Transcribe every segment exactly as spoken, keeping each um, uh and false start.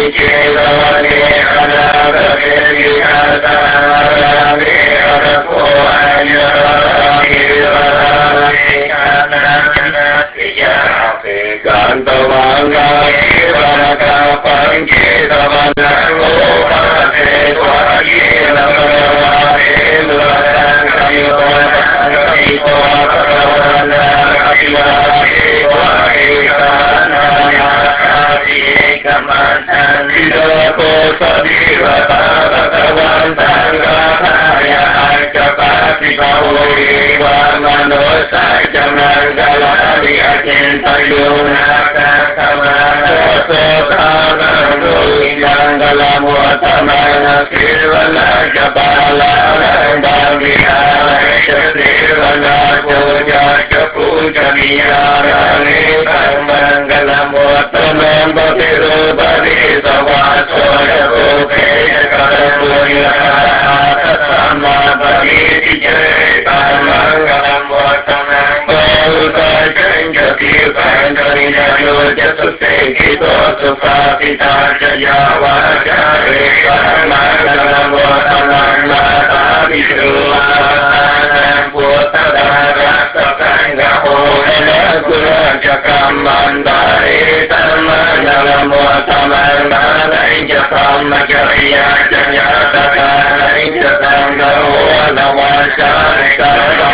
chế đô ni a na ca kê vi a ta ra ni a na cô a ni a ni a ni a na na ti ya phi can tô văn ca ni va na ca phật chế đô văn na cô pa se thoa ye na ma e lu na ca ni cô ca ni cô ca na ca ni ma e thoa e ca na na ti ca ma san ti đô cô sa di va ta ta văn san ca tha ya cha pa ti pa ho ye va ma no sa cha na ca la di a chen ta yo na ca ca ma so ta na no yang ca la mo ta ma na si va na cha pa la na ba mi a cha si va na ko cha cha pu cha mi a ra ni ta ma ca la mo ta ma ba ti ro ba ni sa va so ya ko pe ca la mo ya ta sa ma ba ni ti che ta ma ca la mo ta ma ba sa chen cha ti pa cha ni na yo cha su se ki to su pa ti ta cha ya wa cha re ta ma ca la mo ta ma ma ta ti ru a na pu ta da ra sa sang ga ho na ku ra cha ka man da re ta ma ca la mo ta ma ma dai cha sa ma cha ya cha ya ta ta dai cha sang ga ho na wa cha re ta ma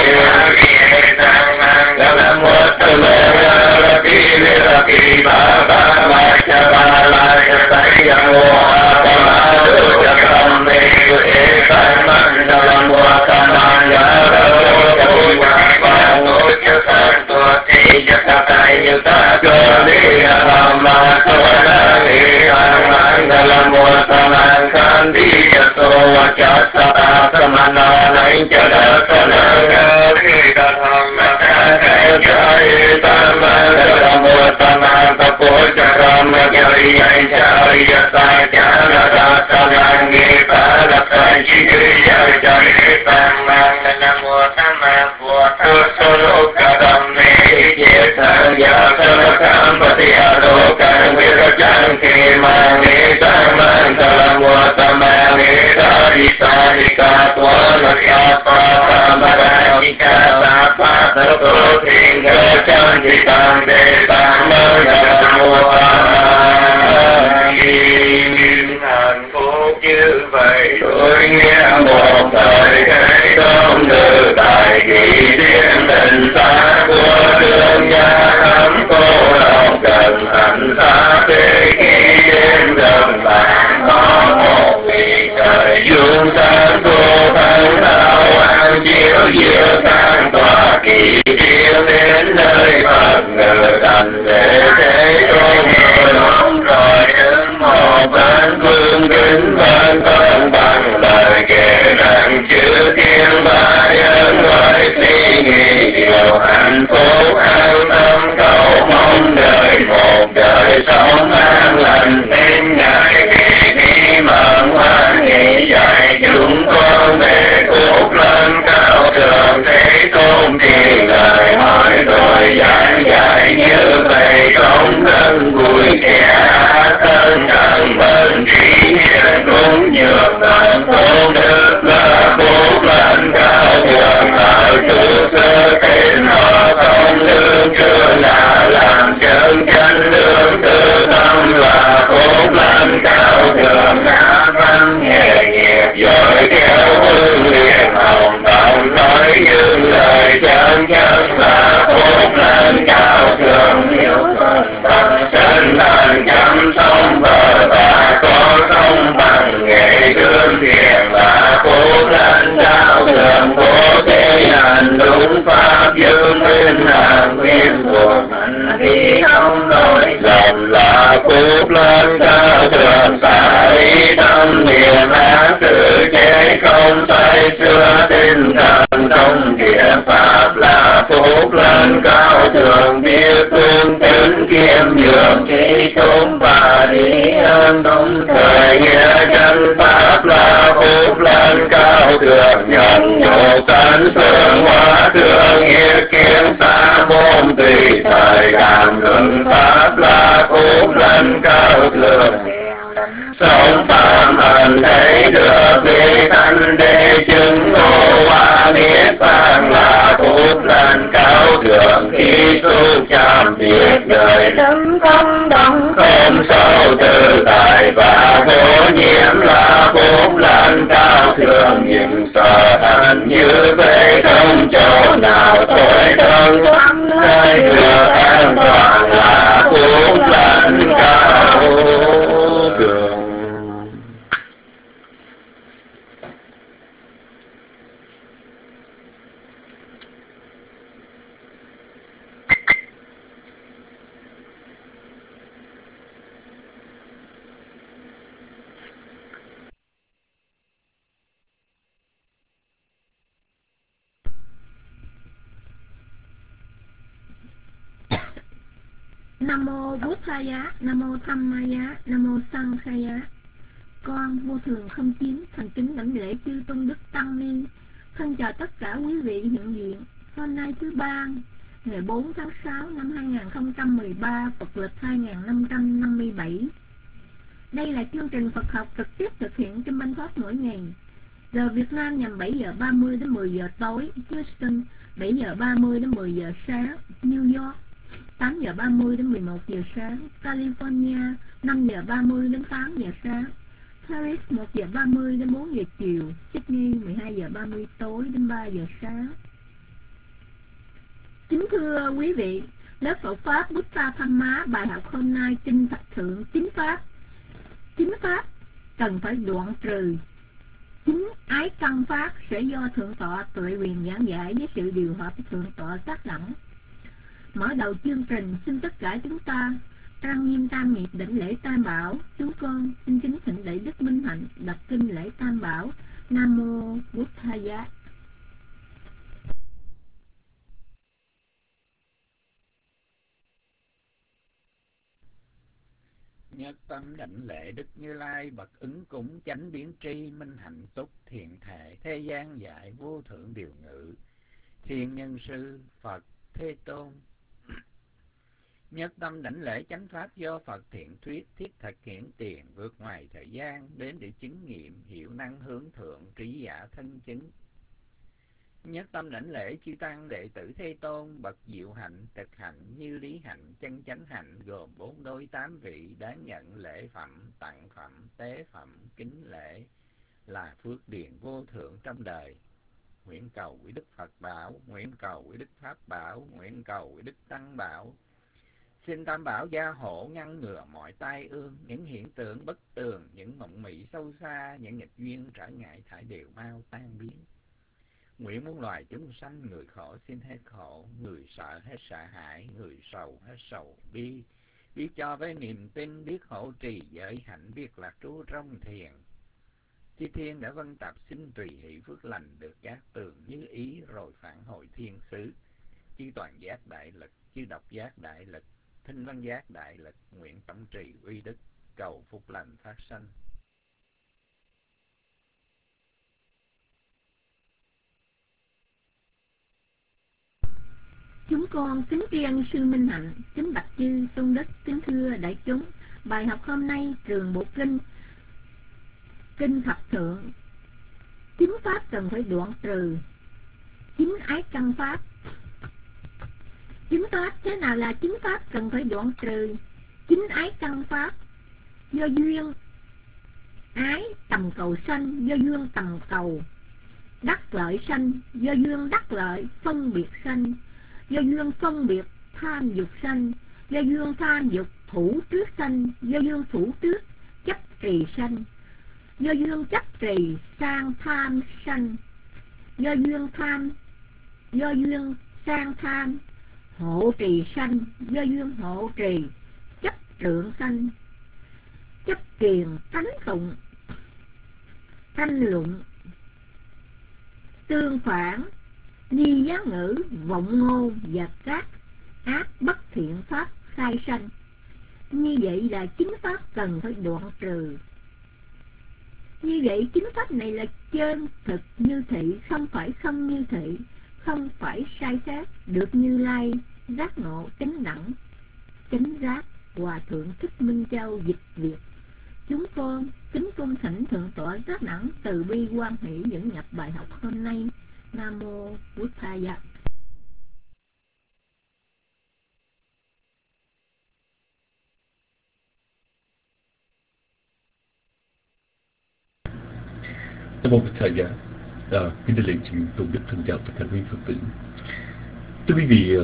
ti ta ma ca la mo ta ma ra ki re ra ki ba ba ma cha ba la cha ta ya ho ta ma do cha ka me e ta ma ca la mo ta ma ya ra cha wa ba no cha sa to ti cha ta ta ya ta ko ni a ma so na ni a ma ca la mo ta ma kan di cha so wa cha sa ta sa ma na lai cha da sa na ga ni ta tham ma ta ka cha e ta ma ca la mo ta ma ta po cha ra ma ga ri ai cha ri ya sa cha na da sa na ni pa la sa chi ri ya cha ni ta ma ca la mo ta ma po ta so lo ka dam ni che sa ya sa na kam pa ti a do ka vi ra chang ki ma ni ta ma ca la mo ta ma ni ta ri sa ni ka twa na ya pa ta ma ra ni ka sa pa ta to thing ga chang ki tam de ta ma ca la mo ta hạnh phúc như vậy tôi nghe một thời cái đông từ tại kỳ thiên tình xa của đường nhà thắm cô lòng cần hạnh xa thế khi đêm gần bạn có một vì trời dương sáng cô thân thao an chiếu diệu sang tòa kỳ thiên đến nơi Phật ngự thành để thế tôi người mong rồi đến một bên phương kính bên thân bằng lời kể rằng chữ thiên ba nhân loại suy nghĩ điều hạnh phúc an tâm cầu mong đời một đời sống an lành nên ngày khi đi mộng hoan nghĩ dạy chúng con về phúc lên cao thượng thế tôn thì lời hỏi rồi giảng dạy như vậy công thân vui kẻ thân cần mến trí hiền cũng nhường thân tôn đức là phúc lên cao thượng ở từ sơ đến họ không lương chưa là làm chân chân lương tư tâm là phúc lên cao thượng đã văn nghề nghiệp giỏi theo hương liền hồng đồng nói như lời chân chân là phúc lên cao thượng hiếu thuận bằng sinh thành chăm sông bờ và có sông bằng nghệ thương thiền là phúc lên cao thượng bố thế hành đúng pháp dương minh hàng nguyên buồn hành khi không nói lầm là phúc lên cao thượng xả lý tâm niệm ác sự chế không say xưa tinh thần trong địa pháp là phúc lên cao thượng biết tương tính kiêm nhường trí tôn và lý an đồng thời nghĩa chân pháp là phúc lên cao thượng nhận nhộ tánh phương hóa thượng nghĩa kiến xa môn tùy thời cảm ngừng pháp là phúc lên cao thượng làm thấy được vị thanh đế chứng ngộ qua niết bàn là phúc lành cao thượng khi tu chạm việc đời tâm không động không sâu tự tại và vô nhiễm là phúc lành cao thượng những sợ hạnh như vậy không chỗ nào thôi thân nơi được an toàn là phúc lành cao thượng. Nam mô Bút Tha Giá, Nam mô Tham Ma Giá, Nam mô Sang Kha Giá. Con vô thường không chín thành kính đảnh lễ chư tôn đức tăng ni, thân chào tất cả quý vị hiện diện. Hôm nay thứ ba ngày bốn tháng sáu năm hai nghìn không trăm mười ba, Phật lịch hai nghìn năm trăm năm mươi bảy. Đây là chương trình Phật học trực tiếp thực hiện trên Banh Pháp mỗi ngày. Giờ Việt Nam nhằm bảy giờ ba mươi đến mười giờ tối, Houston bảy giờ ba mươi đến mười giờ sáng, New York tám giờ ba mươi đến mười một giờ sáng, California năm giờ ba mươi đến tám giờ sáng, Paris một giờ ba mươi đến bốn giờ chiều, Sydney mười hai giờ ba mươi tối đến ba giờ sáng. Kính thưa quý vị, lớp Phật Pháp Buddha Dhamma bài học hôm nay kinh Thập Thượng chính Pháp. Chính Pháp cần phải đoạn trừ. Chính ái căn Pháp sẽ do Thượng tọa Tuệ Quyền giảng giải với sự điều hợp Thượng tọa Tác Đẳng. Mở đầu chương trình, xin tất cả chúng ta trang nghiêm tam nghiệp đảnh lễ Tam Bảo. Chúng con xin kính thỉnh lễ Đức Minh Hạnh đọc kinh lễ Tam Bảo. Nam mô Bút Tha Giá. Nhất tâm đảnh lễ Đức Như Lai bậc ứng cúng chánh biến tri minh hạnh túc thiện thể thế gian dạy vô thượng điều ngữ thiên nhân sư Phật Thế Tôn. Nhất tâm đảnh lễ chánh pháp do Phật thiện thuyết thiết thực hiện tiền vượt ngoài thời gian đến để chứng nghiệm hiệu năng hướng thượng trí giả thân chứng. Nhất tâm đảnh lễ chư tăng đệ tử Thế Tôn bậc diệu hạnh thực hạnh như lý hạnh chân chánh hạnh gồm bốn đôi tám vị đáng nhận lễ phẩm tặng phẩm tế phẩm kính lễ là phước điền vô thượng trong đời. Nguyện cầu quý Đức Phật bảo, nguyện cầu quý Đức Pháp bảo, nguyện cầu quý Đức Tăng bảo. Xin Tam Bảo gia hộ ngăn ngừa mọi tai ương, những hiện tượng bất tường, những mộng mị sâu xa, những nghịch duyên trở ngại thải đều mau tan biến. Nguyện muôn loài chúng sanh, người khổ xin hết khổ, người sợ hết sợ hãi, người sầu hết sầu bi. Biết cho với niềm tin, biết hộ trì giới hạnh, biết lạc trú trong thiền. Chư thiên đã vân tập xin tùy hỷ phước lành được các tường như ý rồi phản hồi thiên xứ. Chư toàn giác đại lực, chư độc giác đại lực, thinh văn giác đại lực, nguyện tổng trì uy đức, cầu phúc lành phát sanh. Chúng con kính tri ân sư Minh Hạnh, kính bạch chư tôn đức, kính thưa đại chúng. Bài học hôm nay trường bộ kinh kinh Thập Thượng chính pháp cần phải đoạn trừ. Chính ái căn pháp. Chính pháp thế nào là chính pháp cần phải đoạn trừ? Chính ái căn pháp do duyên ái tầm cầu sanh, do duyên tầm cầu đắc lợi sanh, do duyên đắc lợi phân biệt sanh, do duyên phân biệt tham dục sanh, do duyên tham dục thủ trước sanh, do duyên thủ trước chấp trì sanh, do duyên chấp trì sang tham sanh, do duyên tham do duyên sang tham hộ trì sanh, do duyên hộ trì chấp trượng sanh, chấp kiền tánh tụng tranh luận tương phản ni giá ngữ vọng ngôn và các ác bất thiện pháp khai sanh. Như vậy là chính pháp cần phải đoạn trừ. Như vậy chính pháp này là chân thực như thị, không phải không như thị, không phải sai khác, được Như Lai giác ngộ chánh đẳng chánh giác Hòa Thượng Thích Minh Châu dịch Việt Chúng con kính cung thỉnh Thượng tọa Trác Đẳng từ bi quan hỷ dẫn nhập bài học hôm nay. Nam mô Bụt Thaya. Nam mô Bụt Thaya. À, kính thưa lễ chư tôn đức thân chào tất cả quý Phật tử. Thưa quý vị,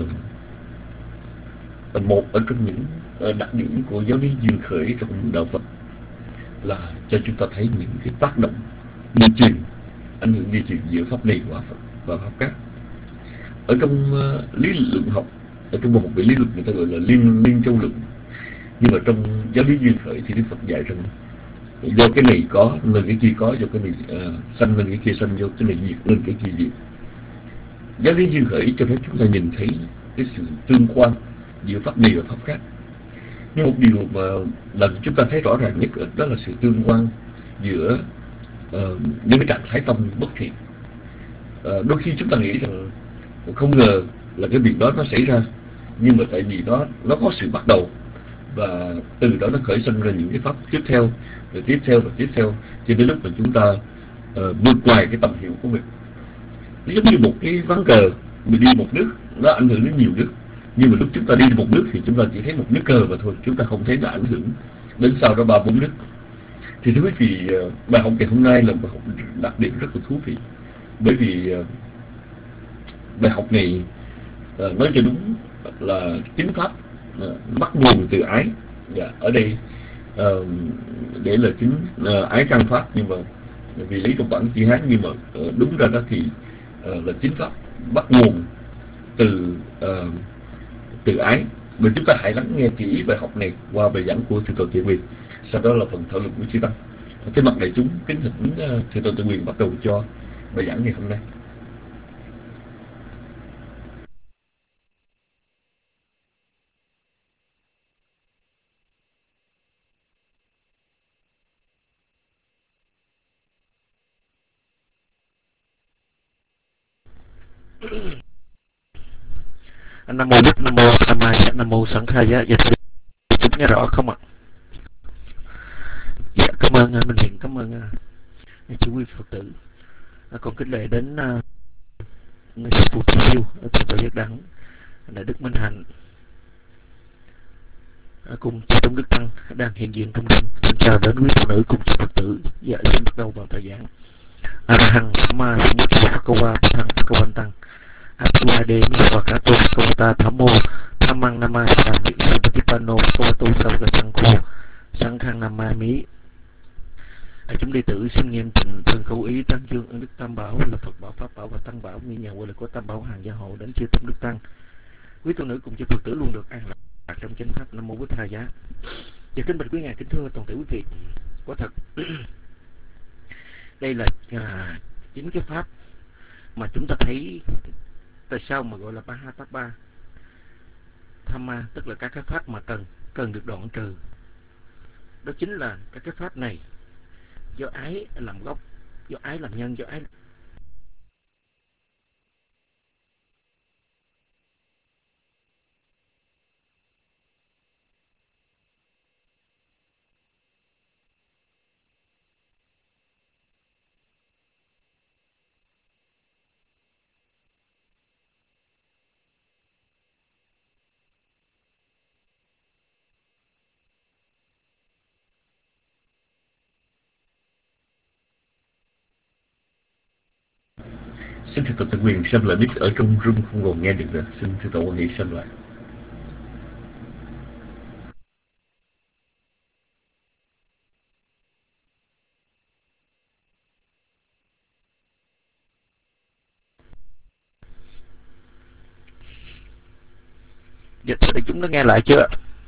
một ở trong những đặc điểm của giáo lý duyên khởi trong đạo Phật là cho chúng ta thấy những cái tác động di truyền, ảnh hưởng di truyền giữa pháp này của Phật và pháp khác. Ở trong uh, lý luận học, ở trong một cái lý luận người ta gọi là liên liên châu luận, nhưng mà trong giáo lý duyên khởi thì Đức Phật dạy rằng do cái này có nên cái kia có, do cái này uh, sanh nên cái kia sanh, do cái này diệt nên cái kia diệt. Giáo lý duyên khởi cho phép chúng ta nhìn thấy cái sự tương quan giữa pháp này và pháp khác. Nhưng một điều mà làm chúng ta thấy rõ ràng nhất đó là sự tương quan giữa uh, những cái trạng thái tâm bất thiện. Uh, đôi khi chúng ta nghĩ rằng không ngờ là cái việc đó nó xảy ra, nhưng mà tại vì nó nó có sự bắt đầu và từ đó nó khởi sinh ra những cái pháp tiếp theo, rồi tiếp theo và tiếp theo, cho đến lúc mà chúng ta uh, vượt ngoài cái tầm hiểu của mình. Nó giống như một cái ván cờ, mình đi một nước nó ảnh hưởng đến nhiều nước, nhưng mà lúc chúng ta đi một nước thì chúng ta chỉ thấy một nước cờ mà thôi, chúng ta không thấy nó ảnh hưởng đến sau đó ba bốn nước. Thì thưa quý vị, bài học ngày hôm nay là bài học đặc điểm rất là thú vị, bởi vì bài học này nói cho đúng là chính pháp bắt nguồn từ ái. Ở đây để là chính ái căn pháp, nhưng mà vì lý trong bản chữ Hán, nhưng mà đúng ra đó thì là chính pháp bắt nguồn từ uh, từ ái. Mình chúng ta hãy lắng nghe kỹ bài học này qua bài giảng của Thượng tọa Tự Quyền, sau đó là phần thảo luận của chư tăng. Cái mặt đại chúng kính thỉnh uh, Thượng tọa Tự Quyền bắt đầu cho bài giảng ngày hôm nay. Nam mô Đức, Nam mô Tham Ma, Nam mô Sẵn Khai Giá. Dạ, chúng nghe rõ không ạ? Dạ, cảm ơn Minh Hiền, cảm ơn uh, chú quý Phật tử. Uh, còn kính lệ đến uh, sư phụ Thiện Siêu, Thượng tọa Giác Đẳng, Đại Đức Minh Hạnh, uh, cùng chư tôn đức tăng đang hiện diện trong đêm. Xin chào đến quý phụ nữ cùng chư Phật tử. Dạ, xin bắt đầu vào thời giảng. Arahang Sama Sambuddhava Thăng Bhagavan Tăng Atuade Mivakato Kavata Thamo Thamang Namasa Mitipano Kavato Savga Sangko Sankhang Namami. Chúng đệ tử xin nghiêm trình thân khẩu ý tán dương ơn đức Tam Bảo là Phật Bảo, Pháp Bảo và Tăng Bảo, như nhà quy lực của Tam Bảo hàng gia hộ đến chư tôn đức tăng. Quý tu nữ cùng chư Phật tử luôn được an lạc trong chánh pháp. Nam mô Bụt Thaya. Và kính bạch quý ngài, kính thưa toàn thể quý vị, có thật đây là à, chính cái pháp mà chúng ta thấy tại sao mà gọi là Pahatapa Thamma, tức là các cái pháp mà cần cần được đoạn trừ. Đó chính là các cái pháp này do ái làm gốc, do ái làm nhân, do ái Xin Thượng tọa Tự Quyền xem lại mic ở trong room không còn nghe được nữa. Xin Thượng tọa Quan Hỷ xem lại. Dạ, để chúng nó nghe lại chưa?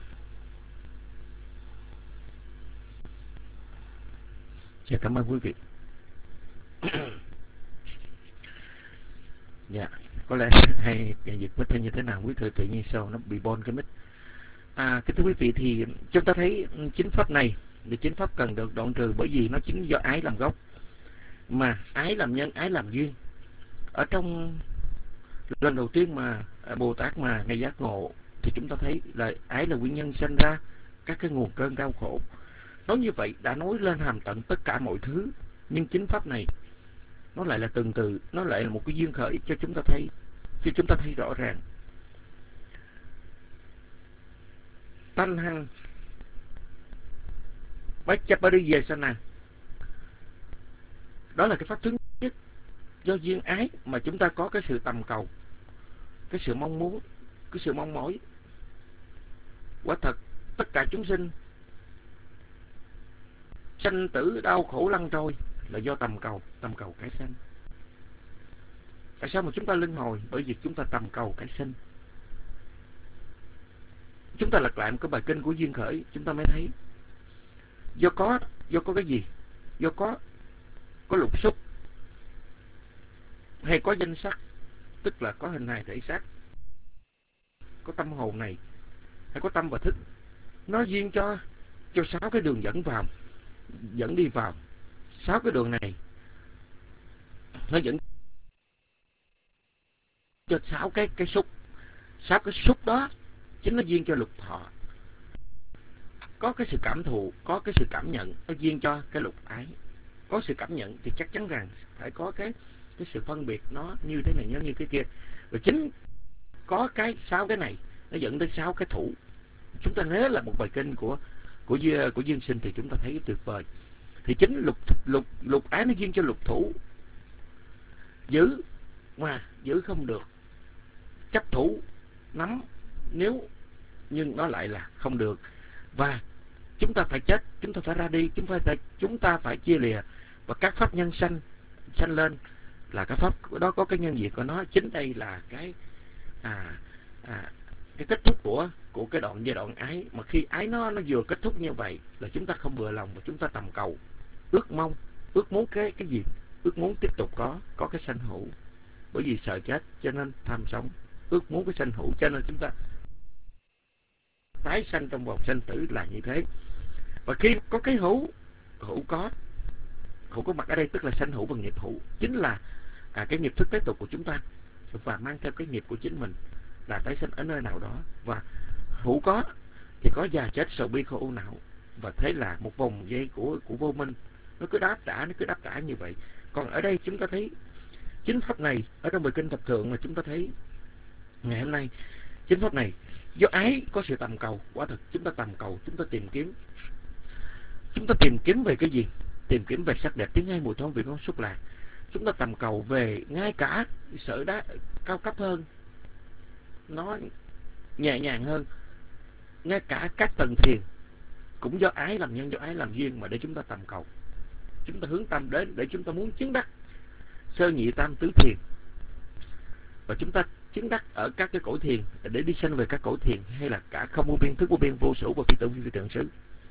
Dạ, cảm ơn quý vị. Dạ, có lẽ hay dịch mic hay như thế nào quý thầy tự nhiên sau nó bị bon cái mic. À, kính thưa quý vị, thì chúng ta thấy chính pháp này thì chính pháp cần được đoạn trừ, bởi vì nó chính do ái làm gốc, mà ái làm nhân, ái làm duyên. Ở trong lần đầu tiên mà Bồ Tát mà ngài giác ngộ thì chúng ta thấy là ái là nguyên nhân sinh ra các cái nguồn cơn đau khổ. Nói như vậy đã nói lên hàm tận tất cả mọi thứ, nhưng chính pháp này nó lại là từng từ, nó lại là một cái duyên khởi cho chúng ta thấy, cho chúng ta thấy rõ ràng. Tanh hăng Vajjapariyesana, đó là cái pháp thứ nhất. Do duyên ái mà chúng ta có cái sự tầm cầu, cái sự mong muốn, cái sự mong mỏi. Quả thật tất cả chúng sinh sanh tử đau khổ lăn trôi là do tầm cầu, tầm cầu cái sanh. Tại sao mà chúng ta luân hồi? Bởi vì chúng ta tầm cầu cái sinh. Chúng ta lật lại một cái bài kinh của duyên khởi, chúng ta mới thấy do có do có cái gì? Do có có lục xúc, hay có danh sắc, tức là có hình hài thể xác, có tâm hồn này, hay có tâm và thức, nó duyên cho cho sáu cái đường dẫn vào, dẫn đi vào. Sáu cái đường này nó dẫn cho sáu cái cái xúc. Sáu cái xúc đó chính nó duyên cho lục thọ. Có cái sự cảm thụ, có cái sự cảm nhận, nó duyên cho cái lục ái. Có sự cảm nhận thì chắc chắn rằng phải có cái cái sự phân biệt nó như thế này, nó như cái kia. Rồi chính có cái sáu cái này nó dẫn tới sáu cái thủ. Chúng ta nhớ là một bài kinh của của của Dương Sinh thì chúng ta thấy tuyệt vời. Thì chính lục lục lục ái nó duyên cho lục thủ. Giữ mà giữ không được, chấp thủ nắm nếu, nhưng nó lại là không được. Và chúng ta phải chết, chúng ta phải ra đi, chúng ta phải chúng ta phải chia lìa. Và các pháp nhân sanh sanh lên là các pháp đó có cái nhân diệt của nó. Chính đây là cái à, à, cái kết thúc của của cái đoạn giai đoạn ái. Mà khi ái nó nó vừa kết thúc như vậy là chúng ta không vừa lòng và chúng ta tầm cầu, ước mong, ước muốn cái cái gì? Ước muốn tiếp tục có có cái sanh hữu. Bởi vì sợ chết cho nên tham sống, ước muốn cái sanh hữu cho nên chúng ta tái sanh trong vòng sanh tử là như thế. Và khi có cái hữu, hữu có hữu có mặt ở đây tức là sanh hữu và nghiệp hữu, chính là à, cái nghiệp thức tiếp tục của chúng ta, và mang theo cái nghiệp của chính mình là tái sanh ở nơi nào đó. Và hữu có thì có già chết sầu bi khổ ưu não, và thế là một vòng dây của của vô minh, nó cứ đáp trả, nó cứ đáp trả như vậy. Còn ở đây chúng ta thấy chính pháp này ở trong bài kinh thập thượng mà chúng ta thấy ngày hôm nay, chính pháp này do ái có sự tầm cầu. Quả thực chúng ta tầm cầu, chúng ta tìm kiếm, chúng ta tìm kiếm về cái gì? Tìm kiếm về sắc đẹp, tiếng hay, mùi thơm, vị ngon, xúc lạc. Chúng ta tầm cầu về ngay cả sở đá cao cấp hơn, nó nhẹ nhàng hơn, ngay cả các tầng thiền cũng do ái làm nhân, do ái làm duyên mà để chúng ta tầm cầu. Chúng ta hướng tâm đến để chúng ta muốn chứng đắc sơ nhị tam tứ thiền, và chúng ta chứng đắc ở các cái cõi thiền để đi sanh về các cõi thiền, hay là cả không vô biên, thức vô biên, vô số và phi tưởng phi tượng xứ.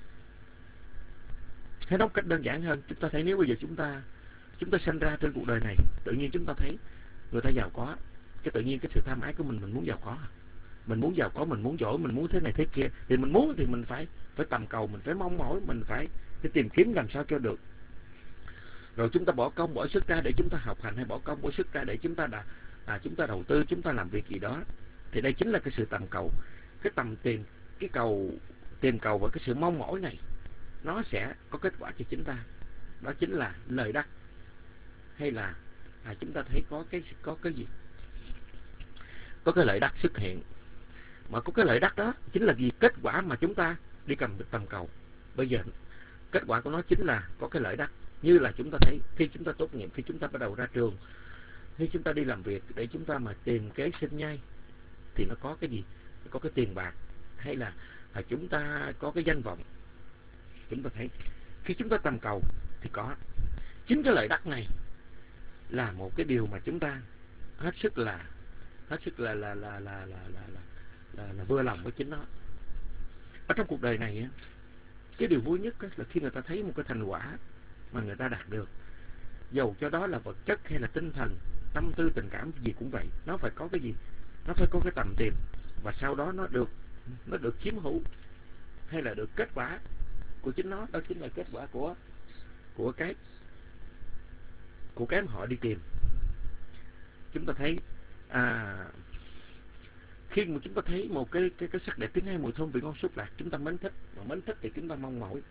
Hay nói một cách đơn giản hơn, chúng ta thấy nếu bây giờ chúng ta chúng ta sanh ra trên cuộc đời này, tự nhiên chúng ta thấy người ta giàu có, cái tự nhiên cái sự tham ái của mình, mình muốn giàu có, mình muốn giàu có, mình muốn giỏi, mình muốn thế này thế kia, thì mình muốn thì mình phải phải tầm cầu, mình phải mong mỏi, mình phải phải tìm kiếm làm sao cho được. Rồi chúng ta bỏ công bỏ sức ra để chúng ta học hành, hay bỏ công bỏ sức ra để chúng ta đã à, chúng ta đầu tư, chúng ta làm việc gì đó, thì đây chính là cái sự tầm cầu. Cái tầm tìm, cái cầu tìm cầu và cái sự mong mỏi này nó sẽ có kết quả cho chúng ta, đó chính là lời đắc, hay là à, chúng ta thấy có cái có cái gì có cái lợi đắc xuất hiện. Mà có cái lợi đắc đó chính là gì? Kết quả mà chúng ta đi cầm tầm cầu. Bây giờ kết quả của nó chính là có cái lợi đắc. Như là chúng ta thấy khi chúng ta tốt nghiệp, khi chúng ta bắt đầu ra trường, khi chúng ta đi làm việc để chúng ta mà tìm kế sinh nhai, thì nó có cái gì? Có cái tiền bạc, hay là à, chúng ta có cái danh vọng. Chúng ta thấy khi chúng ta tầm cầu thì có. Chính cái lợi đắc này là một cái điều mà chúng ta hết sức là hết sức là là là là là là, là, là, là vừa lòng với chính nó. Ở trong cuộc đời này, cái điều vui nhất là khi người ta thấy một cái thành quả mà người ta đạt được, dầu cho đó là vật chất hay là tinh thần, tâm tư, tình cảm gì cũng vậy, nó phải có cái gì? Nó phải có cái tầm tìm, và sau đó nó được nó được chiếm hữu, hay là được kết quả của chính nó. Đó chính là kết quả của của cái của cái mà họ đi tìm. Chúng ta thấy à, khi mà chúng ta thấy một cái cái cái sắc đẹp, tiếng hay, mùi thơm, vị ngon, xúc lạc, chúng ta mến thích, mà mến thích thì chúng ta mong mỏi,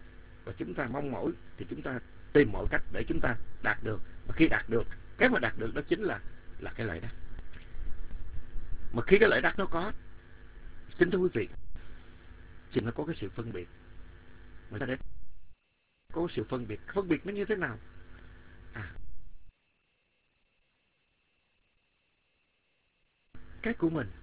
và chúng ta mong mỏi thì chúng ta tìm mọi cách để chúng ta đạt được. Và khi đạt được, cái mà đạt được đó chính là là cái lợi đắc. Mà khi cái lợi đắc nó có, kính thưa quý vị, thì nó có cái sự phân biệt. Mà ta để có sự phân biệt. Phân biệt nó như thế nào? À, cái của mình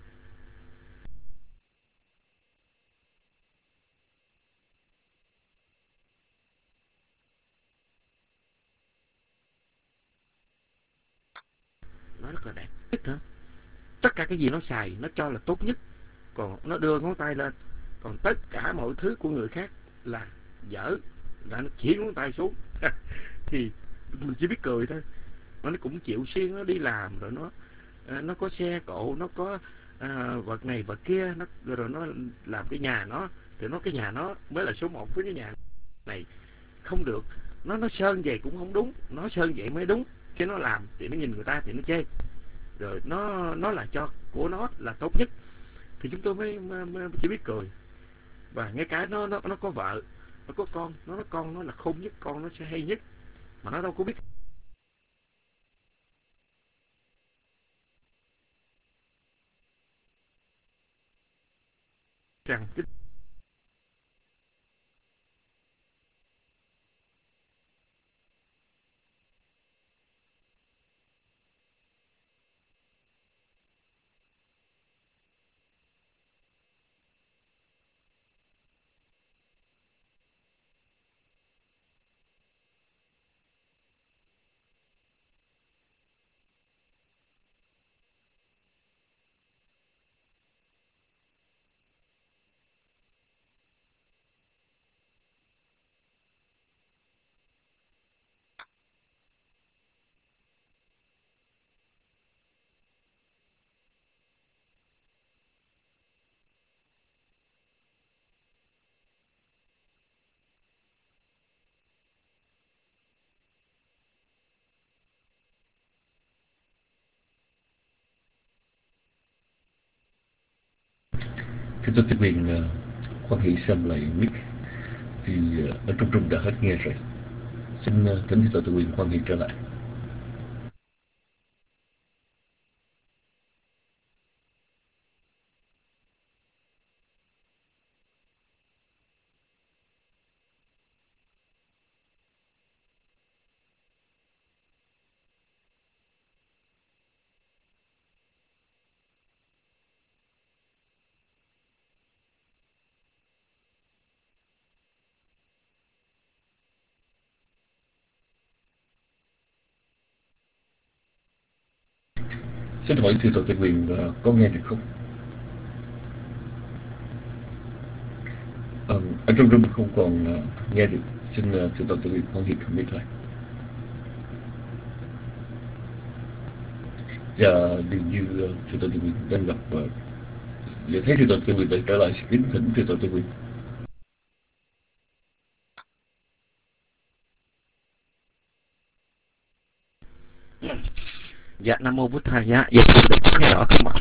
nó rất là đẹp nữa. Tất cả cái gì nó xài, nó cho là tốt nhất, còn nó đưa ngón tay lên. Còn tất cả mọi thứ của người khác là dở, là nó chỉ ngón tay xuống. Thì mình chỉ biết cười thôi. Nó cũng chịu siêng, nó đi làm rồi nó nó có xe cộ, nó có à, vật này vật kia, nó rồi nó làm cái nhà nó, thì nó cái nhà nó mới là số một. Với cái nhà này không được, nó nó sơn vậy cũng không đúng, nó sơn vậy mới đúng. Cái nó làm thì nó nhìn người ta thì nó chê, rồi nó nó là cho của nó là tốt nhất, thì chúng tôi mới, mới, mới chỉ biết cười. Và ngay cả nó nó nó có vợ, nó có con, nó nói con nó là khôn nhất, con nó sẽ hay nhất, mà nó đâu có biết rằng cái Thì tôi thực hiện uh, quan hệ xem lại mic thì uh, ở trong trung đã hết nghe rồi. Xin uh, thỉnh thưa tự quyền quan hệ trở lại. Xin hỏi thưa tự quyền uh, có nghe được không? Uh, ở trong room không còn uh, nghe được. Xin uh, thưa tự quyền quan hệ commit lại. Và dường như uh, thưa tự quyền đang gặp uh, để thấy thưa tự quyền đã trở lại. Xin kính thỉnh thưa tự quyền. Dạ, Nam Mô Bụt Thầy. Dạ, dạ, tôi được nghe rõ không ạ?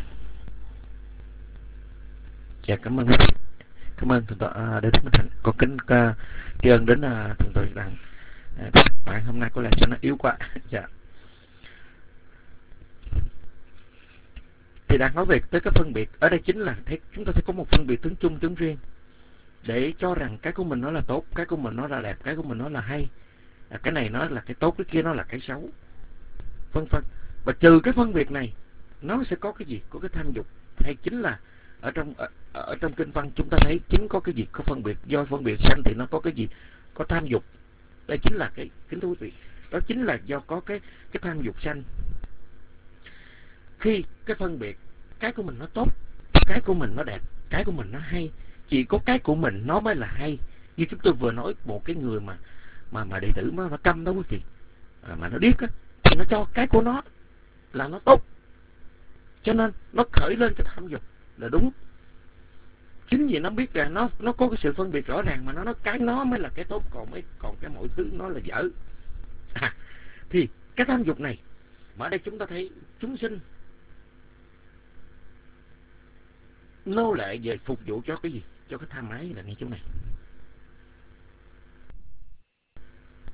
Dạ, cảm ơn. Cảm ơn thượng tọa à, đến Minh Thành. Con kính uh, tri ân đến uh, thượng tọa rằng uh, bạn hôm nay có lẽ cho nó yếu quá. Dạ. Thì đang nói về tới cái phân biệt. Ở đây chính là thấy, chúng ta sẽ có một phân biệt tướng chung, tướng riêng, để cho rằng cái của mình nó là tốt, cái của mình nó là đẹp, cái của mình nó là hay, à, cái này nó là cái tốt, cái kia nó là cái xấu, vân vân. Và trừ cái phân biệt này, nó sẽ có cái gì? Có cái tham dục. Hay chính là ở trong ở, ở trong kinh văn chúng ta thấy chính có cái gì? Có phân biệt. Do phân biệt sanh thì nó có cái gì? Có tham dục. Đây chính là cái, kính thưa quý vị, đó chính là do có cái cái tham dục sanh. Khi cái phân biệt, cái của mình nó tốt, cái của mình nó đẹp, cái của mình nó hay, chỉ có cái của mình nó mới là hay. Như chúng tôi vừa nói, một cái người mà mà mà đệ tử mà nó câm đó quý vị, à, mà nó điếc á, thì nó cho cái của nó là nó tốt, cho nên nó khởi lên cái tham dục là đúng. Chính vì nó biết là nó nó có cái sự phân biệt rõ ràng mà nó nói cái nó mới là cái tốt, còn mấy còn cái mọi thứ nó là dở. À, thì cái tham dục này mà ở đây chúng ta thấy chúng sinh nô lệ về phục vụ cho cái gì? Cho cái tham ái là ngay chỗ này.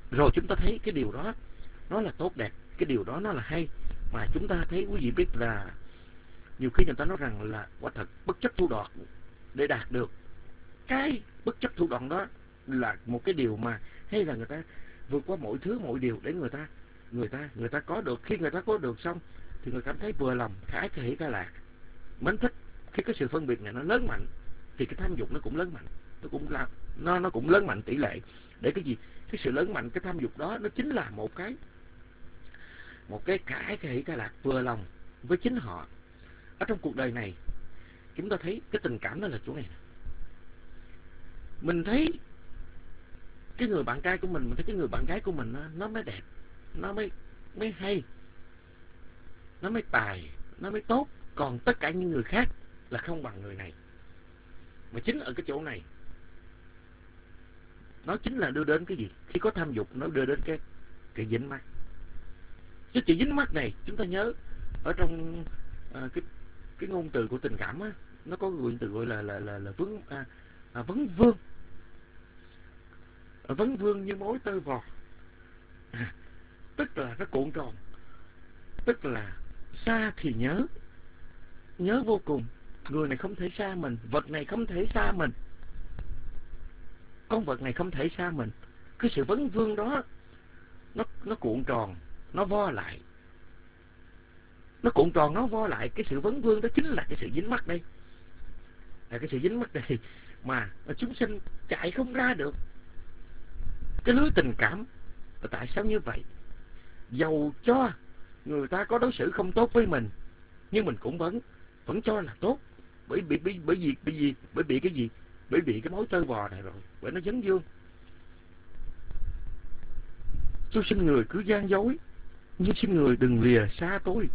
rồi chúng ta thấy cái điều đó nó là tốt đẹp, cái điều đó nó là hay. Mà chúng ta thấy quý vị biết là nhiều khi người ta nói rằng là quả thật bất chấp thủ đoạn để đạt được cái bất chấp thủ đoạn đó là một cái điều mà, hay là người ta vượt qua mọi thứ mọi điều để người ta người ta người ta có được. Khi người ta có được xong thì người cảm thấy vừa lòng, khả khỉ ca lạc, mến thích. Khi cái sự phân biệt này nó lớn mạnh thì cái tham dục nó cũng lớn mạnh, nó cũng là nó nó cũng lớn mạnh tỷ lệ. Để cái gì? Cái sự lớn mạnh cái tham dục đó nó chính là một cái một cái khả khỉ ca lạc vừa lòng với chính họ. Ở trong cuộc đời này chúng ta thấy cái tình cảm đó là chỗ này. Mình thấy cái người bạn trai của mình, mình thấy cái người bạn gái của mình nó, nó mới đẹp, nó mới mới hay, nó mới tài, nó mới tốt. Còn tất cả những người khác là không bằng người này. Mà chính ở cái chỗ này nó chính là đưa đến cái gì? Khi có tham dục nó đưa đến cái cái dính mắc. Cái chữ dính mắc này chúng ta nhớ ở trong à, cái cái ngôn từ của tình cảm á, nó có quyền từ gọi là là là, là vấn à, à, vấn vương. À, vấn vương như mối tơ vò, à, tức là nó cuộn tròn, tức là xa thì nhớ, nhớ vô cùng. Người này không thể xa mình, vật này không thể xa mình, con vật này không thể xa mình. Cái sự vấn vương đó nó nó cuộn tròn, nó vo lại, nó cuộn tròn, nó vo lại. Cái sự vấn vương đó chính là cái sự dính mắc đây, là cái sự dính mắc đây mà chúng sinh chạy không ra được. Cái lưới tình cảm tại sao như vậy? Dầu cho người ta có đối xử không tốt với mình, nhưng mình cũng vẫn vẫn cho là tốt. Bởi vì bởi, bởi vì bởi vì bởi vì cái gì? Bởi vì cái mối tơ vò này rồi, bởi nó vấn vương. Tôi xin người cứ gian dối, nhưng xin người đừng lìa xa tôi.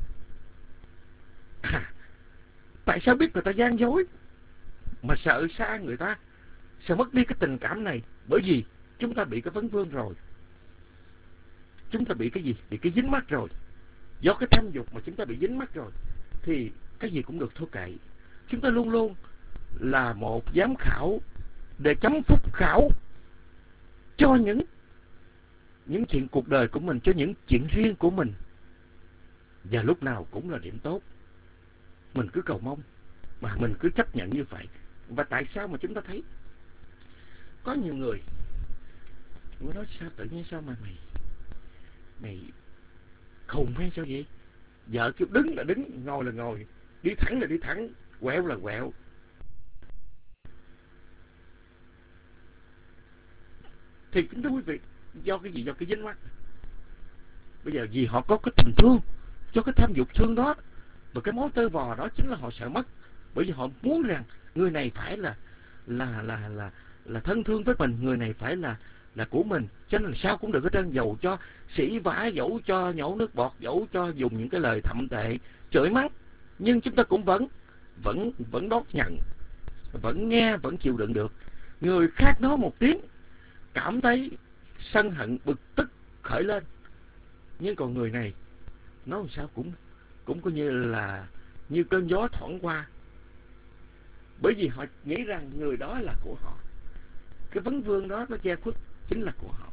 À, tại sao biết người ta gian dối mà sợ xa người ta, sợ mất đi cái tình cảm này? Bởi vì chúng ta bị cái vấn vương rồi. Chúng ta bị cái gì? Bị cái dính mắc rồi. Do cái tham dục mà chúng ta bị dính mắc rồi thì cái gì cũng được thô kệ. Chúng ta luôn luôn là một giám khảo để chấm phúc khảo cho những những chuyện cuộc đời của mình, cho những chuyện riêng của mình, và lúc nào cũng là điểm tốt. Mình cứ cầu mong mà mình cứ chấp nhận như vậy. Và tại sao mà chúng ta thấy có nhiều người mới nói sao tự nhiên sao mà mày mày khùng hay sao vậy? Vợ kêu đứng là đứng, ngồi là ngồi, đi thẳng là đi thẳng, quẹo là quẹo. Thì kính thưa quý vị, do cái gì? Do cái dính mắc. Bây giờ vì họ có cái tình thương, cho cái tham dục thương đó, và cái mối tơ vò đó chính là họ sợ mất. Bởi vì họ muốn rằng người này phải là là là là là thân thương với mình, người này phải là là của mình, cho nên sao cũng được hết trơn. Dầu cho sỉ vả, dẫu cho nhổ nước bọt, dẫu cho dùng những cái lời thậm tệ, chửi mắng, nhưng chúng ta cũng vẫn vẫn vẫn đón nhận, vẫn nghe, vẫn chịu đựng được. Người khác nói một tiếng cảm thấy sân hận bực tức khởi lên, nhưng còn người này nói làm sao cũng cũng coi như là như cơn gió thoảng qua. Bởi vì họ nghĩ rằng người đó là của họ, cái vấn vương đó nó che khuất chính là của họ.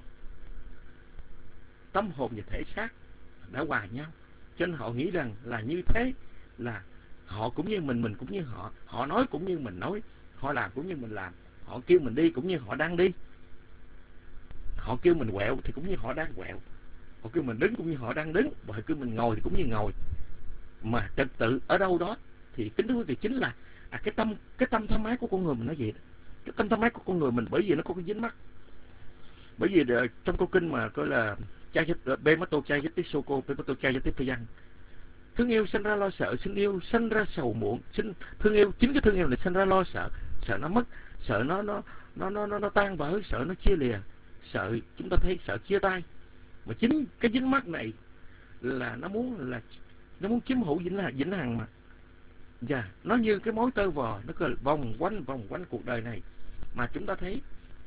Tâm hồn và thể xác đã hòa nhau, cho nên họ nghĩ rằng là như thế là họ cũng như mình, mình cũng như họ. Họ nói cũng như mình nói, họ làm cũng như mình làm, họ kêu mình đi cũng như họ đang đi, họ kêu mình quẹo thì cũng như họ đang quẹo, họ kêu mình đứng cũng như họ đang đứng, và họ kêu mình ngồi thì cũng như ngồi. Mà trật tự ở đâu đó thì kính thưa quý vị chính là à, cái tâm cái tâm tham ái của con người mình nói vậy đó. Cái tâm tham ái của con người mình, bởi vì nó có cái dính mắc. Bởi vì uh, trong câu kinh mà gọi là Bemato Chayati Soko Bemato Chayati Phayan, thương yêu sinh ra lo sợ, sinh yêu sinh ra sầu muộn, sinh thương yêu, chính cái thương yêu này sinh ra lo sợ, sợ nó mất, sợ nó nó nó nó nó, nó tan vỡ, sợ nó chia lìa, sợ chúng ta thấy sợ chia tay. Mà chính cái dính mắc này là nó muốn là nó muốn chiếm hữu vĩnh hằng vĩnh hằng mà. Dạ, yeah, nó như cái mối tơ vò, nó cứ vòng quanh vòng quanh cuộc đời này. Mà chúng ta thấy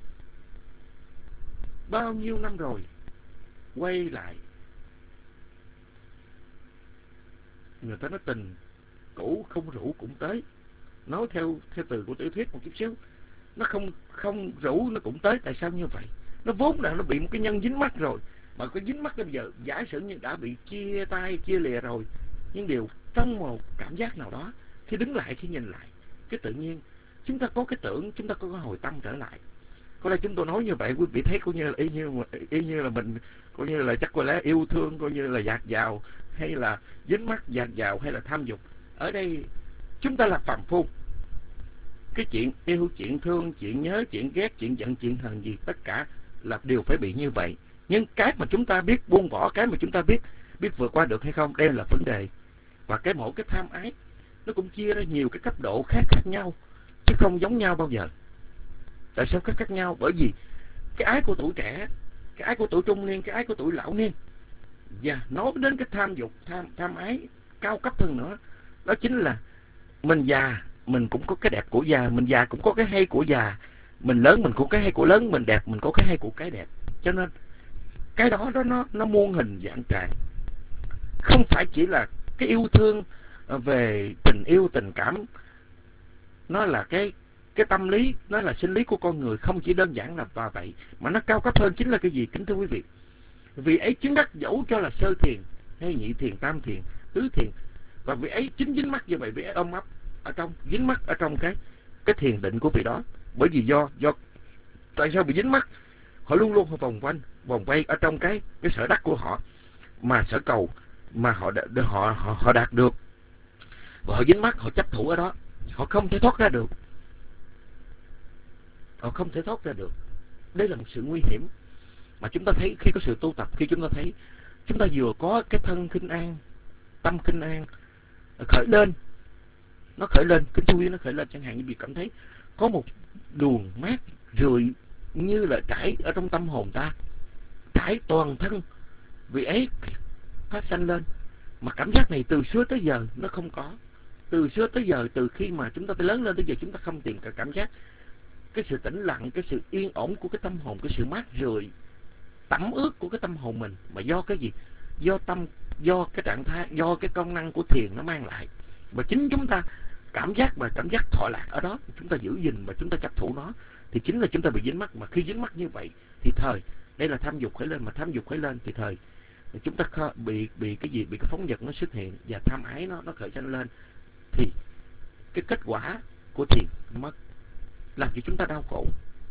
bao nhiêu năm rồi quay lại, người ta nói tình cũ không rủ cũng tới. Nói theo theo từ của tiểu thuyết một chút xíu, nó không không rủ nó cũng tới. Tại sao như vậy? Nó vốn là nó bị một cái nhân dính mắc rồi, mà cái dính mắc bây giờ giả sử như đã bị chia tay chia lìa rồi, nhưng điều trong một cảm giác nào đó, khi đứng lại, khi nhìn lại, cái tự nhiên chúng ta có cái tưởng, chúng ta có cái hồi tâm trở lại. Có lẽ chúng tôi nói như vậy quý vị thấy coi như là y như y như là mình coi như là chắc có lẽ yêu thương, coi như là dạt dào, hay là dính mắc dạt dào, hay là tham dục. Ở đây chúng ta là phàm phu, cái chuyện yêu, chuyện thương, chuyện nhớ, chuyện ghét, chuyện giận, chuyện hờn gì, tất cả là đều phải bị như vậy. Nhưng cái mà chúng ta biết buông bỏ, cái mà chúng ta biết biết vượt qua được hay không, đây là vấn đề. Và cái mỗi cái tham ái nó cũng chia ra nhiều cái cấp độ khác khác nhau, chứ không giống nhau bao giờ. Tại sao khác khác nhau? Bởi vì cái ái của tuổi trẻ, cái ái của tuổi trung niên, cái ái của tuổi lão niên, và nói đến cái tham dục, tham tham ái cao cấp hơn nữa, đó chính là mình già, mình cũng có cái đẹp của già, mình già cũng có cái hay của già, mình lớn mình cũng có cái hay của lớn, mình đẹp mình có cái hay của cái đẹp. Cho nên cái đó đó nó nó muôn hình dạng trạng, không phải chỉ là cái yêu thương về tình yêu tình cảm, nó là cái cái tâm lý, nó là sinh lý của con người, không chỉ đơn giản là và vậy, mà nó cao cấp hơn chính là cái gì kính thưa quý vị? Vì ấy chứng đắc dẫu cho là sơ thiền hay nhị thiền, tam thiền, tứ thiền, và vì ấy chính dính mắc như vậy, vì ấy ôm ấp ở trong, dính mắc ở trong cái cái thiền định của vị đó. Bởi vì do do tại sao bị dính mắc? Họ luôn luôn họ vòng quanh vòng quay ở trong cái cái sở đắc của họ, mà sở cầu mà họ họ họ, họ đạt được, và họ dính mắc, họ chấp thủ ở đó, họ không thể thoát ra được, họ không thể thoát ra được. Đây là một sự nguy hiểm mà chúng ta thấy khi có sự tu tập, khi chúng ta thấy chúng ta vừa có cái thân khinh an, tâm khinh an khởi lên, nó khởi lên, kính thưa quý, nó khởi lên, chẳng hạn như việc cảm thấy có một luồng mát rượi như là trải ở trong tâm hồn ta, trải toàn thân, vì ấy phát sanh lên. Mà cảm giác này từ xưa tới giờ nó không có, từ xưa tới giờ, từ khi mà chúng ta lớn lên tới giờ, chúng ta không tìm cả cảm giác cái sự tĩnh lặng, cái sự yên ổn của cái tâm hồn, cái sự mát rượi tẩm ướt của cái tâm hồn mình. Mà do cái gì? Do tâm, do cái trạng thái, do cái công năng của thiền nó mang lại. Và chính chúng ta cảm giác và cảm giác thọ lạc ở đó, chúng ta giữ gìn và chúng ta chấp thủ nó, thì chính là chúng ta bị dính mắc. Mà khi dính mắc như vậy thì thời đây là tham dục khởi lên, mà tham dục khởi lên thì thời chúng ta bị bị cái gì? Bị cái phóng dật nó xuất hiện, và tham ái nó nó khởi sanh lên, thì cái kết quả của thiền mất, làm cho chúng ta đau khổ.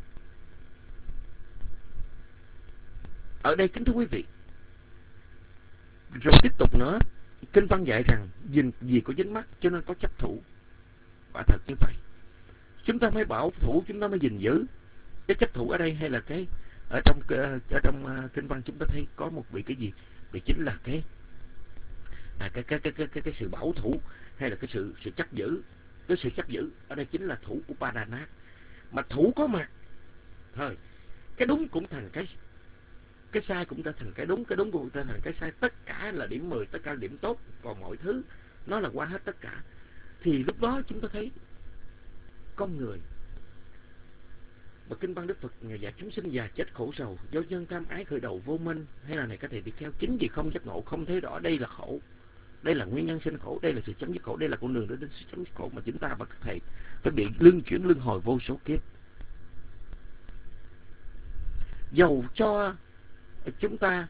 Ở đây kính thưa quý vị, rồi tiếp tục nữa, kinh văn dạy rằng vì có dính mắc cho nên có chấp thủ. Quả thật như vậy, chúng ta mới bảo thủ, chúng ta mới gìn giữ cái chấp thủ ở đây. Hay là cái ở trong ở trong kinh văn chúng ta thấy có một vị cái gì? Vì chính là cái à, cái, cái, cái, cái, cái, cái sự bảo thủ, hay là cái sự sự chấp giữ. Cái sự chấp giữ ở đây chính là thủ Upadana. Mà thủ có mặt thôi, cái đúng cũng thành cái cái sai cũng ta thành cái đúng, cái đúng cũng ta thành cái sai. Tất cả là điểm mười, tất cả là điểm tốt, còn mọi thứ nó là qua hết tất cả. Thì lúc đó chúng ta thấy con người, mà kinh văn Đức Phật ngày dạy chúng sinh già chết khổ sầu do nhân tham ái khởi đầu vô minh, hay là này các thầy tỳ kheo, chính vì không giác ngộ, không thấy rõ đây là khổ, đây là nguyên nhân sinh khổ, đây là sự chấm dứt khổ, đây là con đường đến sự chấm dứt khổ, mà chúng ta và các thầy phải bị luân chuyển luân hồi vô số kiếp. Dầu cho chúng ta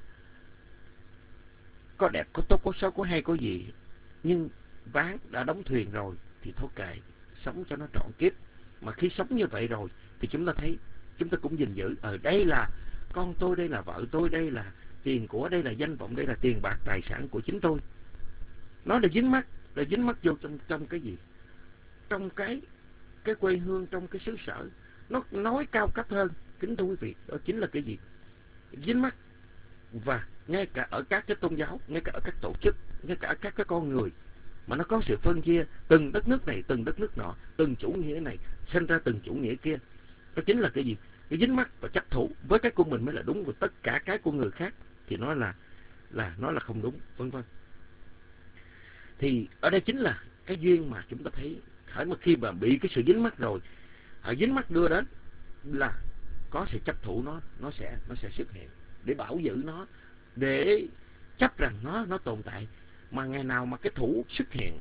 có đẹp, có tốt, có xấu, có hay, có gì, nhưng ván đã đóng thuyền rồi thì thôi kệ, sống cho nó trọn kiếp. Mà khi sống như vậy rồi thì chúng ta thấy, chúng ta cũng gìn giữ, ở đây là con tôi, đây là vợ tôi, đây là tiền của, đây là danh vọng, đây là tiền bạc tài sản của chính tôi. Nó là dính mắc, là dính mắc vô trong trong cái gì? Trong cái cái quê hương, trong cái xứ sở. Nó nói cao cấp hơn, kính thưa quý vị, đó chính là cái gì? Dính mắc. Và ngay cả ở các cái tôn giáo, ngay cả ở các tổ chức, ngay cả ở các cái con người, mà nó có sự phân chia từng đất nước này, từng đất nước nọ, từng chủ nghĩa này sinh ra từng chủ nghĩa kia. Đó chính là cái gì? Cái dính mắc và chấp thủ với cái của mình mới là đúng, và tất cả cái của người khác thì nó là là nó là không đúng, vân vân. Thì ở đây chính là cái duyên mà chúng ta thấy, hãy mà khi mà bị cái sự dính mắc rồi, ở dính mắc đưa đến là có sự chấp thủ, nó nó sẽ nó sẽ xuất hiện để bảo giữ nó, để chấp rằng nó nó tồn tại. Mà ngày nào mà cái thủ xuất hiện,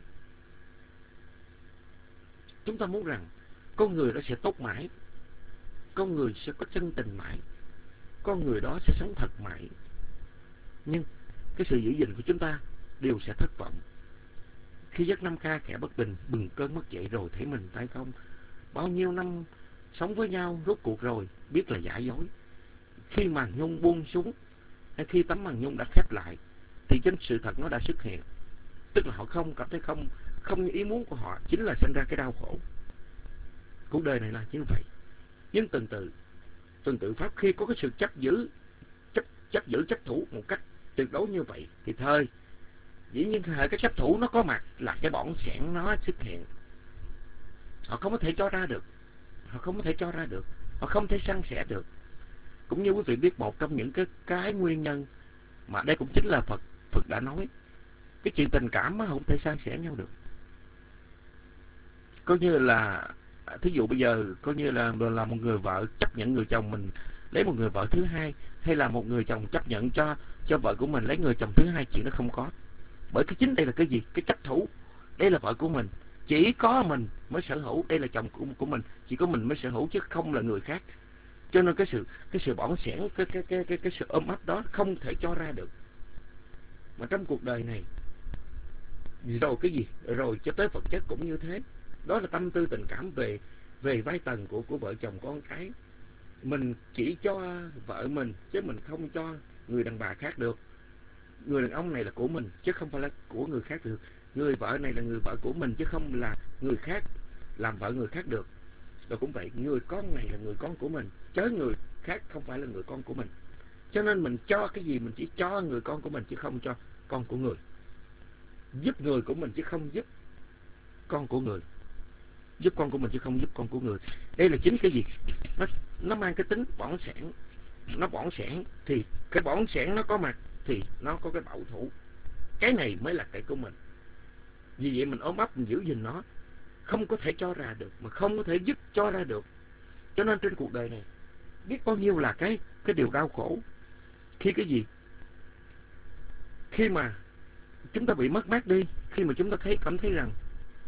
chúng ta muốn rằng con người nó sẽ tốt mãi, con người sẽ có chân tình mãi, con người đó sẽ sống thật mãi. Nhưng cái sự giữ gìn của chúng ta đều sẽ thất vọng. Khi giấc năm ca kẻ bất bình bừng cơn mất dậy rồi thấy mình tay không. Bao nhiêu năm sống với nhau rốt cuộc rồi biết là giả dối. Khi màn nhung buông xuống, hay khi tấm màn nhung đã khép lại, thì chính sự thật nó đã xuất hiện. Tức là họ không cảm thấy không không như ý muốn của họ, chính là sinh ra cái đau khổ. Cuộc đời này là như vậy. Nhưng từng tự từng tự pháp khi có cái sự chấp giữ chấp chấp giữ chấp thủ một cách tuyệt đối như vậy, thì thời dĩ nhiên hệ cái chấp thủ nó có mặt là cái bỏng sẻn nó xuất hiện. Họ không có thể cho ra được, họ không có thể cho ra được, họ không thể san sẻ được. Cũng như quý vị biết, một trong những cái cái nguyên nhân mà đây cũng chính là Phật Phật đã nói, cái chuyện tình cảm nó không thể san sẻ nhau được. Coi như là thí dụ bây giờ coi như là là một người vợ chấp nhận người chồng mình lấy một người vợ thứ hai, hay là một người chồng chấp nhận cho cho vợ của mình lấy người chồng thứ hai, chuyện đó không có. Bởi cái chính đây là cái gì? Cái chấp thủ. Đây là vợ của mình, chỉ có mình mới sở hữu, đây là chồng của, của mình, chỉ có mình mới sở hữu chứ không là người khác. Cho nên cái sự cái sự bỏng sẻn, cái cái cái cái cái sự ôm ấp đó không thể cho ra được. Mà trong cuộc đời này rồi cái gì? Rồi cho tới vật chất cũng như thế. Đó là tâm tư tình cảm về về vai tầng của của vợ chồng con cái. Mình chỉ cho vợ mình chứ mình không cho người đàn bà khác được. Người đàn ông này là của mình chứ không phải là của người khác được. Người vợ này là người vợ của mình chứ không là người khác làm vợ người khác được. Rồi cũng vậy, người con này là người con của mình, chớ người khác không phải là người con của mình. Cho nên mình cho cái gì mình chỉ cho người con của mình chứ không cho con của người. Giúp người của mình chứ không giúp con của người. Giúp con của mình chứ không giúp con của người. Đây là chính cái gì? Nó, nó mang cái tính bỏng sẻn. Nó bỏng sẻn thì cái bỏng sẻn nó có mặt thì nó có cái bảo thủ. Cái này mới là cái của mình. Vì vậy mình ôm ấp, mình giữ gìn nó, không có thể cho ra được, mà không có thể giúp cho ra được. Cho nên trên cuộc đời này biết bao nhiêu là cái cái điều đau khổ. Khi cái gì? Khi mà chúng ta bị mất mát đi, khi mà chúng ta thấy cảm thấy rằng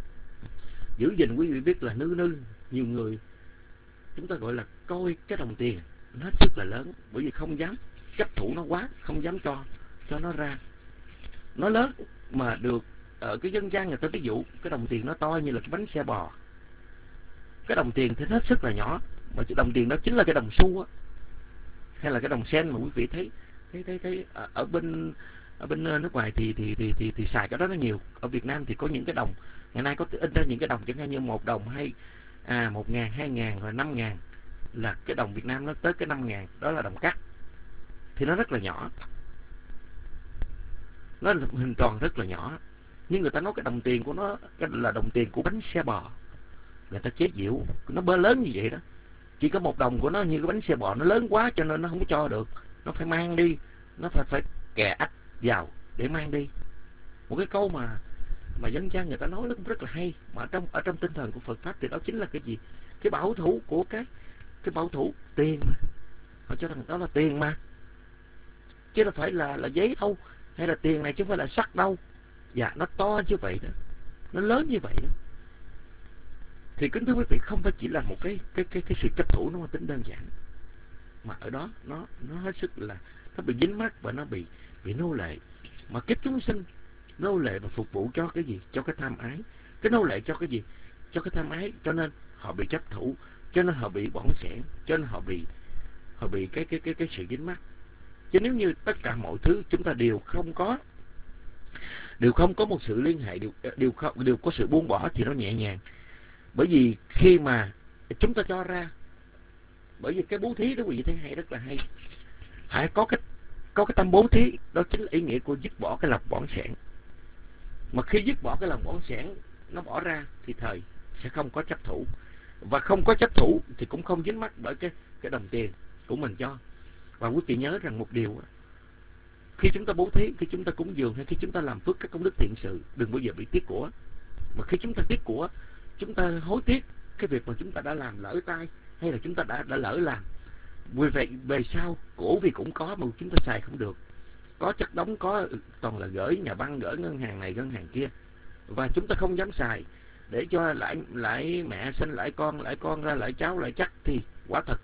giữ gìn, quý vị biết là nư nư, nhiều người chúng ta gọi là coi cái đồng tiền nó hết sức là lớn, bởi vì không dám chấp thủ nó quá, không dám cho cho nó ra. Nó lớn mà được ở cái dân gian người ta ví dụ cái đồng tiền nó to như là cái bánh xe bò. Cái đồng tiền thì hết sức là nhỏ, mà cái đồng tiền đó chính là cái đồng xu á, hay là cái đồng sen mà quý vị thấy thấy thấy thấy ở, ở bên ở bên nước ngoài thì thì thì thì thì xài cái đó nó nhiều. Ở Việt Nam thì có những cái đồng ngày nay có in ra những cái đồng chẳng hạn như một đồng hay à một ngàn, hai ngàn và năm ngàn, là cái đồng Việt Nam nó tới cái năm ngàn, đó là đồng cắt. Thì nó rất là nhỏ, nó hình tròn rất là nhỏ, nhưng người ta nói cái đồng tiền của nó cái là đồng tiền của bánh xe bò. Người ta chế giễu nó bơ lớn như vậy đó. Chỉ có một đồng của nó như cái bánh xe bò, nó lớn quá cho nên nó không có cho được, nó phải mang đi, nó phải phải kè ách vào để mang đi. Một cái câu mà mà dân gian người ta nói nó cũng rất là hay, mà trong ở trong tinh thần của Phật pháp thì đó chính là cái gì? Cái bảo thủ của cái cái bảo thủ tiền mà. Họ cho rằng đó là tiền mà, chứ đâu phải là là giấy đâu, hay là tiền này chứ không phải là sắt đâu. Dạ, nó to như vậy đó, nó lớn như vậy đó. Thì kính thưa quý vị, không phải chỉ là một cái cái cái cái sự chấp thủ nó mang tính đơn giản, mà ở đó nó nó hết sức là nó bị dính mắc và nó bị bị nô lệ. Mà kiếp chúng sinh nô lệ và phục vụ cho cái gì? Cho cái tham ái. Cái nô lệ cho cái gì? Cho cái tham ái. Cho nên họ bị chấp thủ, cho nên họ bị bỏng sẻn, cho nên họ bị họ bị cái cái cái cái sự dính mắc. Chứ nếu như tất cả mọi thứ chúng ta đều không có đều không có một sự liên hệ, đều đều không đều có sự buông bỏ thì nó nhẹ nhàng. Bởi vì khi mà chúng ta cho ra, bởi vì cái bố thí đó quý vị thấy hay, rất là hay. Hãy có cái có cái tâm bố thí, đó chính là ý nghĩa của dứt bỏ cái lòng bỏng sẻn. Mà khi dứt bỏ cái lòng bỏng sẻn nó bỏ ra thì thời sẽ không có chấp thủ, và không có chấp thủ thì cũng không dính mắc bởi cái cái đồng tiền của mình cho. Và quý vị nhớ rằng một điều, khi chúng ta bố thí, khi chúng ta cúng dường, hay khi chúng ta làm phước các công đức thiện sự, đừng bao giờ bị tiếc của. Mà khi chúng ta tiếc của, chúng ta hối tiếc cái việc mà chúng ta đã làm lỡ tay, hay là chúng ta đã đã lỡ làm. Vì vậy về sau cổ vì cũng có mà chúng ta xài không được, có chất đóng, có toàn là gửi nhà băng, gửi ngân hàng này ngân hàng kia, và chúng ta không dám xài để cho lại lại mẹ sinh lại con, lại con ra lại cháu lại chắc, thì quả thật thì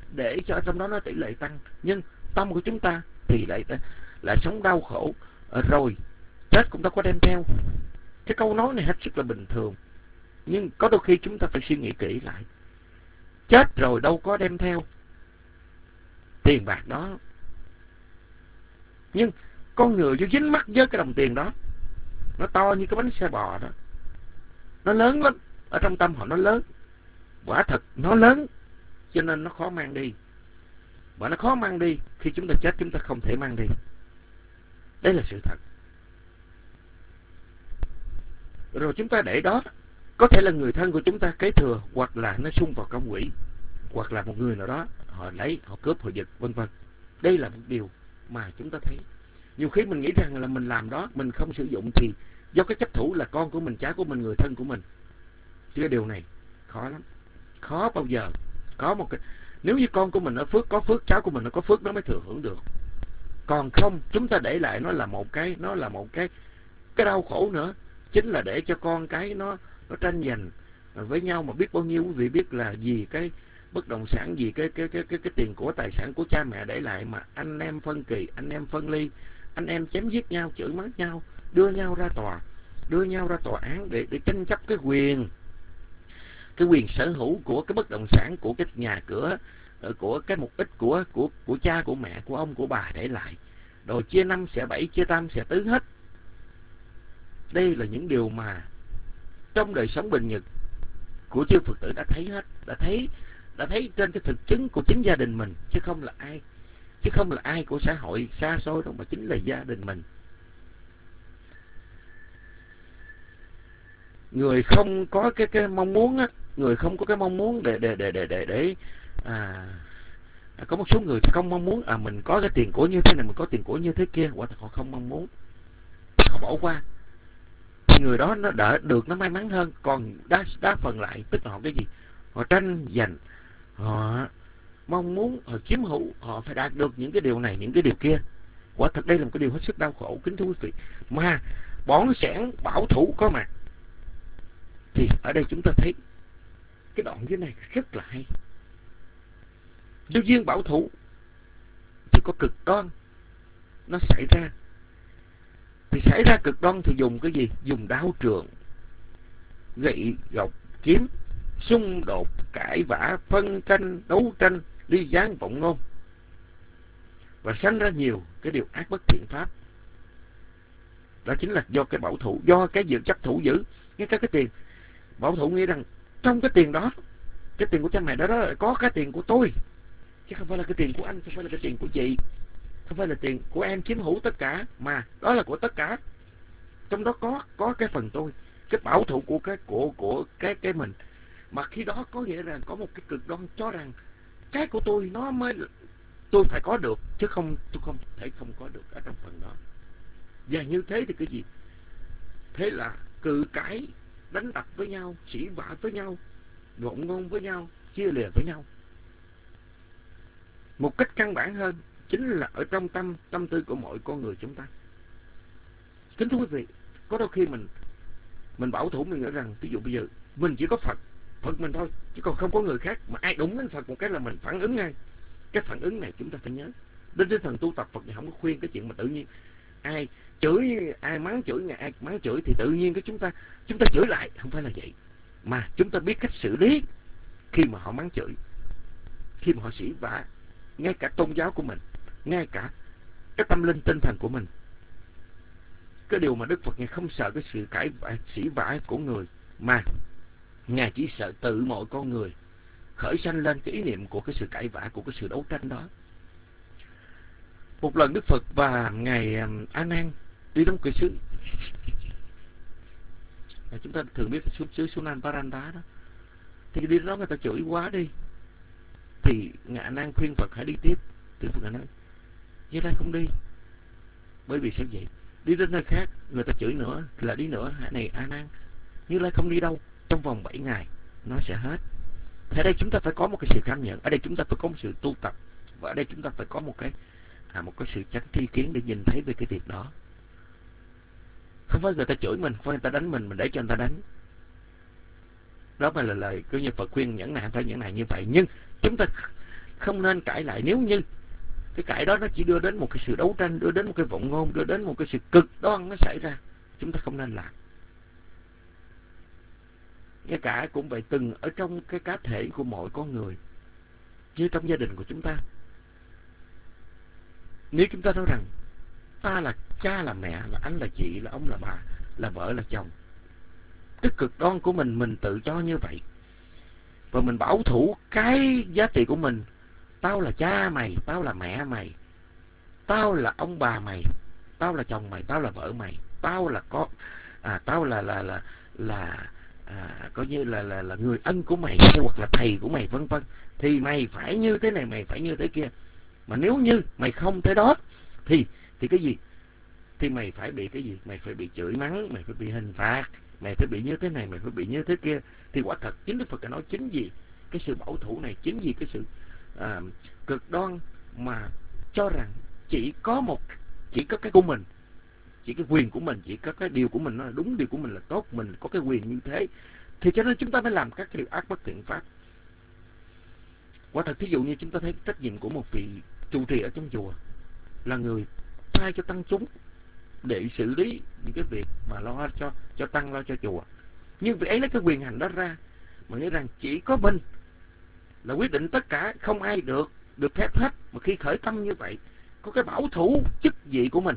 để cho trong đó nó tỷ lệ tăng, nhưng tâm của chúng ta thì lại lại sống đau khổ, rồi chết cũng đâu có đem theo. Cái câu nói này hết sức là bình thường, nhưng có đôi khi chúng ta phải suy nghĩ kỹ lại. Chết rồi đâu có đem theo tiền bạc đó, nhưng con người cứ dính mắc với cái đồng tiền đó. Nó to như cái bánh xe bò đó, nó lớn lắm, ở trong tâm họ nó lớn, quả thật nó lớn, cho nên nó khó mang đi. Và nó khó mang đi, khi chúng ta chết chúng ta không thể mang đi. Đây là sự thật. Rồi chúng ta để đó, có thể là người thân của chúng ta kế thừa, hoặc là nó xung vào công quỹ, hoặc là một người nào đó họ lấy, họ cướp, họ giật, vân vân. Đây là một điều mà chúng ta thấy. Nhiều khi mình nghĩ rằng là mình làm đó, mình không sử dụng thì do cái chấp thủ là con của mình, cháu của mình, người thân của mình. Chứ cái điều này khó lắm, khó bao giờ có một cái. Nếu như con của mình nó phước, có phước, cháu của mình nó có phước, nó mới thừa hưởng được. Còn không, chúng ta để lại nó là một cái, nó là một cái cái đau khổ nữa, chính là để cho con cái nó nó tranh giành với nhau. Mà biết bao nhiêu quý vị biết là vì cái bất động sản, vì cái cái cái cái cái tiền của tài sản của cha mẹ để lại mà anh em phân kỳ, anh em phân ly, anh em chém giết nhau, chửi mắng nhau, đưa nhau ra tòa, đưa nhau ra tòa án để để tranh chấp cái quyền cái quyền sở hữu của cái bất động sản, của cái nhà cửa, của cái mục đích của của của cha, của mẹ, của ông, của bà để lại. Rồi chia năm xẻ bảy, chia tam xẻ tứ hết. Đây là những điều mà trong đời sống bình nhật của chư Phật tử đã thấy hết, đã thấy đã thấy trên cái thực chứng của chính gia đình mình, chứ không là ai, chứ không là ai của xã hội xa xôi đâu, mà chính là gia đình mình. Người không có cái cái mong muốn á, người không có cái mong muốn để để để để để để à, có một số người không mong muốn à mình có cái tiền của như thế này, mình có tiền của như thế kia, quả thật họ không mong muốn, họ bỏ qua. Người đó nó đỡ được, nó may mắn hơn. Còn đa đa phần lại, tức là họ cái gì? Họ tranh giành, họ mong muốn, họ chiếm hữu, họ phải đạt được những cái điều này, những cái điều kia. Quả thật đây là một cái điều hết sức đau khổ, kính thưa quý vị. Mà bỏng sẻn bảo thủ có mặt, thì ở đây chúng ta thấy cái đoạn dưới này rất là hay. Nếu duyên bảo thủ thì có cực đoan nó xảy ra. Thì xảy ra cực đoan thì dùng cái gì? Dùng đao trượng, gậy gộc, kiếm, xung đột, cãi vã, phân tranh, đấu tranh, ly gián, vọng ngôn, và sanh ra nhiều cái điều ác bất thiện pháp. Đó chính là do cái bảo thủ, do cái việc chấp thủ giữ. Ngay cả cái tiền bảo thủ nghĩ rằng trong cái tiền đó, cái tiền của cha mẹ đó, đó có cái tiền của tôi, chứ không phải là cái tiền của anh, không phải là cái tiền của chị, không phải là tiền của em chiếm hữu tất cả, mà đó là của tất cả. Trong đó có có cái phần tôi, cái bảo thủ của cái của của cái cái mình. Mà khi đó có nghĩa rằng có một cái cực đoan cho rằng cái của tôi nó mới tôi phải có được, chứ không tôi không thể không có được ở trong phần đó. Và như thế thì cái gì? Thế là cự cãi, đánh đập với nhau, sỉ vả với nhau, vọng ngôn với nhau, chia lìa với nhau. Một cách căn bản hơn chính là ở trong tâm tâm tư của mỗi con người chúng ta. Kính thưa quý vị, có đôi khi mình mình bảo thủ, mình nghĩ rằng ví dụ bây giờ mình chỉ có Phật, Phật mình thôi, chứ còn không có người khác. Mà ai đụng đến Phật một cái là mình phản ứng ngay. Cái phản ứng này chúng ta phải nhớ. Đến tinh thần tu tập Phật thì không có khuyên cái chuyện mà tự nhiên ai chửi, ai mắng chửi, ngày ai mắng chửi thì tự nhiên cái chúng ta chúng ta chửi lại, không phải là vậy. Mà chúng ta biết cách xử lý khi mà họ mắng chửi, khi mà họ sỉ vả, ngay cả tôn giáo của mình, ngay cả cái tâm linh tinh thần của mình. Cái điều mà Đức Phật Ngài không sợ cái sự cãi vã, sỉ vả của người, mà Ngài chỉ sợ tự mọi con người khởi sanh lên cái ý niệm của cái sự cãi vã, của cái sự đấu tranh đó. Một lần Đức Phật và Ngài A Nan đi đến một cái xứ, chúng ta thường biết cái xứ Sunan Paranta đó, thì đi đến đó người ta chửi quá đi, thì Ngài A Nan khuyên Phật hãy đi tiếp. Thì Phật Ngài nói Như Lai không đi. Bởi vì sao vậy? Đi đến nơi khác người ta chửi nữa là đi nữa. Này A Nan, Như Lai không đi đâu, trong vòng bảy ngày nó sẽ hết. Thế đây chúng ta phải có một cái sự cảm nhận, ở đây chúng ta phải có một sự tu tập, và ở đây chúng ta phải có một cái à, một cái sự chánh tri kiến để nhìn thấy về cái việc đó. Không phải người ta chửi mình, không phải người ta đánh mình, mình để cho người ta đánh. Đó mà là lời của như Phật khuyên nhẫn nại, phải nhẫn nại như vậy. Nhưng chúng ta không nên cãi lại. Nếu như cái cãi đó nó chỉ đưa đến một cái sự đấu tranh, đưa đến một cái vọng ngôn, đưa đến một cái sự cực đoan nó xảy ra, chúng ta không nên làm. Ngay cả cũng vậy, từng ở trong cái cá thể của mọi con người, như trong gia đình của chúng ta, nếu chúng ta nói rằng ta là cha là mẹ, là anh là chị, là ông là bà, là vợ là chồng, cái cực đoan của mình mình tự cho như vậy, và mình bảo thủ cái giá trị của mình. Tao là cha mày, tao là mẹ mày, tao là ông bà mày, tao là chồng mày, tao là vợ mày, tao là con, à, tao là là là là à, coi như là là là người ân của mày, hay hoặc là thầy của mày, vân vân. Thì mày phải như thế này, mày phải như thế kia. Mà nếu như mày không thế đó thì thì cái gì? Thì mày phải bị cái gì? Mày phải bị chửi mắng, mày phải bị hình phạt, mày phải bị như thế này, mày phải bị như thế kia. Thì quả thật chính Đức Phật đã nói, chính vì cái sự bảo thủ này, chính vì cái sự à, cực đoan mà cho rằng chỉ có một chỉ có cái của mình, chỉ cái quyền của mình, chỉ có cái điều của mình nó là đúng, điều của mình là tốt, mình có cái quyền như thế, thì cho nên chúng ta mới làm các cái điều ác bất thiện pháp. Quả thật, thí dụ như chúng ta thấy trách nhiệm của một vị trụ trì ở trong chùa là người thay cho tăng chúng để xử lý những cái việc mà lo cho cho tăng, lo cho chùa. Nhưng vị ấy lấy cái quyền hành đó ra mà nghĩ rằng chỉ có mình là quyết định tất cả, không ai được được phép hết. Mà khi khởi tâm như vậy, có cái bảo thủ chức vị của mình,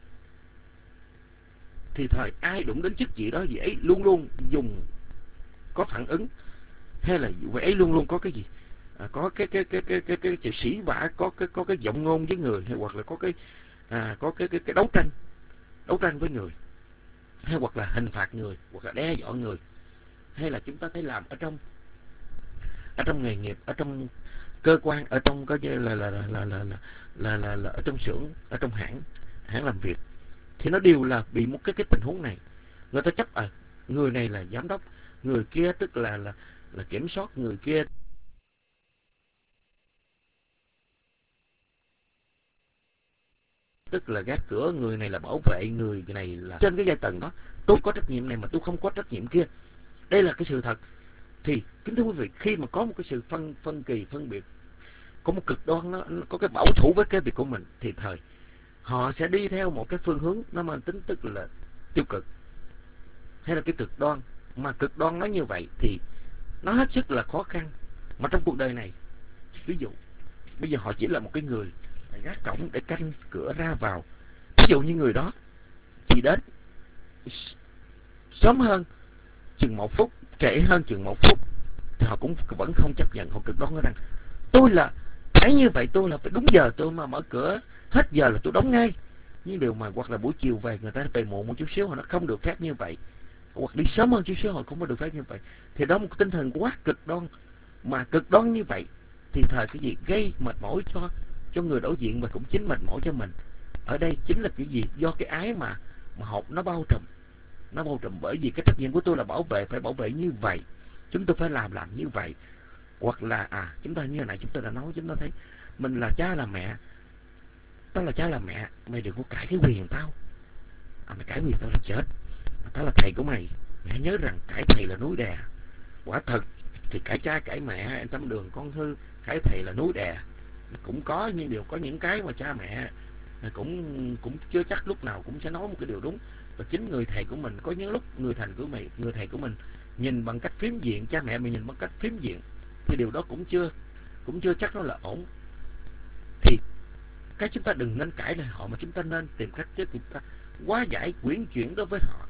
thì thời ai đụng đến chức vị đó, vị ấy luôn luôn dùng có phản ứng, hay là vị ấy luôn luôn có cái gì, à, có cái cái cái cái cái cái, cái sĩ vả, có cái có cái giọng ngôn với người, hay hoặc là có cái à, có cái cái cái đấu tranh đấu tranh với người, hay hoặc là hình phạt người, hoặc là đe dọa người. Hay là chúng ta thấy làm ở trong ở trong nghề nghiệp, ở trong cơ quan, ở trong coi như là là là là là là, là, là, là ở trong xưởng, ở trong hãng hãng làm việc, thì nó đều là bị một cái cái tình huống này. Người ta chấp à, người này là giám đốc, người kia tức là là là kiểm soát, người kia tức là gác cửa, người này là bảo vệ, người này là trên cái giai tầng đó. Tôi có trách nhiệm này mà tôi không có trách nhiệm kia. Đây là cái sự thật. Thì kính thưa quý vị, khi mà có một cái sự phân phân kỳ, phân biệt, có một cực đoan, nó, nó có cái bảo thủ với cái việc của mình, thì thời họ sẽ đi theo một cái phương hướng nó mang tính tức là tiêu cực, hay là cái cực đoan. Mà cực đoan nó như vậy thì nó hết sức là khó khăn. Mà trong cuộc đời này, ví dụ bây giờ họ chỉ là một cái người gác cổng để canh cửa ra vào. Ví dụ như người đó chỉ đến sớm hơn chừng một phút, trễ hơn chừng một phút, thì họ cũng vẫn không chấp nhận. Họ cực đoan nói rằng tôi là phải như vậy, tôi là phải đúng giờ, tôi mà mở cửa hết giờ là tôi đóng ngay. Nhưng điều mà hoặc là buổi chiều về người ta về muộn một chút xíu, họ nó không được phép như vậy, hoặc đi sớm hơn chút xíu họ cũng không được phép như vậy. Thì đó một tinh thần quá cực đoan. Mà cực đoan như vậy thì thời cái gì gây mệt mỏi cho cho người đối diện, và cũng chính mệt mỏi cho mình. Ở đây chính là cái gì? Do cái ái mà mà học nó bao trùm, nó bao trùm. Bởi vì cái trách nhiệm của tôi là bảo vệ, phải bảo vệ như vậy, chúng tôi phải làm làm như vậy. Hoặc là à chúng ta như này, chúng ta đã nói, chúng ta thấy mình là cha là mẹ, tao là cha là mẹ, mày đừng có cãi cái quyền tao. À, mày cãi quyền tao là chết. Tao là thầy của mày, mày hãy nhớ rằng cãi thầy là núi đè. Quả thật thì cãi cha cãi mẹ, anh Tâm Đường con Thư, cãi thầy là núi đè cũng có, nhưng điều có những cái mà cha mẹ cũng cũng chưa chắc lúc nào cũng sẽ nói một cái điều đúng. Và chính người thầy của mình có những lúc người thành của mày, người thầy của mình nhìn bằng cách phiếm diện, cha mẹ mình nhìn bằng cách phiếm diện, thì điều đó cũng chưa cũng chưa chắc nó là ổn. Thì cái chúng ta đừng nên cãi lại họ, mà chúng ta nên tìm cách chứ chúng ta hóa giải, quyển chuyển đối với họ.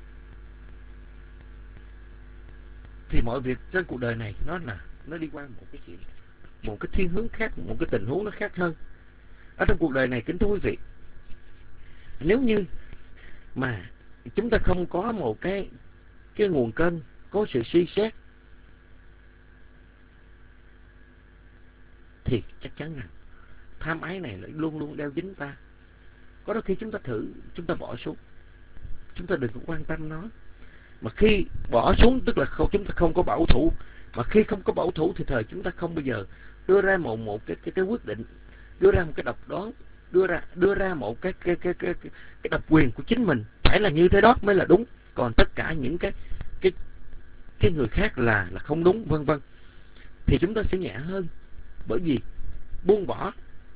Thì mọi việc trên cuộc đời này nó là nó đi qua một cái chuyện, một cái thiên hướng khác, một cái tình huống nó khác hơn. Ở trong cuộc đời này, kính thưa quý vị, nếu như mà chúng ta không có một cái cái nguồn kênh, có sự suy xét, thì chắc chắn rằng tham ái này lại luôn luôn đeo dính ta. Có đôi khi chúng ta thử, chúng ta bỏ xuống, chúng ta đừng có quan tâm nó. Mà khi bỏ xuống tức là không, chúng ta không có bảo thủ. Mà khi không có bảo thủ thì thời chúng ta không bao giờ đưa ra một một cái cái, cái quyết định, đưa ra một cái độc đoán, đưa ra đưa ra một cái cái cái cái cái, cái độc quyền của chính mình, phải là như thế đó mới là đúng, còn tất cả những cái cái cái người khác là là không đúng, vân vân. Thì chúng ta sẽ nhẹ hơn. Bởi vì buông bỏ,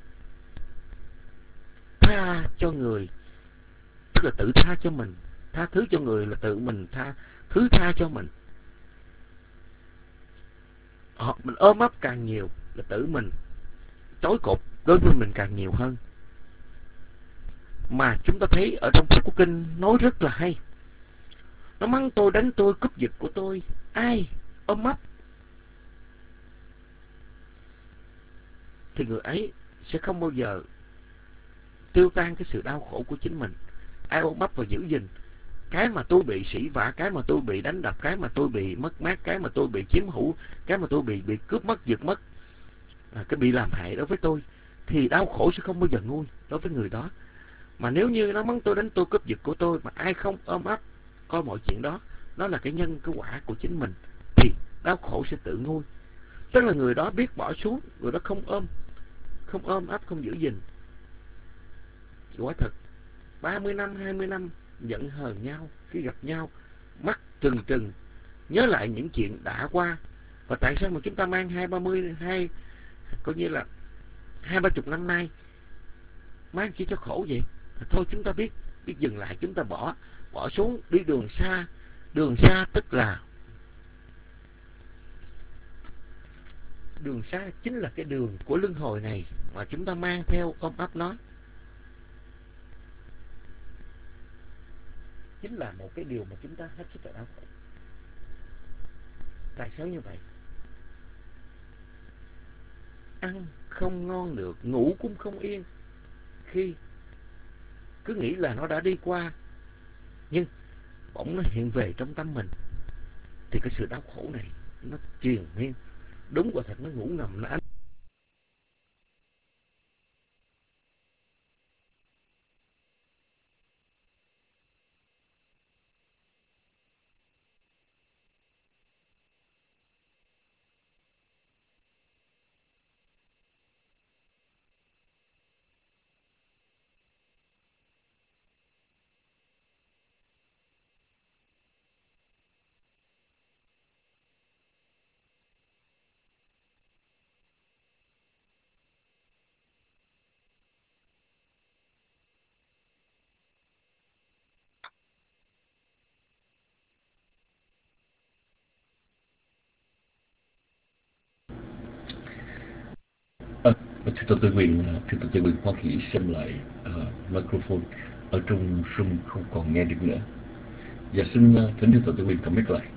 tha cho người, tức là tự tha cho mình. Tha thứ cho người là tự mình tha thứ tha cho mình. Họ mình ôm ấp càng nhiều là tự mình trói cột đối với mình càng nhiều hơn. Mà chúng ta thấy ở trong Phúc Kinh nói rất là hay. Nó mắng tôi, đánh tôi, cướp giật của tôi, ai ôm ấp thì người ấy sẽ không bao giờ tiêu tan cái sự đau khổ của chính mình. Ai ôm ấp và giữ gìn cái mà tôi bị sỉ vả, cái mà tôi bị đánh đập, cái mà tôi bị mất mát, cái mà tôi bị chiếm hữu, cái mà tôi bị bị cướp mất, giật mất, à, cái bị làm hại đối với tôi, thì đau khổ sẽ không bao giờ nguôi đối với người đó. Mà nếu như nó mắng tôi, đánh tôi, cướp giật của tôi mà ai không ôm ấp coi mọi chuyện đó nó là cái nhân cái quả của chính mình, thì đau khổ sẽ tự nguôi. Tức là người đó biết bỏ xuống, người đó không ôm không ôm ấp, không giữ gìn. Quả thật ba mươi năm, hai mươi năm giận hờn nhau, khi gặp nhau mắt trừng trừng nhớ lại những chuyện đã qua. Và tại sao mà chúng ta mang hai ba mươi hai coi như là hai ba chục năm nay mang chỉ cho khổ vậy? Thôi chúng ta biết biết dừng lại, chúng ta bỏ bỏ xuống, đi đường xa. Đường xa tức là đường xa chính là cái đường của luân hồi này mà chúng ta mang theo ôm ấp nó, chính là một cái điều mà chúng ta hết sức là đau khổ. Tại sao như vậy? Ăn không ngon được, ngủ cũng không yên, khi cứ nghĩ là nó đã đi qua nhưng bỗng nó hiện về trong tâm mình, thì cái sự đau khổ này nó triền miên. Đúng quả thật, nó ngủ ngầm, nó ánh. À, thưa tôi Tư Quyền, thưa tôi Tư Quyền, Hoa Kỳ xem lại uh, microphone ở trong room không còn nghe được nữa. Và xin uh, thỉnh thưa tôi Tư Quyền cầm mic lại.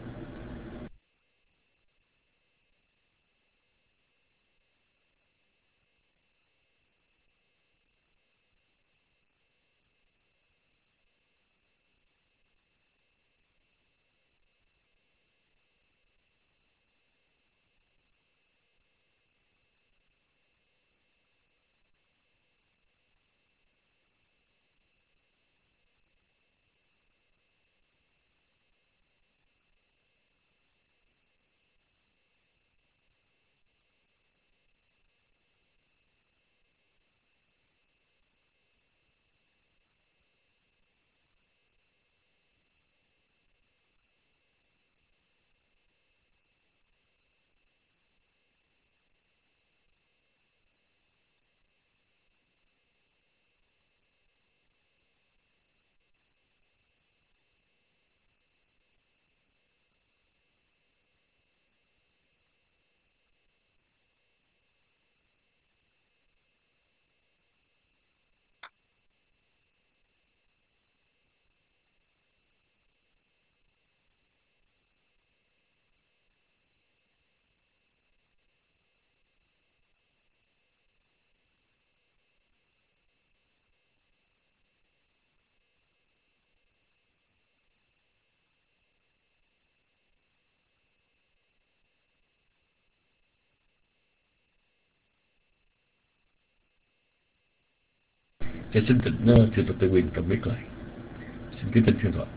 Dạ, xin thỉnh uh, thưa tôi Tư Quyền cầm mic lại. Xin kính thỉnh phiên thoại.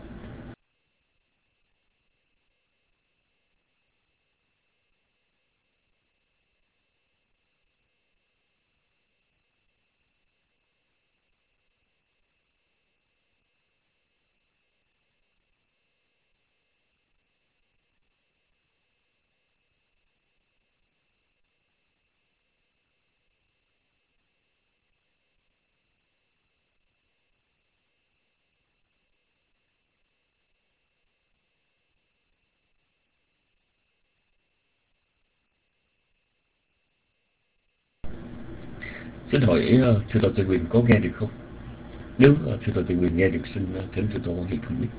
Xin hỏi uh, thưa Tọa Tây Quyền có nghe được không? Nếu uh, thưa Tọa Tây Quyền nghe được, xin uh, thỉnh thưa Tọa Quan Hệ không biết.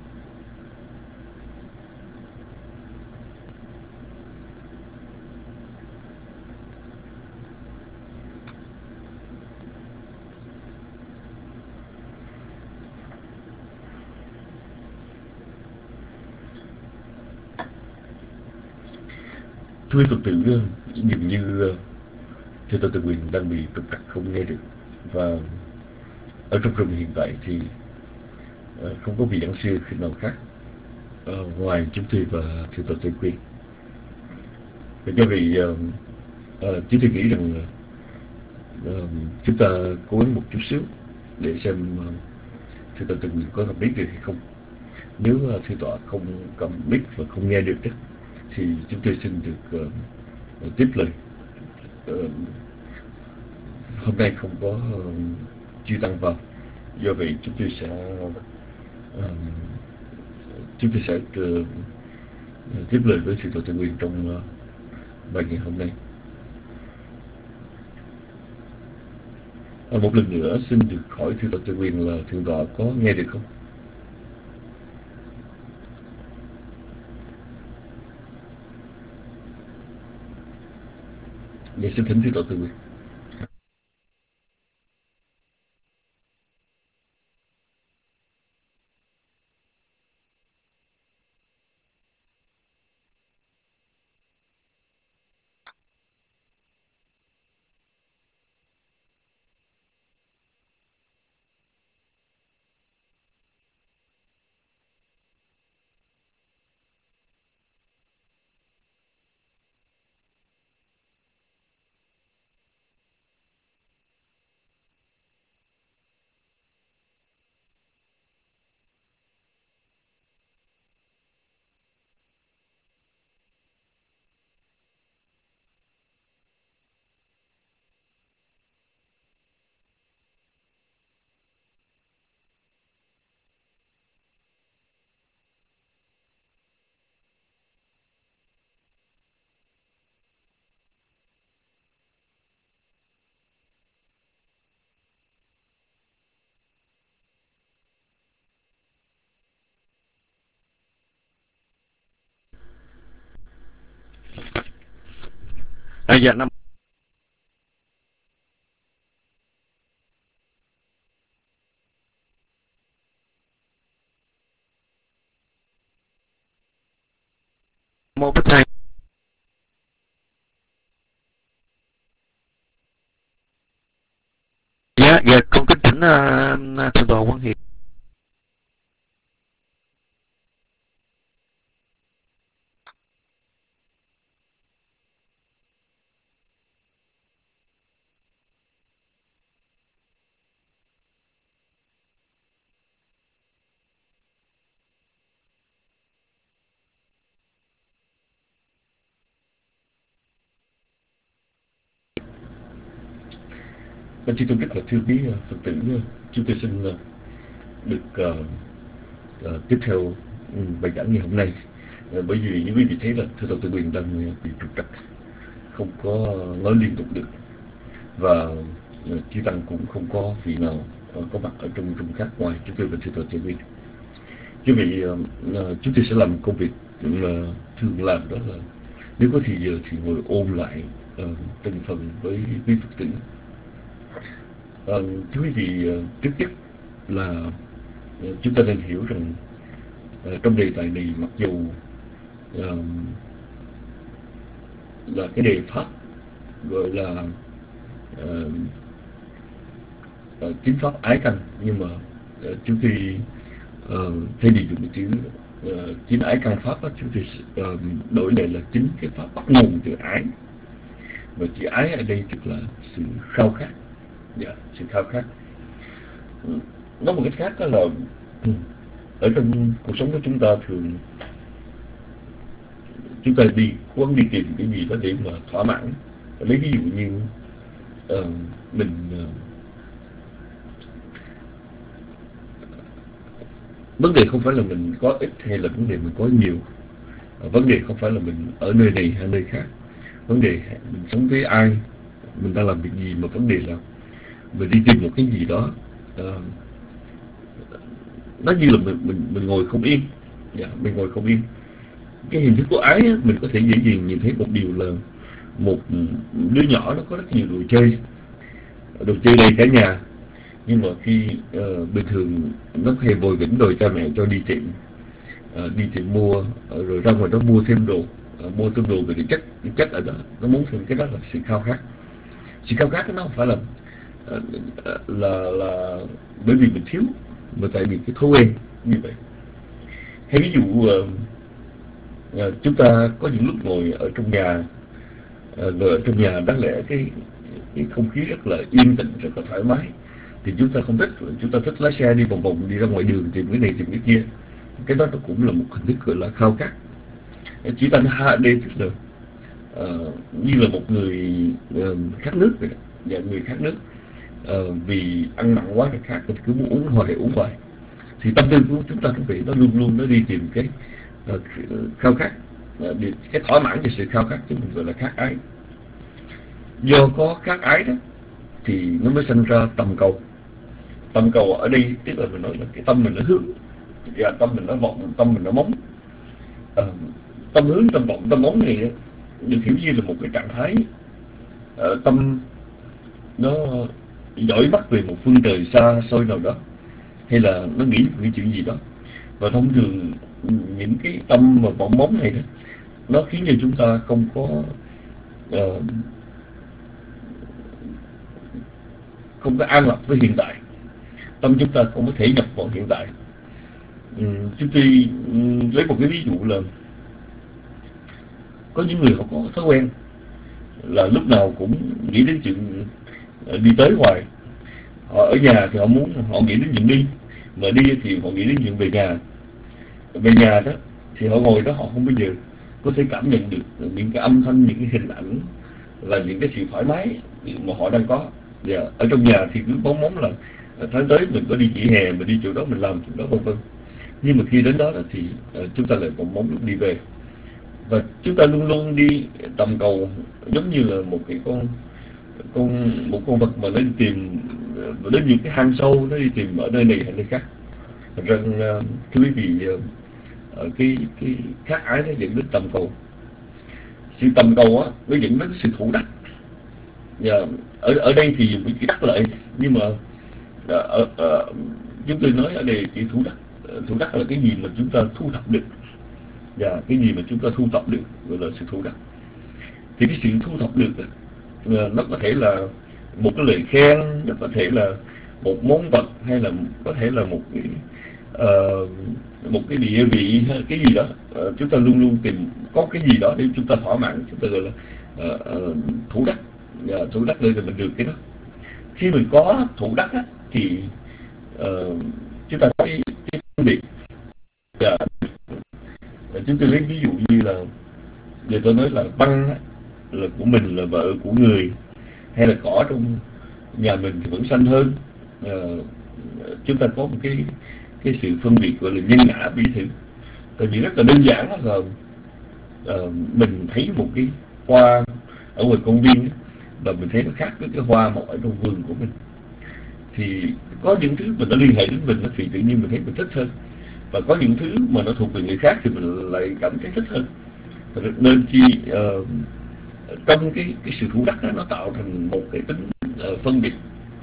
Thưa Phật tử, uh, dường như uh, thưa Tọa Tây Quyền đang bị trục trặc không nghe được, và ở trong rừng hiện tại thì uh, không có vị giảng sư nào khác uh, ngoài chúng tôi và thưa Tọa Tây Quyền. Và do vậy uh, uh, chúng tôi nghĩ rằng uh, chúng ta cố gắng một chút xíu để xem uh, thưa Tọa Tây Quyền có cầm mic được hay không. Nếu uh, thưa Tọa không cầm mic và không nghe được đó, thì chúng tôi xin được uh, tiếp lời. Uh, hôm nay không có uh, chư tăng vào, do vậy chúng tôi sẽ uh, chúng tôi sẽ uh, tiếp lời với thưa Tọa Tây Quyền trong uh, bài ngày hôm nay. Uh, một lần nữa xin được hỏi thưa Tọa Tây Quyền là thượng tọa có nghe được không? Dạ, xin thỉnh thưa Tọa Tây Quyền. À, dạ năm mô Bích Thầy. Dạ, dạ con kính thỉnh uh, thượng tọa Quan Hiệp. Anh chị tôi rất là thưa quý uh, Phật tử, uh, chúng tôi xin uh, được uh, uh, tiếp theo um, bài giảng ngày hôm nay, uh, bởi vì như quý vị thấy là thưa Tọa Tây Quyền đang uh, bị trục trặc, không có uh, nói liên tục được, và uh, chư tăng cũng không có vị nào uh, có mặt ở trong room khác ngoài chúng tôi và thưa Tọa Tây Quyền. Như vậy uh, uh, chúng tôi sẽ làm công việc mà uh, thường làm, đó là nếu có thì giờ thì ngồi ôn lại uh, từng phần với quý Phật tử. Uh, thưa quý vị, uh, trước nhất là uh, chúng ta nên hiểu rằng uh, trong đề tài này, mặc dù uh, là cái đề pháp gọi là uh, uh, chính pháp ái căn, nhưng mà uh, chúng tôi uh, thay vì dùng chữ uh, chính ái căn pháp đó, chúng tôi uh, đổi lại là chính cái pháp bắt nguồn từ ái, và chữ ái ở đây tức là sự khao khát. Dạ, sự khao khát. Nói một cách khác đó là ở trong cuộc sống của chúng ta, thường chúng ta đi cố gắng đi tìm cái gì đó để mà thỏa mãn. Lấy ví dụ như uh, mình uh, vấn đề không phải là mình có ít hay là vấn đề mình có nhiều, uh, vấn đề không phải là mình ở nơi này hay nơi khác, vấn đề mình sống với ai, mình đang làm việc gì, mà vấn đề là mình đi tìm một cái gì đó, uh, nó như là mình mình mình ngồi không yên. Dạ, mình ngồi không yên. Cái hình thức của ái á, mình có thể dễ dàng nhìn thấy một điều là một đứa nhỏ nó có rất nhiều đồ chơi, đồ chơi đầy cả nhà, nhưng mà khi uh, bình thường nó hay vội vĩnh đòi cha mẹ cho đi tiệm, uh, đi tiệm mua, uh, rồi ra ngoài đó mua thêm đồ, uh, mua thêm đồ về để chất chất ở đó, nó muốn thêm. Cái đó là sự khao khát. Sự khao khát nó không phải là uh, là là bởi vì mình thiếu, mà tại vì cái thói quen như vậy. Hay ví dụ uh, uh, chúng ta có những lúc ngồi ở trong nhà, uh, ngồi ở trong nhà đáng lẽ cái cái không khí rất là yên tĩnh, rất là thoải mái, thì chúng ta không thích. Chúng ta thích lái xe đi vòng vòng, đi ra ngoài đường tìm cái này tìm cái kia. Cái đó nó cũng là một hình thức gọi là khao khát. Chỉ ta ha đây tức là uh, như là một người uh, khát nước vậy đó. Dạ, người khát nước, uh, vì ăn mặn quá thì khát, thì cứ muốn uống hoài uống hoài. Thì tâm tư của chúng ta cũng vậy, nó luôn luôn nó đi tìm cái uh, khao khát, uh, cái thỏa mãn về sự khao khát, chứ mình gọi là khát ái. Do có khát ái đó thì nó mới sinh ra tầm cầu. Tầm cầu ở đây tức là mình nói là cái tâm mình nó hướng, và tâm mình nó vọng, tâm mình nó móng. À, tâm hướng, tâm vọng, tâm móng này được hiểu như là một cái trạng thái à, tâm nó dõi mắt về một phương trời xa xôi nào đó, hay là nó nghĩ một cái chuyện gì đó. Và thông thường những cái tâm mà vọng móng này đó, nó khiến cho chúng ta không có uh, không có an lạc với hiện tại. Tâm chúng ta không có thể nhập vào hiện tại. Ừ, chúng tôi lấy một cái ví dụ là có những người họ có thói quen là lúc nào cũng nghĩ đến chuyện đi tới hoài. Họ ở nhà thì họ muốn họ nghĩ đến chuyện đi, mà đi thì họ nghĩ đến chuyện về nhà. Về nhà đó thì họ ngồi đó, họ không bao giờ có thể cảm nhận được những cái âm thanh, những cái hình ảnh, là những cái sự thoải mái mà họ đang có. Và ở trong nhà thì cứ bóng móng là tháng tới mình có đi nghỉ hè, mình đi chỗ đó, mình làm chỗ đó, vân vân. Nhưng mà khi đến đó, đó thì uh, chúng ta lại bóng móng lúc đi về. Và chúng ta luôn luôn đi tầm cầu, giống như là một cái con con một con vật mà nó đi tìm uh, đến những cái hang sâu, nó đi tìm ở nơi này hay nơi khác. Rằng uh, thưa quý vị, uh, cái cái khát ái nó dẫn đến tầm cầu. Sự tầm cầu á, nó dẫn đến sự thủ đắc. Và ở ở đây thì dùng cái chữ đắc lợi, nhưng mà ở, ở, chúng tôi nói ở đây chỉ thủ đắc. Thủ đắc là cái gì mà chúng ta thu thập được, và cái gì mà chúng ta thu thập được gọi là sự thủ đắc. Thì cái sự thu thập được nó có thể là một cái lời khen, nó có thể là một món vật, hay là có thể là một cái uh, một cái địa vị hay cái gì đó. Uh, chúng ta luôn luôn tìm có cái gì đó để chúng ta thỏa mãn, chúng ta gọi là uh, uh, thủ đắc. Và thủ đắc đây là mình được cái đó. Khi mình có thủ đắc á, thì uh, chúng ta có cái, cái phân biệt. Và chúng tôi lấy ví dụ như là giờ tôi nói là băng á, là của mình, là vợ của người, hay là cỏ trong nhà mình thì vẫn xanh hơn. Uh, chúng ta có một cái cái sự phân biệt gọi là nhân ngã bí thử. Tại vì rất là đơn giản là uh, mình thấy một cái hoa ở ngoài công viên ấy, và mình thấy nó khác với cái hoa mà ở trong vườn của mình, thì có những thứ mà nó liên hệ đến mình thì tự nhiên mình thấy mình thích hơn, và có những thứ mà nó thuộc về người khác thì mình lại cảm thấy thích hơn. Nên chi uh, trong cái cái sự thủ đắc đó, nó tạo thành một cái tính uh, phân biệt.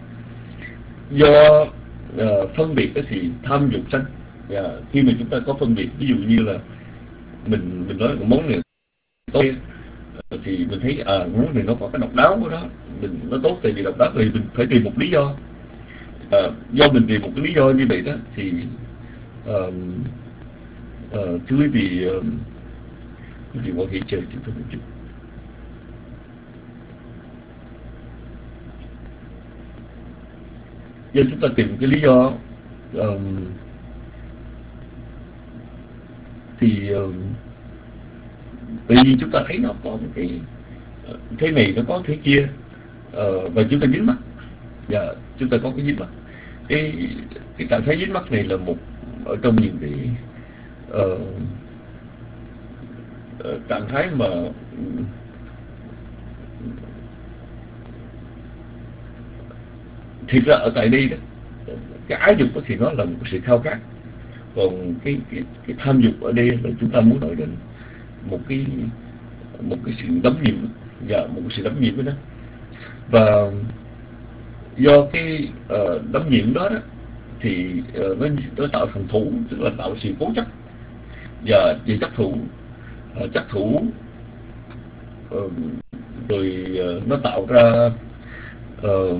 Do uh, phân biệt đó thì tham dục sanh. Và khi mà chúng ta có phân biệt, ví dụ như là mình mình nói một món này tốt, thì mình thấy à món này nó có cái độc đáo của nó, mình nó tốt tại vì độc đáo, thì mình phải tìm một lý do. À, do mình tìm một cái lý do như vậy đó thì uh, uh, thưa quý vị, uh, quý vị có thể chờ chúng tôi một chút. Do chúng ta tìm cái lý do um, thì uh, tự nhiên chúng ta thấy nó có một cái uh, thế này, nó có thế kia, uh, và chúng ta dính mắc. Và chúng ta có cái dính mắc. Cái cái trạng thái dính mắc này là một ở trong những cái uh, uh, trạng thái mà uh, thiệt ra ở tại đây đó, cái ái dục thì nó là một sự khao khát, còn cái, cái, cái tham dục ở đây là chúng ta muốn nói đến một cái một cái sự đắm nhiễm và một cái sự đắm nhiễm đó. Và do cái uh, đắm nhiễm đó, đó thì uh, nó, nó tạo thành thủ, tức là tạo sự cố chấp và về chấp thủ, uh, chấp thủ uh, rồi uh, nó tạo ra uh,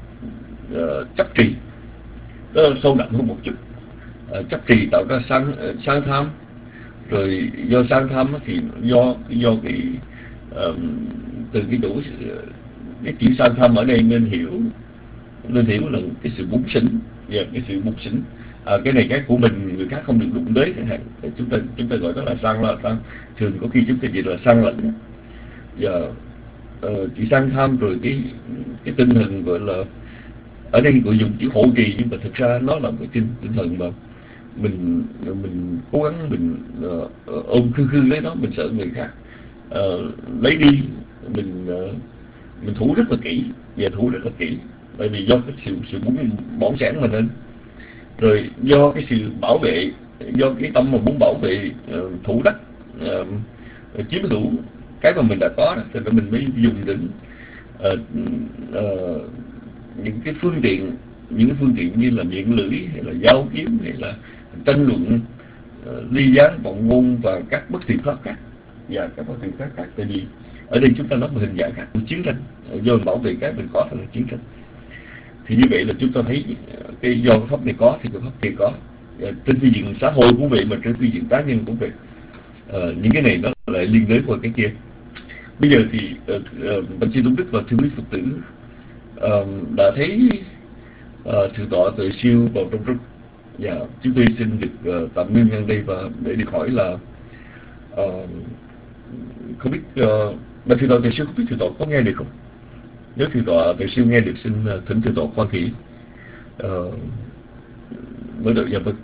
uh, chấp trì, đó là sâu đậm hơn một chút. Uh, chấp trì tạo ra sang uh, sang tham, rồi do sang tham thì do do cái uh, từ cái chỗ cái chữ sang tham ở đây nên hiểu nên hiểu là cái sự búng xỉn và cái sự búng xỉn. À, cái này cái của mình người khác không được đụng tới chẳng hạn, chúng ta chúng ta gọi đó là sang là sang, thường có khi chúng ta dịch là sang lẫn. Và uh, chỉ sang tham rồi cái cái tinh thần gọi là ở đây gọi dùng chữ hộ trì, nhưng mà thực ra nó là một tinh tinh thần mà mình mình cố gắng mình uh, ôm khư khư lấy nó, mình sợ người khác uh, lấy đi, mình uh, mình thủ rất là kỹ và thủ rất là kỹ, bởi vì do cái sự sự muốn bỏng sẻn mình lên, rồi do cái sự bảo vệ, do cái tâm mà muốn bảo vệ uh, thủ đắc, uh, chiếm hữu cái mà mình đã có đó, thì mình mới dùng đến uh, uh, những cái phương tiện những cái phương tiện như là miệng lưỡi hay là dao kiếm hay là tranh luận, uh, ly gián vọng ngôn và các bất thiện pháp khác và các bất thiện pháp khác. Tại vì ở đây chúng ta nói một hình dạng khác của chiến tranh, do mình bảo vệ cái mình có là chiến tranh. Thì như vậy là chúng ta thấy cái do cái pháp này có thì cái pháp kia có, trên phương diện xã hội cũng vậy mà trên phương diện cá nhân cũng vậy. À, những cái này nó lại liên đới qua cái kia. Bây giờ thì uh, uh, Bạch Sư Tôn Đức và thưa quý Phật tử uh, đã thấy uh, thượng tọa Tuệ Siêu vào trong rút, và chúng tôi xin được uh, tạm ngưng ngang đây và để được hỏi là uh, không biết uh, Bạch Thượng tọa Tuệ Siêu không biết thượng tọa có nghe được không? Nếu thượng tọa Tuệ Siêu nghe được, xin uh, thỉnh thượng tọa khoan hỷ uh, mới được. Dạ vâng.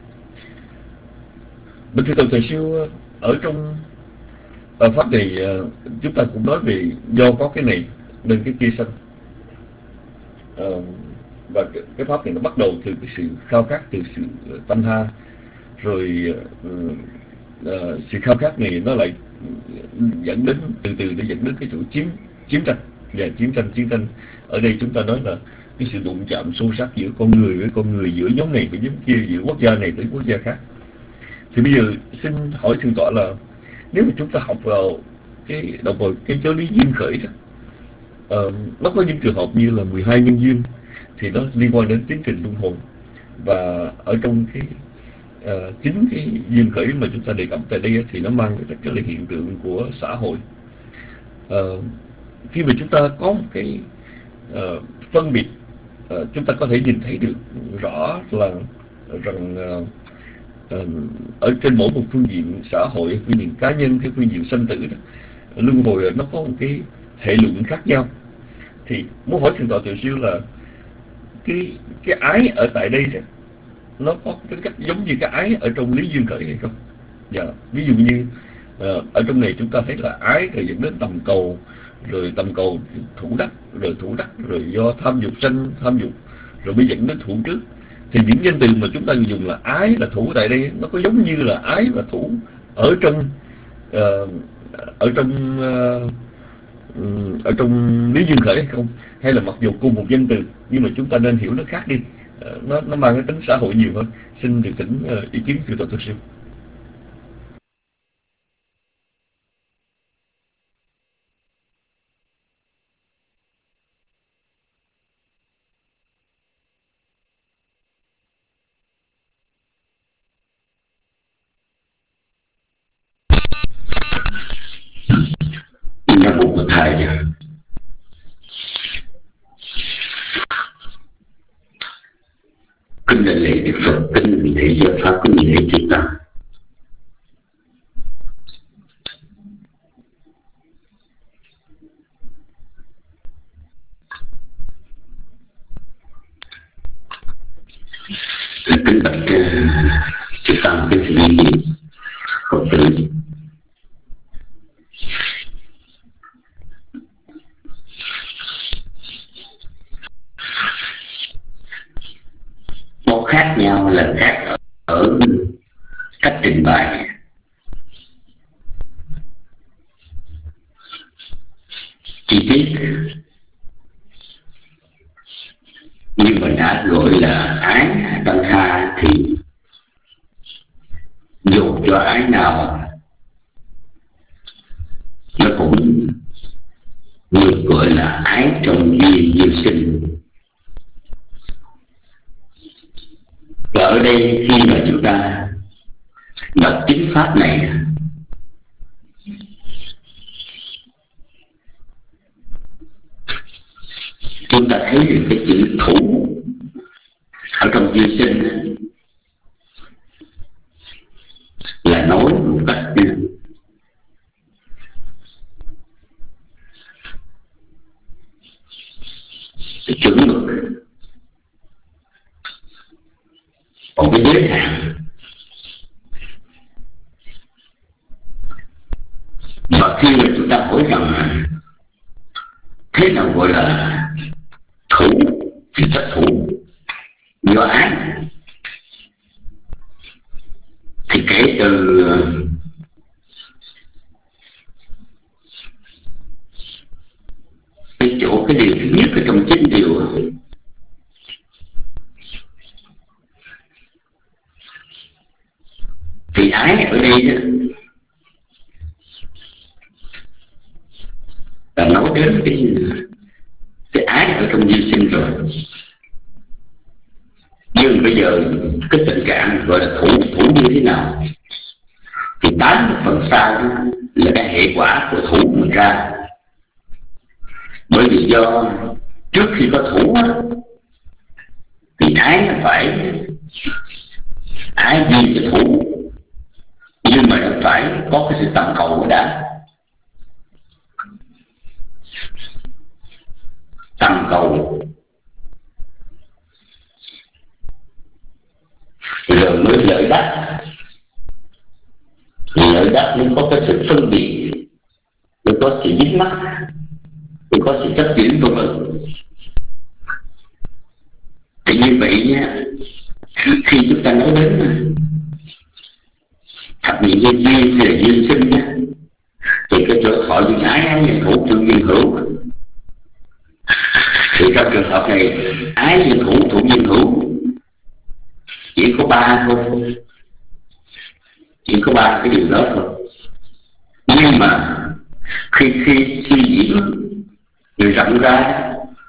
Bạch Thượng tọa Tuệ Siêu ở trong uh, pháp này uh, chúng ta cũng nói về do có cái này nên cái kia sanh, uh, và cái, cái pháp này nó bắt đầu từ cái sự khao khát, từ sự uh, tâm ha, rồi uh, uh, sự khao khát này nó lại dẫn đến từ từ để dẫn đến cái chỗ chiến chiến tranh và chiến tranh chiến tranh ở đây chúng ta nói là cái sự đụng chạm sâu sắc giữa con người với con người, giữa nhóm này với nhóm kia, giữa quốc gia này với quốc gia khác. Thì bây giờ xin hỏi thượng tọa là nếu mà chúng ta học vào cái đồng vào cái giáo lý duyên khởi đó, uh, nó có những trường hợp như là mười hai nhân duyên thì nó liên quan đến tiến trình luân hồi, và ở trong cái uh, chính cái duyên khởi mà chúng ta đề cập tại đây thì nó mang tất cả là hiện tượng của xã hội. Uh, khi mà chúng ta có một cái uh, phân biệt, uh, chúng ta có thể nhìn thấy được rõ là rằng uh, uh, ở trên mỗi một phương diện xã hội, phương diện cá nhân, cái phương diện sanh tử đó, luân hồi nó có một cái hệ luận khác nhau. Thì muốn hỏi thượng tọa Tuệ Siêu là cái cái ái ở tại đây đó, nó có cái cách giống như cái ái ở trong lý duyên khởi hay không? Dạ, ví dụ như uh, ở trong này chúng ta thấy là ái rồi dẫn đến tầm cầu, rồi tầm cầu thủ đắc, rồi thủ đắc rồi do tham dục sanh tham dục, rồi mới dẫn đến thủ trước. Thì những danh từ mà chúng ta dùng là ái là thủ tại đây, nó có giống như là ái và thủ ở trong uh, ở trong uh, ở trong lý duyên khởi hay không? Hay là mặc dù cùng một danh từ nhưng mà chúng ta nên hiểu nó khác đi, uh, nó nó mang cái tính xã hội nhiều hơn. Xin được thỉnh uh, ý kiến thượng tọa Tuệ Siêu. Nam mô Bổn Thầy. Kính đại lễ Đức Phật, kính lễ giáo pháp, kính lễ chư tăng. Kính bạch chư tăng, kính thưa Phật tử. nhau là khác ở, ở cách trình bày. Chi tiết như mình đã gọi là ái tăng tha, thì dù cho ái nào nó cũng được gọi là ái trong duyên duyên sinh. Và ở đây khi mà chúng ta đọc chính pháp này, chúng ta thấy được cái chữ thủ ở trong duyên sinh là nói một cách chuẩn mực, còn cái giới hạn. Và khi mà chúng ta hỏi rằng thế nào gọi là thủ thì thất thủ do ái, thì kể từ cái chỗ cái điều thứ nhất ở trong chín điều thì ái ở đây đó là nói đến cái cái ái ở trong duyên sinh rồi. Nhưng bây giờ cái tình trạng gọi là thủ thủ như thế nào thì tám phần sau là cái hệ quả của thủ mình ra. Bởi vì do trước khi có thủ thì ái nó phải ái gì cho thủ, nhưng mà nó phải có cái sự tầm cầu đã. Tầm cầu rồi mới lợi đắc. Lợi đắc mới có cái sự phân biệt, mới có sự dính mắc, mới có sự chấp chuyển vân vân. Thì như vậy nha, khi chúng ta nói đến thập nhị nhân duyên hay là duyên sinh nha, thì cái chỗ thọ duyên ái, ái duyên thủ, thủ duyên hữu. Thì trong trường hợp này ái duyên thủ, thủ duyên hữu chỉ có ba thôi, chỉ có ba cái điều đó thôi. Nhưng mà khi khi suy diễn rồi rộng ra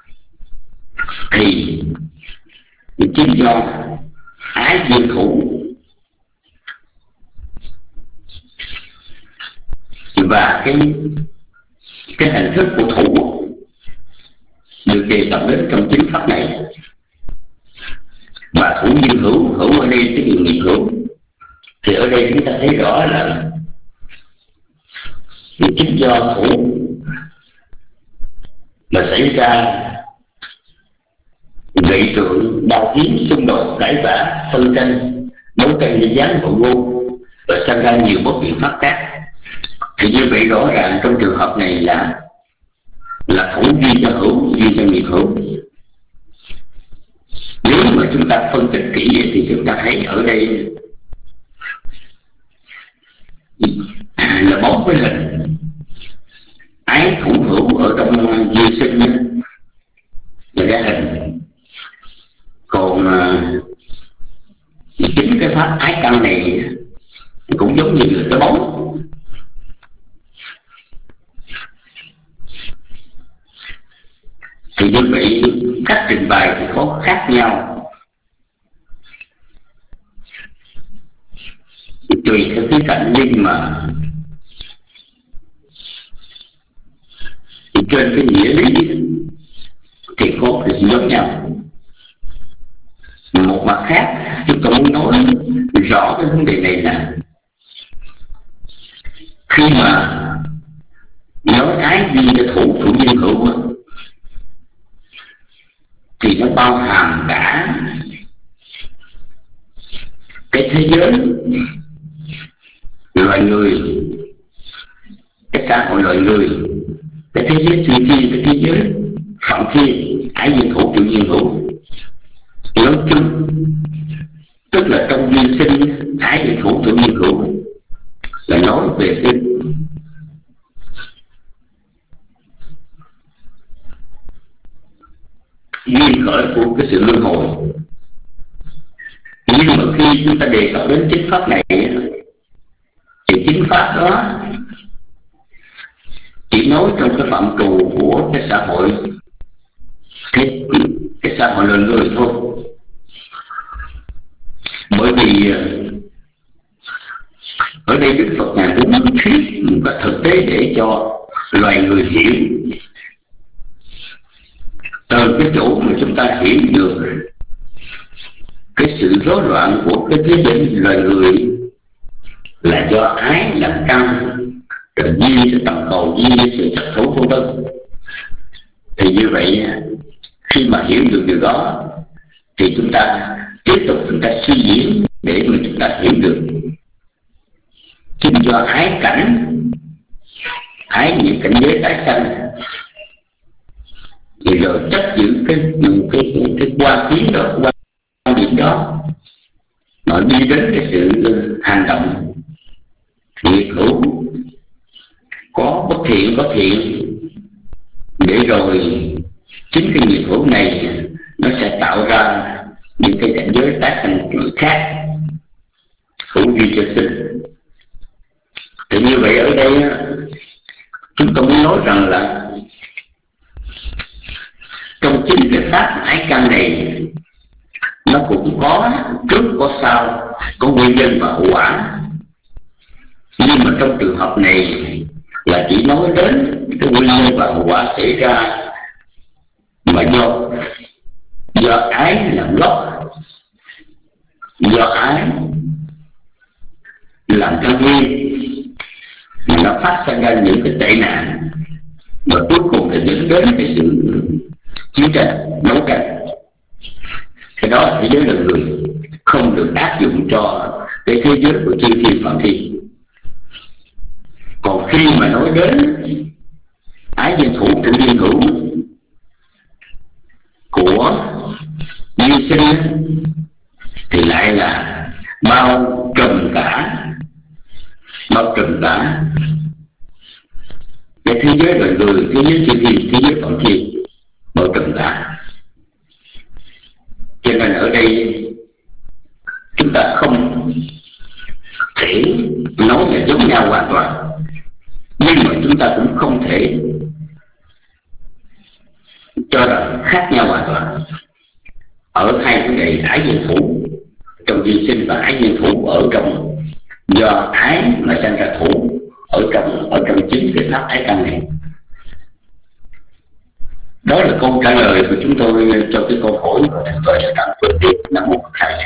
thì chính do ái duyên thủ và cái cái hình thức của thủ được đề cập đến trong chính pháp này. Và thủ duyên hữu, hữu ở đây cái điều nghiệp hữu, thì ở đây chúng ta thấy rõ là chính do thủ mà xảy ra gậy tượng, đau kiếm, xung đột, cãi vã, phân tranh, đấu tranh với gián bộ ngôn và sinh ra nhiều bất biện pháp khác. Thì như vậy rõ ràng trong trường hợp này là là thủ duyên cho hữu, duyên cho nghiệp hữu. Nếu mà chúng ta phân tích kỹ thì chúng ta thấy ở đây là bốn cái hình ái thủ hữu ở trong duyên sinh là cái hình. Còn chính cái pháp ái căn này cũng giống như là cái bóng. Thì như vậy cách trình bày thì có khác nhau tùy theo khía cạnh, nhưng mà trên cái nghĩa lý thì có cái sự giống nhau. Một mặt khác chúng tôi muốn nói rõ cái vấn đề này là khi mà nói ái duyên cho thủ, thủ duyên hữu thì nó bao hàm cả cái thế giới loài người, cái xã hội loài người, cái thế giới siêu thiên, cái thế giới phạm thiên, ái duyên thủ, thủ duyên hữu nói chung, duyên sinh ái diệt thủ tự nhiên hữu là nói về cái duyên khởi của cái sự luân hồi. Nhưng mà khi chúng ta đề cập đến chính pháp này thì chính pháp đó chỉ nói trong cái phạm trù của cái xã hội cái, cái xã hội loài người thôi. Bởi vì ở đây Đức Phật ngài cũng thuyết một cách thực tế để cho loài người hiểu. Từ cái chỗ mà chúng ta hiểu được cái sự rối loạn của cái thế giới loài người là do ái làm căn, rồi duyên sự tầm cầu, duyên sự chấp thủ vân vân. Thì như vậy khi mà hiểu được điều đó thì chúng ta tiếp tục chúng ta suy diễn để mà chúng ta hiểu được chính do ái cảnh, ái những cảnh giới tái sanh, thì rồi chấp giữ cái cái cái, cái quan kiến đó, quan điểm đó, nó đi đến cái sự hành động nghiệp hữu, có bất thiện có thiện, để rồi chính cái nghiệp hữu này nó sẽ tạo ra những cái cảnh giới tái sanh khác, hữu duy cho sinh. Thì như vậy ở đây chúng tôi muốn nói rằng là trong chính cái pháp ái căn này nó cũng có trước có sau, có nguyên nhân và hậu quả. Nhưng mà trong trường hợp này là chỉ nói đến cái nguyên nhân và hậu quả xảy ra mà do do ái làm gốc, do ái làm căn nguyên mà nó phát sinh ra những cái tệ nạn, và cuối cùng là dẫn đến cái sự chiến tranh, đấu tranh. Cái đó là thế giới loài người, không được áp dụng cho cái thế giới của chư thiên phạm thiên. Còn khi mà nói đến ái dân thủ tự nhiên hữu của duyên sinh thì lại là bao trùm cả bao trùm cả cái thế giới loài người, thế giới chư thiên, thế giới phạm thiên, bao trùm cả. Cho nên ở đây chúng ta không thể nói là giống nhau hoàn toàn, nhưng mà chúng ta cũng không thể cho rằng khác nhau hoàn toàn. Ở hai vấn đề ái nhân thủ trong duyên sinh và ái nhân thủ ở trong do ái mà sanh ra thủ ở trong ở trong chính cái pháp ái căn này. Đó là câu trả lời của chúng tôi cho cái câu hỏi mà chúng tôi sẽ tạm quyết tiếp. Nam mô Phật Thầy.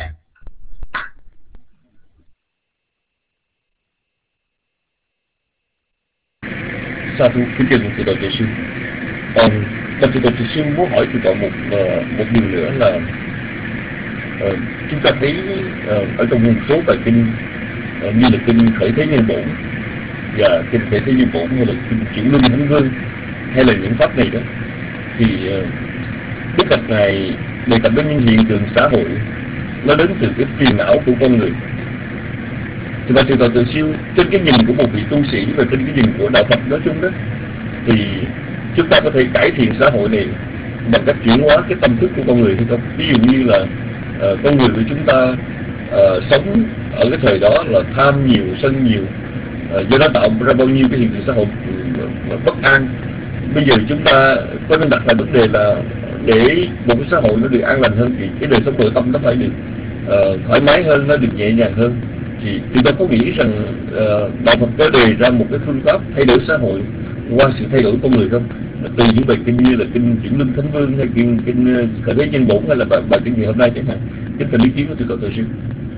Sa thú kính chào thưa Đạo Tổ sư. Um, Đạo Đạo Tổ sư muốn hỏi thưa Đạo một uh, một điều nữa là uh, chúng ta thấy uh, ở trong một số bài kinh uh, như là kinh Khởi Thế Nhân Bổn và kinh Khởi Thế Nhân Bổn, hay là kinh Chuyển Luân Thánh Vương, hay là những pháp này đó, thì uh, Đức Phật này đề cập đến những hiện tượng xã hội nó đến từ cái phiền não của con người. Thì bà thưa Đạo Tổ sư, trên cái nhìn của một vị tu sĩ và trên cái nhìn của đạo Phật nói chung đó, thì chúng ta có thể cải thiện xã hội này bằng cách chuyển hóa cái tâm thức của con người hay không? Ví dụ như là uh, con người của chúng ta uh, sống ở cái thời đó là tham nhiều, sân nhiều, uh, do đó tạo ra bao nhiêu cái hiện tượng xã hội uh, bất an. Bây giờ chúng ta có nên đặt ra vấn đề là để một cái xã hội nó được an lành hơn thì cái đời sống nội tâm nó phải được uh, thoải mái hơn, nó được nhẹ nhàng hơn. Thì chúng ta có nghĩ rằng uh, đạo Phật có đề ra một cái phương pháp thay đổi xã hội qua sự thay đổi con người không? Từ những bài kinh như là kinh Chuyển Luân Thánh Vương hay kinh kinh Khởi Thế Nhân Bổn, hay là bài, bài kinh ngày hôm nay chẳng hạn. Kính thỉnh ý kiến của thưa Đạo Tổ sư.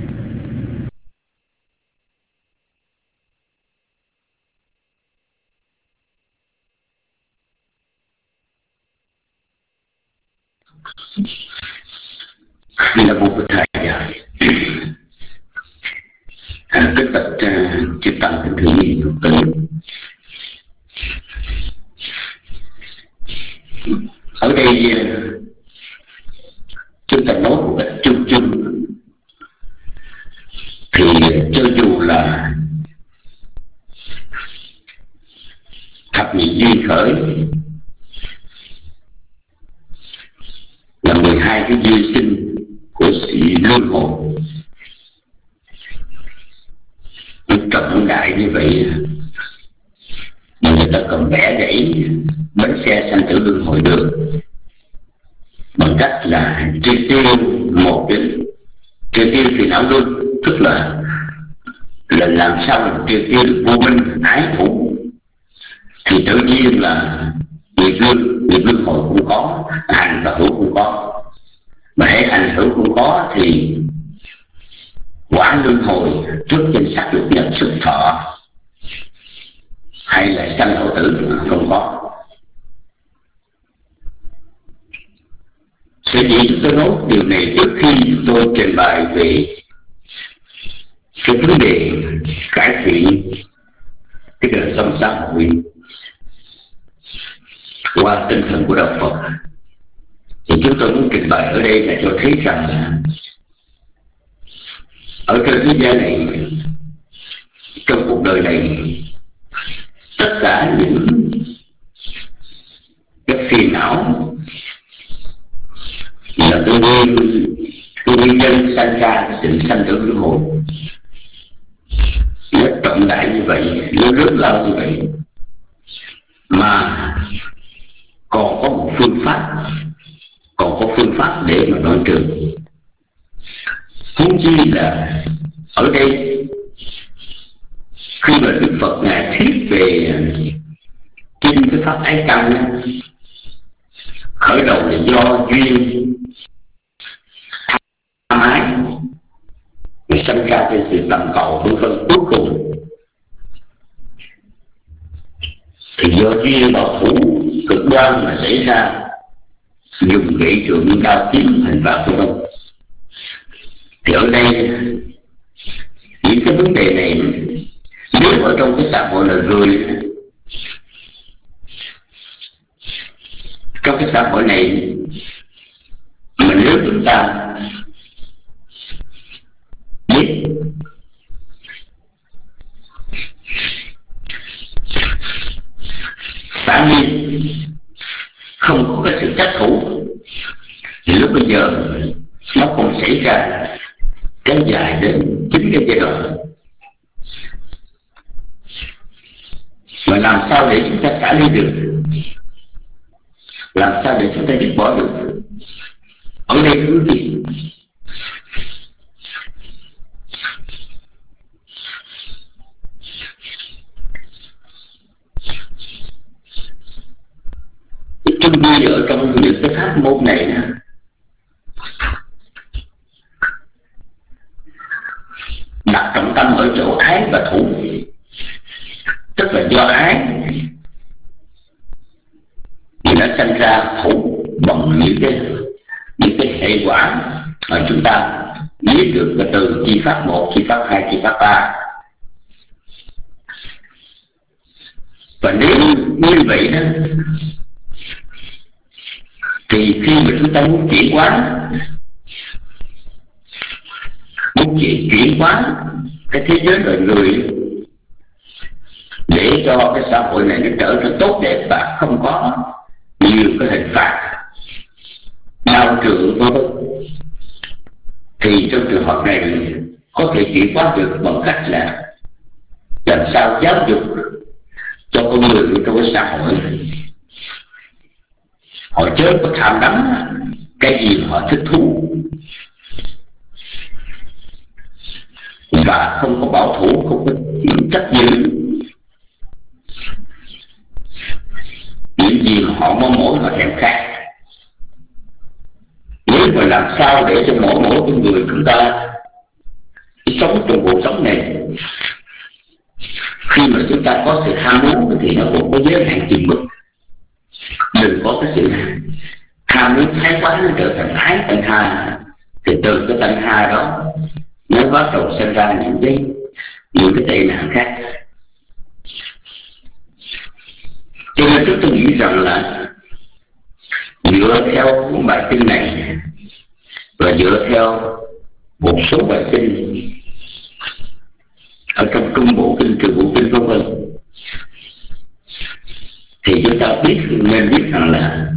Là một cái thầy à, cái bậc uh, chư tăng kính thưa quý Phật tử. Ở đây chúng ta nói một cách chung chung khởi là mười hai cái duyên sinh của sự luân hồi. Nó trọng đại như vậy mà người ta còn vẽ đẩy bánh xe sanh tử luân hồi được bằng cách là triệt tiêu một đến triệt tiêu phiền não luân, tức là là làm sao mà triệt tiêu được vô minh ái thủ, thì tự nhiên là nghiệp luân nghiệp luân hồi cũng có, hành và hữu cũng có. Mà hãy hành hữu cũng có thì quả luân hồi trước danh sắc lục nhập xuất thọ hay là sanh hữu tử không có. Sở dĩ chúng tôi nói điều này trước khi chúng tôi trình bày về cái vấn đề cải thiện cái đời sống xã hội qua tinh thần của đạo Phật, thì chúng tôi muốn trình bày ở đây là cho thấy rằng là ở trên thế gian này, trong cuộc đời này, tất cả những cái phiền não là cái nguyên cái nguyên nhân sanh ra sự sanh tử luân hồi. Nó trọng đại như vậy, nó lớn lao như vậy, mà còn có một phương pháp, còn có phương pháp để mà đoạn trừ. Huống chi là ở đây khi mà Đức Phật ngài thuyết về kinh cái pháp ái căn, khởi đầu là do duyên tham ái rồi sinh ra trên sự tầm cầu vân vân, cuối cùng thì do duyên bảo thủ cực đoan mà xảy ra, dùng gậy trượng đao kiếm hình phạt vân vân. Thì ở đây những cái vấn đề này nếu ở trong cái xã hội là người, trong cái xã hội này mà nếu chúng ta biết xả nhiên, không có cái sự trách thủ, thì lúc bây giờ nó không xảy ra kéo dài đến chín cái giai đoạn. Mà làm sao để chúng ta xả ly được, làm sao để chúng ta dứt bỏ được? Ở đây quý vị, chung quy ở trong những cái pháp môn này đặt trọng tâm ở chỗ ái và thủ, tức là do ái thì nó sinh ra thủ bằng những cái những cái hệ quả mà chúng ta biết được từ chi pháp một, chi pháp hai, chi pháp ba. Và nếu như vậy đó thì khi mà chúng ta muốn chuyển hóa, muốn chuyển chuyển hóa cái thế giới loài người để cho cái xã hội này nó trở nên tốt đẹp và không có nhiều cái hình phạt đau trượng vân vân, thì trong trường hợp này có thể chuyển hóa được bằng cách là làm sao giáo dục cho con người trong cái xã hội họ chớ có tham đắm cái gì họ thích thú và không có bảo thủ, không có trách giữ những gì mà họ mong mỏi, họ thèm khát. Nếu mà làm sao để cho mỗi mỗi con người chúng ta sống trong cuộc sống này, khi mà chúng ta có sự ham muốn thì nó cũng có giới hạn chừng mực. Đừng có cái sự ham muốn thái quá nó trở thành ái tận hà, thì từ cái tận hà đó nó bắt đầu sinh ra những cái những cái tệ nạn khác. Cho nên chúng tôi nghĩ rằng là dựa theo bài kinh này và dựa theo một số bài kinh ở trong trung bộ kinh, trừ bộ kinh vân vân, thì chúng ta biết nên biết rằng là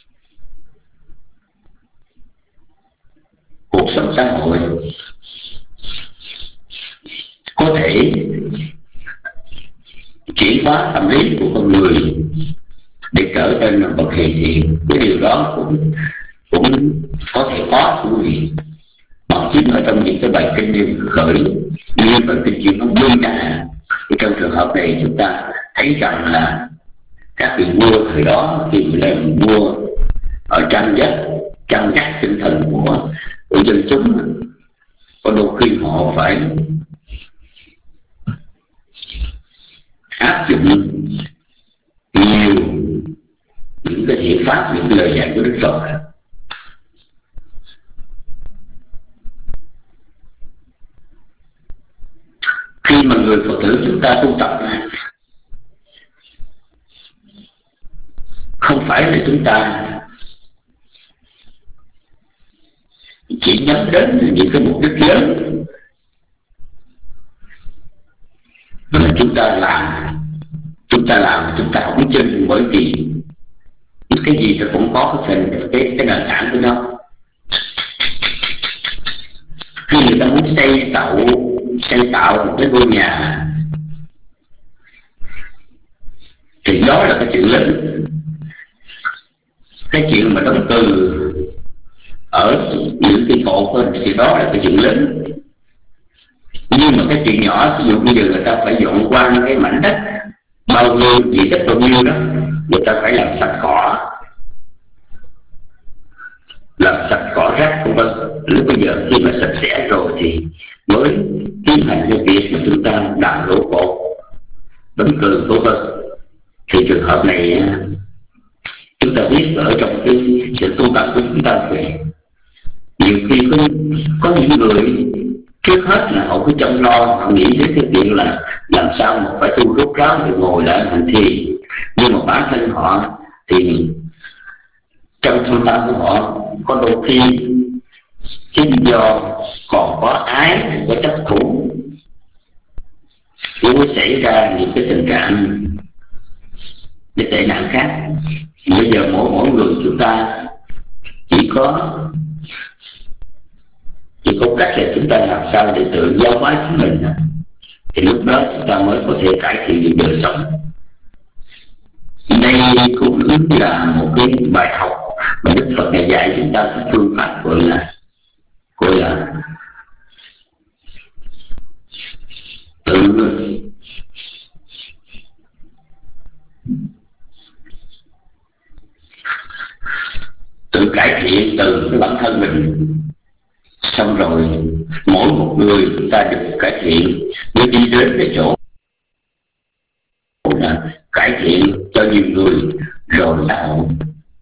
cuộc sống xã hội có thể chuyển hóa tâm lý của con người để trở nên bậc hiền thiện. Cái điều đó cũng cũng có thể có thú vị. Hoặc chính ở trong những cái bài kinh như khởi như bài kinh chuyên ông Bưng Trà, trong trường hợp này chúng ta thấy rằng là các vị vua thời đó khi mà làm vua ở trang dắt trang dắt tinh thần của, của dân chúng, có đôi khi họ phải áp dụng nhiều những cái thiện pháp, những lời dạy của Đức Phật. Khi mà người Phật tử chúng ta tu tập, không phải là chúng ta chỉ nhắm đến những cái mục đích lớn, mà chúng ta làm chúng ta làm chúng ta không chân, bởi vì cái gì nó cũng có cái phần cái cái nền tảng của nó. Khi người ta muốn xây tạo xây tạo một cái ngôi nhà thì đó là cái chuyện lớn. Cái chuyện mà đóng từ ở những cái cột thì đó là cái chuyện lớn. Nhưng mà cái chuyện nhỏ, ví dụ bây giờ người ta phải dọn qua cái mảnh đất bao nhiêu, diện tích bao nhiêu đó, người ta phải làm sạch cỏ, làm sạch cỏ rác vân vân. Lúc bây giờ khi mà sạch sẽ rồi thì mới tiến hành cái việc mà chúng ta đào đổ cột, đóng cừ vân vân. Thì trường hợp này chúng ta biết ở trong cái sự tu tập của chúng ta thì nhiều khi có, có những người trước hết là họ cứ chăm lo, họ nghĩ đến cái chuyện là làm sao mà phải tu rốt ráo để ngồi lại hành thiền. Nhưng mà bản thân họ thì trong thâm tâm của họ có đôi khi chính do còn có ái, có chấp thủ, cũng xảy ra những cái tình trạng cái tệ nạn khác. Bây giờ mỗi mỗi người chúng ta chỉ có chỉ có cách là chúng ta làm sao để tự giáo hóa chính mình, thì lúc đó chúng ta mới có thể cải thiện được đời sống. Đây cũng là một cái bài học mà Đức Phật đã dạy chúng ta cái phương pháp gọi là gọi là tự tự cải thiện từ cái bản thân mình. Xong rồi mỗi một người chúng ta được cải thiện mới đi đến cái chỗ là cải thiện cho nhiều người rồi đạo.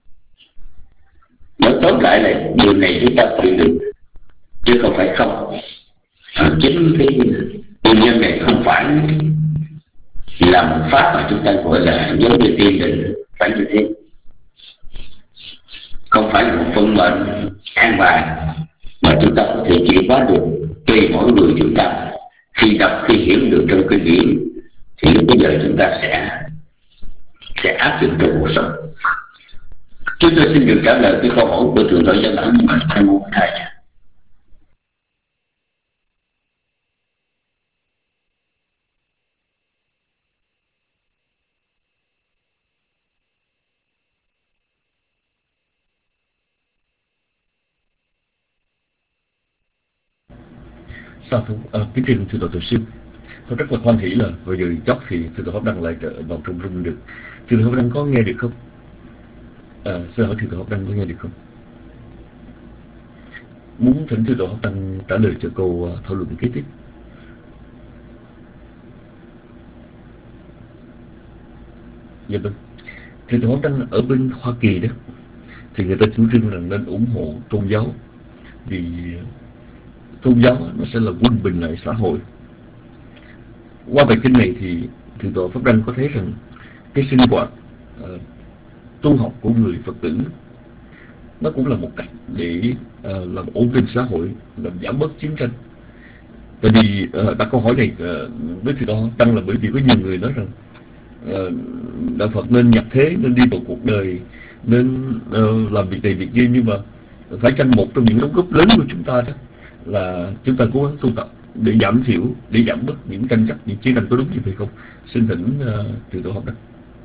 Nói tóm lại là điều này chúng ta phải được, chứ không phải không. À, chính cái nguyên nhân này không phải là một pháp mà chúng ta gọi là giống như tiên định, phải như thế. Không phải là một phân mệnh an bài mà chúng ta có thể chuyển hóa được tùy mỗi người chúng ta. Khi đọc, khi hiểu được trong kinh điển thì lúc bây giờ chúng ta sẽ sẽ áp dụng trong cuộc sống. Chúng tôi xin được trả lời cái câu hỏi của thượng tọa Gia Bảo nhưng mà thầy muốn thầy. Sao thú, à, kính trình thưa tọa tổ sư, tôi rất là hoan hỷ là vừa giờ chốc thì thưa tọa Pháp Đăng lại trở vào trong room được. Thưa tọa Pháp Đăng có nghe được không? À, xin hỏi thưa tọa Pháp Đăng có nghe được không? Muốn thỉnh thưa tọa Pháp Đăng trả lời cho câu uh, thảo luận kế tiếp. Dạ vâng. Thưa tọa Pháp Đăng ở bên Hoa Kỳ đó thì người ta chủ trương rằng nên ủng hộ tôn giáo, vì tôn giáo nó sẽ là quân bình lại xã hội. Qua bài kinh này thì thượng tọa Pháp Đăng có thấy rằng cái sinh hoạt uh, tu học của người Phật tử nó cũng là một cách để uh, làm ổn định xã hội, làm giảm bớt chiến tranh. Tại vì uh, đặt câu hỏi này uh, với thượng tọa Đăng là bởi vì có nhiều người nói rằng uh, đạo Phật nên nhập thế, nên đi vào cuộc đời, nên uh, làm việc này việc kia, nhưng mà phải chăng một trong những đóng góp lớn của chúng ta đó là chúng ta cố gắng tu tập để giảm thiểu, để giảm bớt những tranh chấp, những chiến tranh, có đúng như vậy không? Xin thỉnh uh, từ tổ học đó.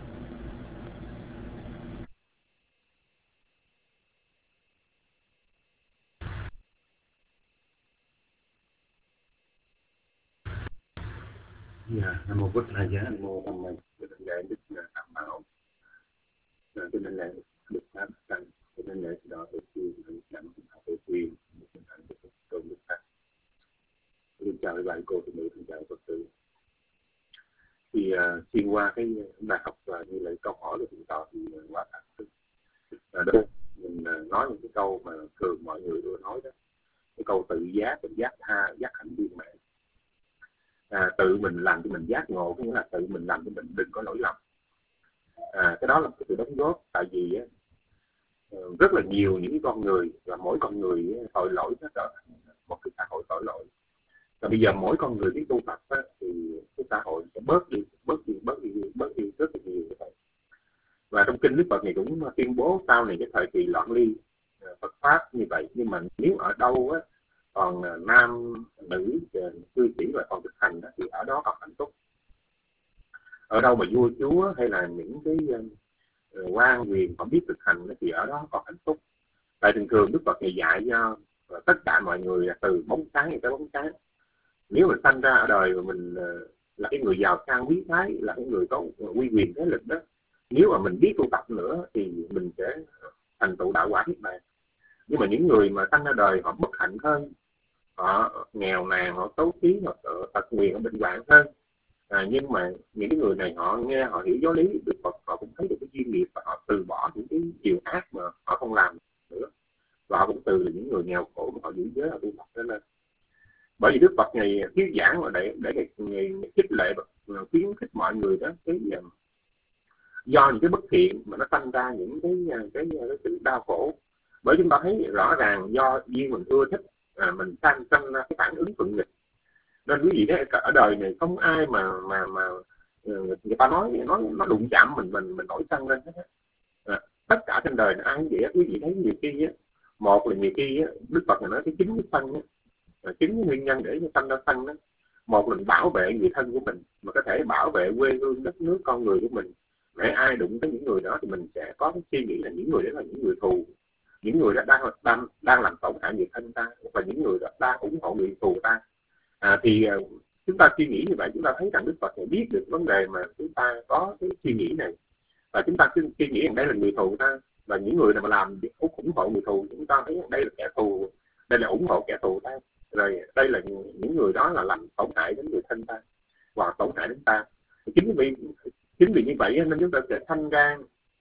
Dạ, Nam mô Bổn Thầy Giá, Nam mô Tham Mày, cho nên lễ đức là đảm bảo, cho nên lễ đức pháp tăng, cho nên lễ đó để chuyên thành cảm về quyền, thành thành của tôn đức pháp. Xin chào các bạn cô, xin chào Phật tử. Thì uh, xuyên qua cái bài học và như lời câu hỏi của chúng ta thì quá thật. À, đó, mình uh, nói những cái câu mà thường mọi người đều nói đó, cái câu tự giác, tự giác tha, giác hạnh viên mãn. À, tự mình làm cho mình giác ngộ, có nghĩa là tự mình làm cho mình đừng có lỗi lầm. À, cái đó là cái sự đóng góp, tại vì á, rất là nhiều những con người, và mỗi con người tội lỗi nó trở thành một cái xã hội tội lỗi. Và bây giờ mỗi con người biết tu tập á, thì cái xã hội sẽ bớt đi, bớt đi, bớt đi, bớt đi rất là nhiều như vậy. Và trong kinh Đức Phật này cũng tuyên bố sau này cái thời kỳ loạn ly Phật pháp như vậy, nhưng mà nếu ở đâu á còn nam nữ cư sĩ và còn thực hành đó, thì ở đó còn hạnh phúc. Ở đâu mà vua chúa hay là những cái uh, quan quyền họ biết thực hành đó, thì ở đó còn hạnh phúc. Tại thường thường Đức Phật này dạy cho uh, tất cả mọi người là từ bóng sáng tới bóng sáng. Nếu mình sanh ra ở đời mà mình uh, là cái người giàu sang quý phái, là cái người có uh, uy quyền thế lực đó, nếu mà mình biết tu tập nữa thì mình sẽ thành tựu đạo quả niết bàn. Nhưng mà những người mà sanh ra đời họ bất hạnh hơn, họ nghèo nàn, họ xấu xí, họ tật nguyền, họ bệnh hoạn hơn, à, nhưng mà những cái người này họ nghe, họ hiểu giáo lý Đức Phật, họ cũng thấy được cái duyên nghiệp và họ từ bỏ những cái điều ác mà họ không làm nữa, và họ cũng từ những người nghèo khổ mà họ giữ giới, họ tu tập đó lên. Bởi vì Đức Phật này thuyết giảng mà để để ngày khích lệ và khuyến khích mọi người đó, cái do những cái bất thiện mà nó sanh ra những cái cái cái sự đau khổ. Bởi chúng ta thấy rõ ràng do duyên mình ưa thích, à, mình sanh sanh ra cái phản ứng thuận nghịch. Nên quý vị thấy ở đời này không ai mà mà mà người ta nói nói nó đụng chạm mình mình mình nổi sân lên hết. À, tất cả trên đời này ai cũng vậy. Quý vị thấy nhiều khi á, một là nhiều khi á, Đức Phật này nói cái chính cái sân á, chính cái nguyên nhân để cho sanh ra sân đó. Một là bảo vệ người thân của mình, mà có thể bảo vệ quê hương đất nước con người của mình. Để ai đụng tới những người đó thì mình sẽ có cái suy nghĩ là những người đó là những người thù, những người đó đang đang đang làm tổn hại người thân ta, và những người đó đang ủng hộ người thù ta. À, thì uh, chúng ta suy nghĩ như vậy, chúng ta thấy rằng Đức Phật này biết được vấn đề mà chúng ta có cái suy nghĩ này, và chúng ta suy nghĩ rằng đây là người thù ta, và những người nào mà làm ủng hộ người thù, chúng ta thấy rằng đây là kẻ thù, đây là ủng hộ kẻ thù ta, rồi đây là những người đó là làm tổn hại đến người thân ta hoặc tổn hại đến ta. Chính vì chính vì như vậy nên chúng ta sẽ sanh ra,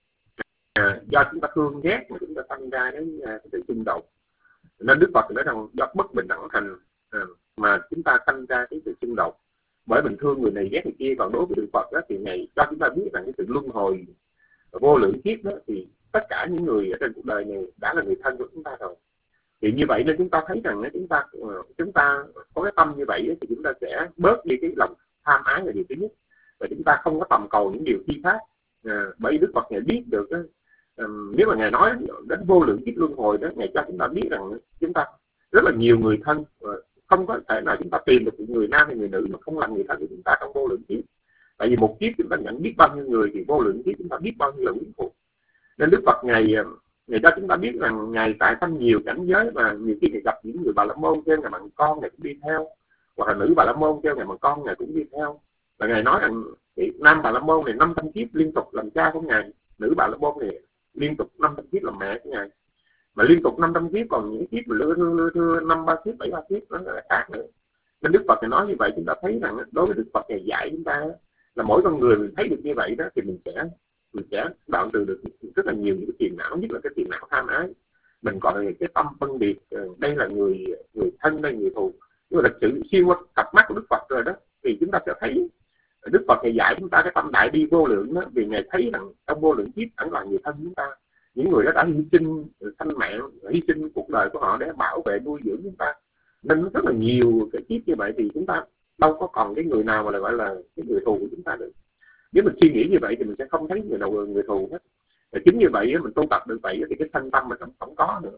à, do chúng ta thương ghét mà chúng ta sanh ra cái, cái sự xung đột. Nên Đức Phật nói rằng do bất bình đẳng thành à, mà chúng ta sanh ra cái sự xung đột. Bởi mình thương người này ghét người kia, còn đối với Đức Phật đó thì ngày cho chúng ta biết rằng cái sự luân hồi vô lượng kiếp đó, thì tất cả những người ở trên cuộc đời này đã là người thân của chúng ta rồi. Thì như vậy nên chúng ta thấy rằng chúng ta chúng ta có cái tâm như vậy thì chúng ta sẽ bớt đi cái lòng tham ái là điều thứ nhất, và chúng ta không có tầm cầu những điều phi pháp. À, bởi vì Đức Phật Ngài biết được đó, um, nếu mà Ngài nói đến vô lượng kiếp luân hồi đó, Ngài cho chúng ta biết rằng chúng ta rất là nhiều người thân, không có thể nào chúng ta tìm được người nam hay người nữ mà không làm người thân của chúng ta trong vô lượng kiếp. Tại vì một kiếp chúng ta nhận biết bao nhiêu người, thì vô lượng kiếp chúng ta biết bao nhiêu là quyến thuộc. Nên Đức Phật Ngài Ngài cho chúng ta biết rằng Ngài tại sanh nhiều cảnh giới, và nhiều khi Ngài gặp những người Bà La Môn kêu Ngài bằng con, Ngài cũng đi theo, hoặc là nữ Bà La Môn kêu Ngài bằng con, Ngài cũng đi theo. Và Ngài nói rằng cái nam Bà La Môn này năm trăm kiếp liên tục làm cha của Ngài, nữ Bà La Môn này liên tục năm trăm kiếp làm mẹ của Ngài, mà liên tục năm trăm kiếp, còn những kiếp mà lưa thưa lưa thưa năm ba kiếp, bảy ba kiếp nó là khác nữa. Nên Đức Phật Ngài nói như vậy, chúng ta thấy rằng đối với Đức Phật Ngài dạy chúng ta là mỗi con người mình thấy được như vậy đó, thì mình sẽ mình sẽ đoạn trừ được rất là nhiều những cái phiền não, nhất là cái phiền não tham ái. Mình gọi là cái tâm phân biệt, đây là người người thân, đây là người thù. Nhưng mà thật sự xuyên qua cặp mắt của Đức Phật rồi đó, thì chúng ta sẽ thấy Đức Phật Ngài dạy chúng ta cái tâm đại bi vô lượng đó, vì Ngài thấy rằng trong vô lượng kiếp ẩn là người thân chúng ta, những người đó đã hy sinh sanh mạng, hy sinh cuộc đời của họ để bảo vệ nuôi dưỡng chúng ta. Nên rất là nhiều cái kiếp như vậy thì chúng ta đâu có còn cái người nào mà là gọi là cái người thù của chúng ta được. Nếu mình suy nghĩ như vậy thì mình sẽ không thấy người nào người thù hết. Và chính như vậy mình tu tập được vậy thì cái thân tâm mình không, không có nữa.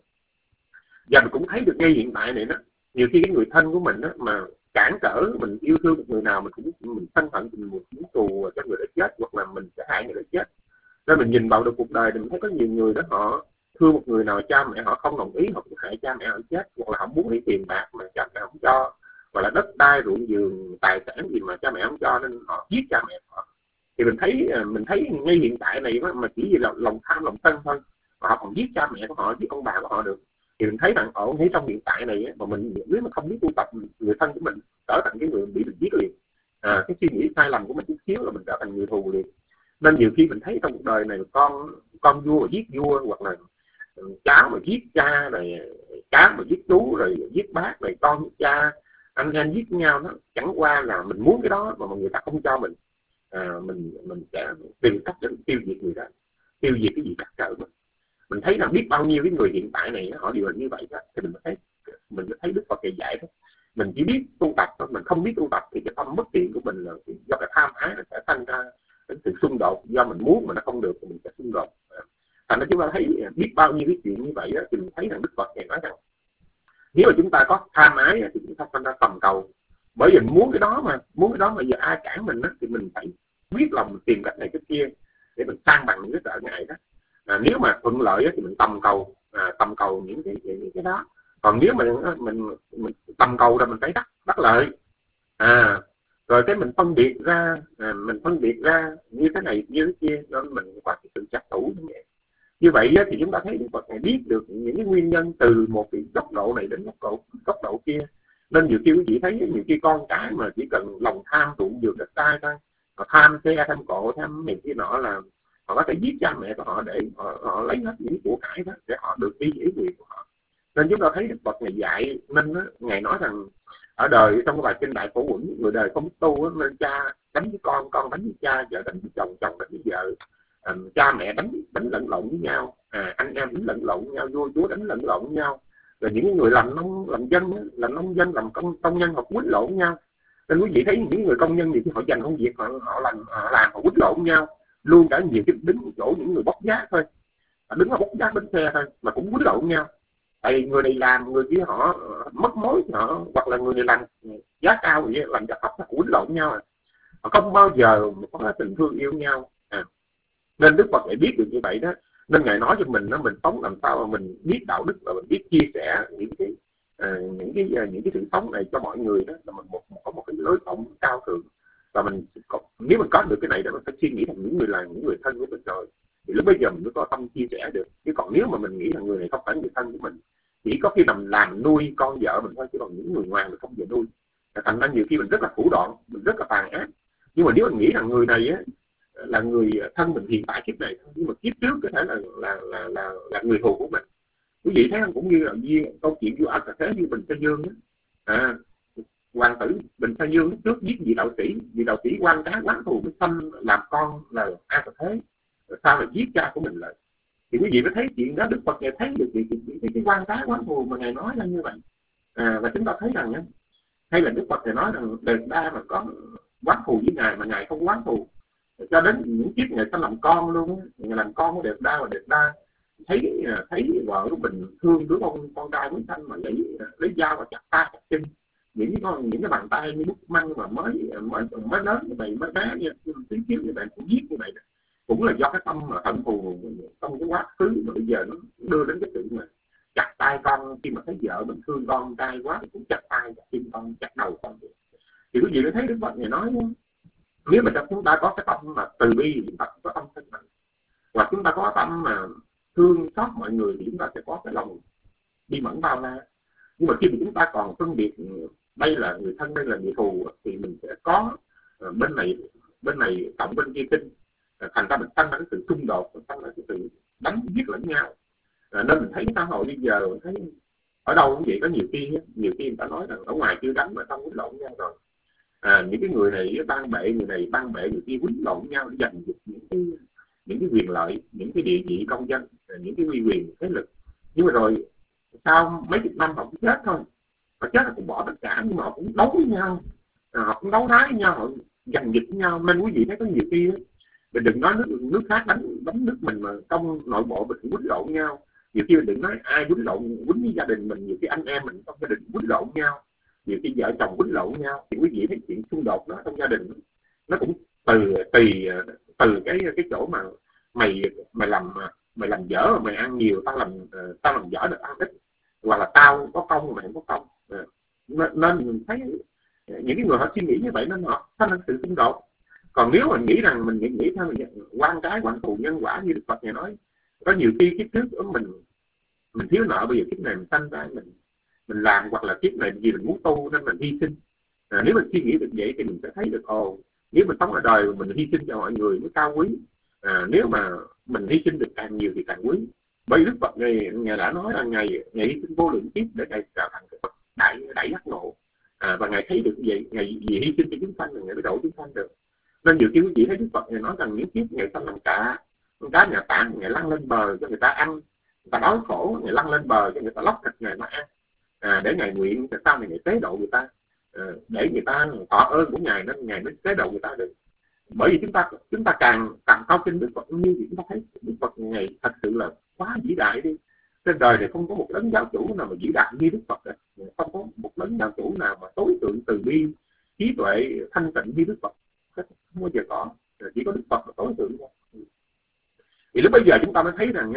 Và mình cũng thấy được ngay hiện tại này đó, nhiều khi cái người thân của mình đó, mà cản trở mình yêu thương một người nào, mình cũng mình thân phận mình muốn tù cho người đó chết, hoặc là mình sẽ hại người đó chết. Nên mình nhìn vào được cuộc đời thì mình thấy có nhiều người đó họ thương một người nào, cha mẹ họ không đồng ý, họ cũng hại cha mẹ họ chết, hoặc là họ muốn lấy tiền bạc mà cha mẹ không cho, hoặc là đất đai ruộng vườn tài sản gì mà cha mẹ không cho nên họ giết cha mẹ họ. Thì mình thấy mình thấy ngay hiện tại này đó, mà chỉ vì là lòng tham lòng sân thôi họ còn giết cha mẹ của họ, giết ông bà của họ được. Thì mình thấy rằng ở ngay trong hiện tại này mà mình nếu mà không biết tu tập, người thân của mình trở thành cái người bị mình giết liền. À, cái suy nghĩ sai lầm của mình chút xíu là mình trở thành người thù liền. Nên nhiều khi mình thấy trong cuộc đời này con con vua mà giết vua, hoặc là cháu mà giết cha, rồi cháu mà giết chú, rồi giết bác, rồi con giết cha, anh em giết nhau, nó chẳng qua là mình muốn cái đó mà người ta không cho mình. À, mình mình sẽ tìm cách để tiêu diệt người đó, tiêu diệt cái gì cản trở mình. Mình thấy là biết bao nhiêu cái người hiện tại này họ đều là như vậy đó. Thì mình thấy mình thấy Đức Phật dạy dạy đó, mình chỉ biết tu tập thôi, mình không biết tu tập thì cái tâm bất thiện của mình là do cái tham ái nó sẽ thành ra cái sự xung đột, do mình muốn mà nó không được thì mình sẽ xung đột. Thành ra chúng ta thấy biết bao nhiêu cái chuyện như vậy đó, thì mình thấy rằng Đức Phật này nói rằng nếu mà chúng ta có tham ái thì chúng ta thành ra tầm cầu, bởi vì muốn cái đó mà muốn cái đó mà giờ ai cản mình đó, thì mình phải quyết lòng tìm cách này cách kia để mình san bằng những cái trở ngại đó. À, nếu mà thuận lợi thì mình tầm cầu, à, tầm cầu những cái, những cái đó. Còn nếu mà mình, mình, mình tầm cầu là mình phải đắc đắc lợi. À, rồi cái mình phân biệt ra, à, mình phân biệt ra như thế này như thế kia, nên mình có cái sự trắc thủ như vậy. Như vậy thì chúng ta thấy Đức Phật này biết được những cái nguyên nhân từ một cái góc độ này đến góc độ góc độ kia. Nên nhiều khi quý vị thấy nhiều khi con cái mà chỉ cần lòng tham ruộng vườn đất đai thôi, họ tham xe tham cộ tham này kia nọ, là họ có thể giết cha mẹ của họ để họ, họ lấy hết những của cải đó để họ được đi ý nguyện của họ. Nên chúng ta thấy Đức Phật này dạy, nên đó, ngài nói rằng ở đời trong cái bài kinh Đại Phổ Uẩn, người đời không tu đó, nên cha đánh với con, con đánh với cha, vợ đánh với chồng, chồng đánh với vợ, à, cha mẹ đánh đánh lẫn lộn với nhau, à, anh em đánh lẫn lộn với nhau, vua chúa đánh lẫn lộn với nhau. Rồi những người làm nông làm dân làm nông dân làm công công nhân họ quýnh lộn với nhau. Nên quý vị thấy những người công nhân gì thì họ dành công việc họ họ làm họ làm họ quýnh lộn với nhau luôn, cả nhiều cái đứng chỗ những người bóc giác thôi, đứng ở bóc giác bến xe thôi mà cũng quýnh lộn với nhau. Tại vì người này làm người kia họ mất mối họ, hoặc là người này làm giá cao vậy, làm giá thấp họ quýnh lộn với nhau, à. Họ không bao giờ có tình thương yêu nhau. À. Nên Đức Phật lại biết được như vậy đó, nên ngài nói cho mình nó mình sống làm sao mà mình biết đạo đức và mình biết chia sẻ những cái à, những cái những cái sự sống này cho mọi người đó, là mình một có một cái lối sống cao thượng. Và mình nếu mình có được cái này đó, mình phải suy nghĩ thành những người là những người thân của mình rồi, thì lúc bây giờ mình mới có tâm chia sẻ được. Chứ còn nếu mà mình nghĩ là người này không phải người thân của mình, chỉ có khi nằm làm nuôi con vợ mình thôi, chứ còn những người ngoài mình không về nuôi. Thành ra nhiều khi mình rất là thủ đoạn, mình rất là tàn ác. Nhưng mà nếu mình nghĩ rằng người này á là người thân mình hiện tại kiếp này, nhưng mà kiếp trước có thể là là là là, là người thù của mình. Quý vị thấy không? Cũng như là như câu chuyện vua Ác Thế như Bình Sa Dương đó. À, hoàng tử Bình Sa Dương trước giết vị đạo sĩ, vị đạo sĩ quan cá quán thù mới xâm làm con là Ác Thế, rồi sao mà giết cha của mình lại. Thì quý vị mới thấy chuyện đó, Đức Phật ngài thấy được cái, cái, cái, cái quan cá quán thù mà ngài nói là như vậy. À, và chúng ta thấy rằng á, hay là Đức Phật ngài nói rằng đời đa mà có quán thù với ngài mà ngài không quán thù, cho đến những kiếp ngài sẽ làm con luôn á, ngài làm con của Đẹp Đa và Đẹp Đa thấy thấy vợ của mình thương đứa con con trai mới sanh mà lấy lấy dao và chặt tay chặt chân, những con những cái bàn tay như bút măng mà mới mới mới lớn như vậy, mới bé như tí xíu như vậy cũng giết như vậy, cũng là do cái tâm mà hận thù trong cái quá khứ mà bây giờ nó đưa đến cái sự mà chặt tay con. Khi mà thấy vợ mình thương con trai quá thì cũng chặt tay chặt chân con, chặt đầu con. Thì quý vị mới thấy Đức Phật ngài nói nếu mà trong chúng ta có cái tâm mà từ bi, chúng ta có tâm thanh tịnh, hoặc chúng ta có tâm mà thương xót mọi người, thì chúng ta sẽ có cái lòng bi mẫn bao la. Nhưng mà khi mà chúng ta còn phân biệt đây là người thân, đây là người thù, thì mình sẽ có bên này bên này cộng bên kia kinh, thành ra mình tăng ra cái sự xung đột, mình tăng ra cái sự đánh giết lẫn nhau. À, nên mình thấy xã hội bây giờ mình thấy ở đâu cũng vậy, có nhiều khi nhiều khi người ta nói rằng ở ngoài chưa đánh mà trong quýnh lộn nhau rồi. À, những cái người này ban bệ người này ban bệ người kia quýnh lộn nhau để giành giật những cái những cái quyền lợi, những cái địa vị công dân, những cái uy quyền thế lực. Nhưng mà rồi sau mấy chục năm họ cũng chết thôi, họ chết là cũng bỏ tất cả, nhưng mà họ cũng đấu với nhau, à, họ cũng đấu đá với nhau, họ giành giật với nhau. Nên quý vị thấy có nhiều khi mình đừng nói nước nước khác đánh đánh nước mình, mà trong nội bộ mình cũng quýnh lộn nhau. Nhiều khi mình đừng nói ai quýnh lộn quýnh với gia đình mình, nhiều khi anh em mình trong gia đình quýnh lộn nhau, nhiều khi vợ chồng quýnh lộn nhau. Thì quý vị thấy chuyện xung đột đó trong gia đình nó cũng từ tùy từ cái cái chỗ mà mày mày làm mày làm dở mà mày ăn nhiều, tao làm tao làm dở được ăn ít, hoặc là tao có công mà mày không có công. Nên, nên mình thấy những cái người họ suy nghĩ như vậy nên họ có nên sự xung đột. Còn nếu mình nghĩ rằng mình nghĩ, nghĩ theo quan trái quán thù nhân quả như Đức Phật này nói, có nhiều khi kiếp trước mình mình thiếu nợ, bây giờ kiếp này mình sanh ra mình mình làm, hoặc là kiếp này vì mình muốn tu nên mình hy sinh. À, nếu mình suy nghĩ được vậy thì mình sẽ thấy được ồ, nếu mình sống ở đời mình hy sinh cho mọi người mới cao quý. À, nếu mà mình hy sinh được càng nhiều thì càng quý. Bởi Đức Phật ngài, ngài đã nói là ngài ngài hy sinh vô lượng kiếp để ngài trở thành cái Phật đại đại giác ngộ. À, và ngài thấy được vậy, ngài vì hy sinh cho chúng sanh ngài mới độ chúng sanh được. Nên nhiều khi quý vị thấy Đức Phật ngài nói rằng những kiếp ngài sanh làm cá, con cá nhà tảng ngài lăn lên bờ cho người ta ăn, người ta đói khổ ngài lăn lên bờ cho người ta lóc thịt ngài mà ăn. À, để ngài nguyện tại sao ngài tế độ người ta, à, để người ta thọ ơn của ngài nên ngài mới tế độ người ta được. Bởi vì chúng ta chúng ta càng càng cao kinh Đức Phật như thì chúng ta thấy Đức Phật ngài thật sự là quá vĩ đại đi. Trên đời này không có một đấng giáo chủ nào mà vĩ đại như Đức Phật đấy. Không có một đấng giáo chủ nào mà tối thượng từ bi, trí tuệ thanh tịnh như Đức Phật, không bao giờ có. Chỉ có Đức Phật là tối thượng thôi. Thì lúc bây giờ chúng ta mới thấy rằng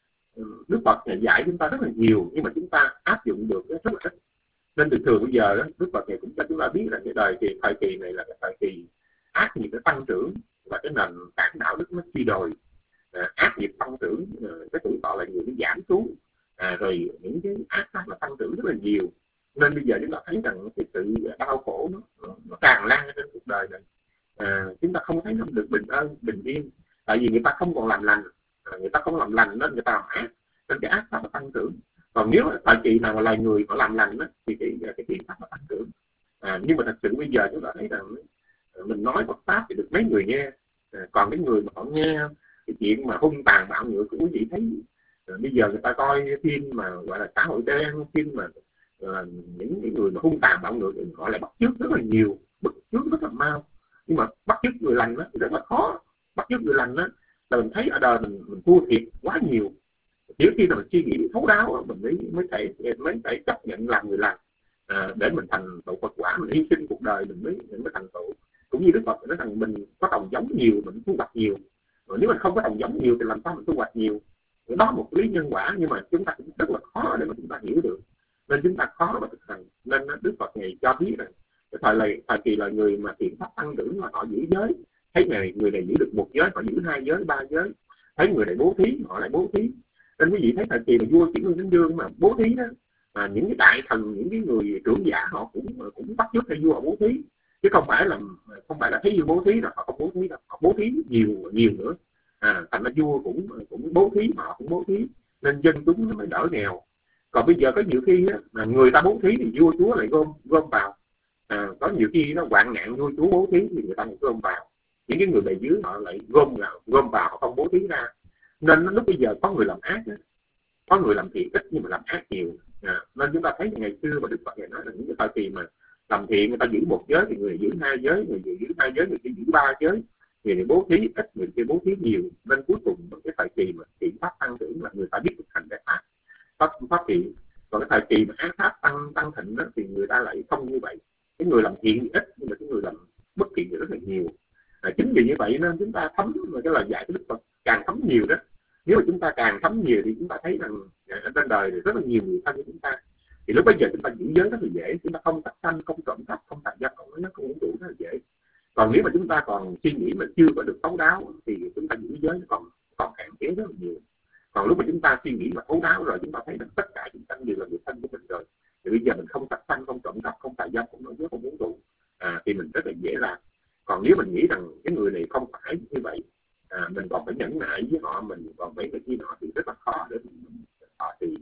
Đức Phật ngài dạy chúng ta rất là nhiều, nhưng mà chúng ta áp dụng được rất là ít. Nên từ thường bây giờ đó, Đức Phật ngài cũng cho chúng ta biết rằng cái đời kỳ thời kỳ này là cái thời kỳ ác nghiệp cái tăng trưởng, và cái nền tảng đạo đức nó suy đồi. À, ác nghiệp tăng trưởng, à, cái tuổi thọ là người nó giảm xuống, à, rồi những cái ác pháp là tăng trưởng rất là nhiều. Nên bây giờ chúng ta thấy rằng cái sự đau khổ nó, nó, nó tràn lan trên cuộc đời này. À, chúng ta không thấy nó được bình an bình yên, tại vì người ta không còn làm lành, à, người ta không làm lành nên người ta làm ác, nên cái ác pháp nó tăng trưởng. Còn nếu thời kỳ nào mà loài người họ làm lành đó, thì cái cái thiện pháp nó tăng trưởng. À, nhưng mà thật sự bây giờ chúng ta thấy rằng mình nói Phật pháp thì được mấy người nghe, à, còn cái người mà họ nghe cái chuyện mà hung tàn bạo ngược của quý vị thấy, à, bây giờ người ta coi phim mà gọi là xã hội đen, phim mà à, những cái người mà hung tàn bạo ngược họ lại bắt chước rất là nhiều, bắt chước rất là mau. Nhưng mà bắt chước người lành đó thì rất là khó. Bắt chước người lành đó là mình thấy ở đời mình mình thua thiệt quá nhiều. Chỉ khi nào mình suy nghĩ thấu đáo mình mới mới thể mới thể chấp nhận làm người lành, à, để mình thành tựu Phật quả, mình hy sinh cuộc đời mình mới mình mới thành tựu. Cũng như Đức Phật nói rằng mình có trồng giống nhiều mình thu hoạch nhiều, rồi nếu mình không có trồng giống nhiều thì làm sao mình thu hoạch nhiều. Đó là một lý nhân quả, nhưng mà chúng ta cũng rất là khó để mà chúng ta hiểu được, nên chúng ta khó mà thực hành. Nên Đức Phật này cho biết rằng cái thời này thời kỳ là người mà thiện pháp tăng trưởng là họ giữ giới, thấy người người này giữ được một giới họ giữ hai giới ba giới, thấy người này bố thí họ lại bố thí. Nên quý vị thấy thời kỳ là vua Chuyển Nguyên Thánh Dương mà bố thí đó, à, những cái đại thần, những cái người trưởng giả họ cũng cũng bắt chước theo vua họ bố thí, chứ không phải là không phải là thấy vua bố thí rồi họ không bố thí đâu, họ bố thí nhiều nhiều nữa. À, thành ra vua cũng cũng bố thí mà họ cũng bố thí, nên dân chúng nó mới đỡ nghèo. Còn bây giờ có nhiều khi á, mà người ta bố thí thì vua chúa lại gom gom vào. À, có nhiều khi nó hoạn nạn vua chúa bố thí thì người ta lại gom vào, những cái người bề dưới họ lại gom vào gom vào họ không bố thí ra. Nên lúc bây giờ có người làm ác đó, có người làm thiện ít nhưng mà làm ác nhiều. À, nên chúng ta thấy ngày xưa mà Đức Phật nói là những cái thời kỳ mà làm thiện người ta giữ một giới thì người này giữ hai giới, người này giữ hai giới, người kia giữ ba giới, người này bố thí ít, người kia bố thí nhiều. Nên cuối cùng cái thời kỳ mà thiện pháp tăng trưởng là người ta biết thực hành cái pháp pháp pháp thiện. Còn cái thời kỳ mà ác pháp tăng tăng thịnh đó, thì người ta lại không như vậy. Cái người làm thiện thì ít nhưng mà cái người làm bất thiện thì rất là nhiều. À, chính vì như vậy nên chúng ta thấm cái lời dạy của Đức Phật càng thấm nhiều đó. Nếu mà chúng ta càng thấm nhiều thì chúng ta thấy rằng ở trên đời thì rất là nhiều người thân của chúng ta. Thì lúc bây giờ chúng ta giữ giới rất là dễ, chúng ta không sát sanh, không trộm cắp, không tà dâm, không nó không uống rượu rất là dễ. Còn nếu mà chúng ta còn suy nghĩ mà chưa có được thấu đáo thì chúng ta giữ giới còn còn hạn chế rất là nhiều. Còn lúc mà chúng ta suy nghĩ mà thấu đáo rồi chúng ta thấy rằng tất cả chúng ta đều là người thân của mình rồi, thì bây giờ mình không sát sanh, không trộm cắp, không tà dâm, không nói dối, không uống rượu, à, thì mình rất là dễ làm. Còn nếu mình nghĩ rằng cái người này không phải như vậy, à, mình còn phải nhẫn nại với họ, mình còn phải cái chi họ thì rất là khó để mình họ thì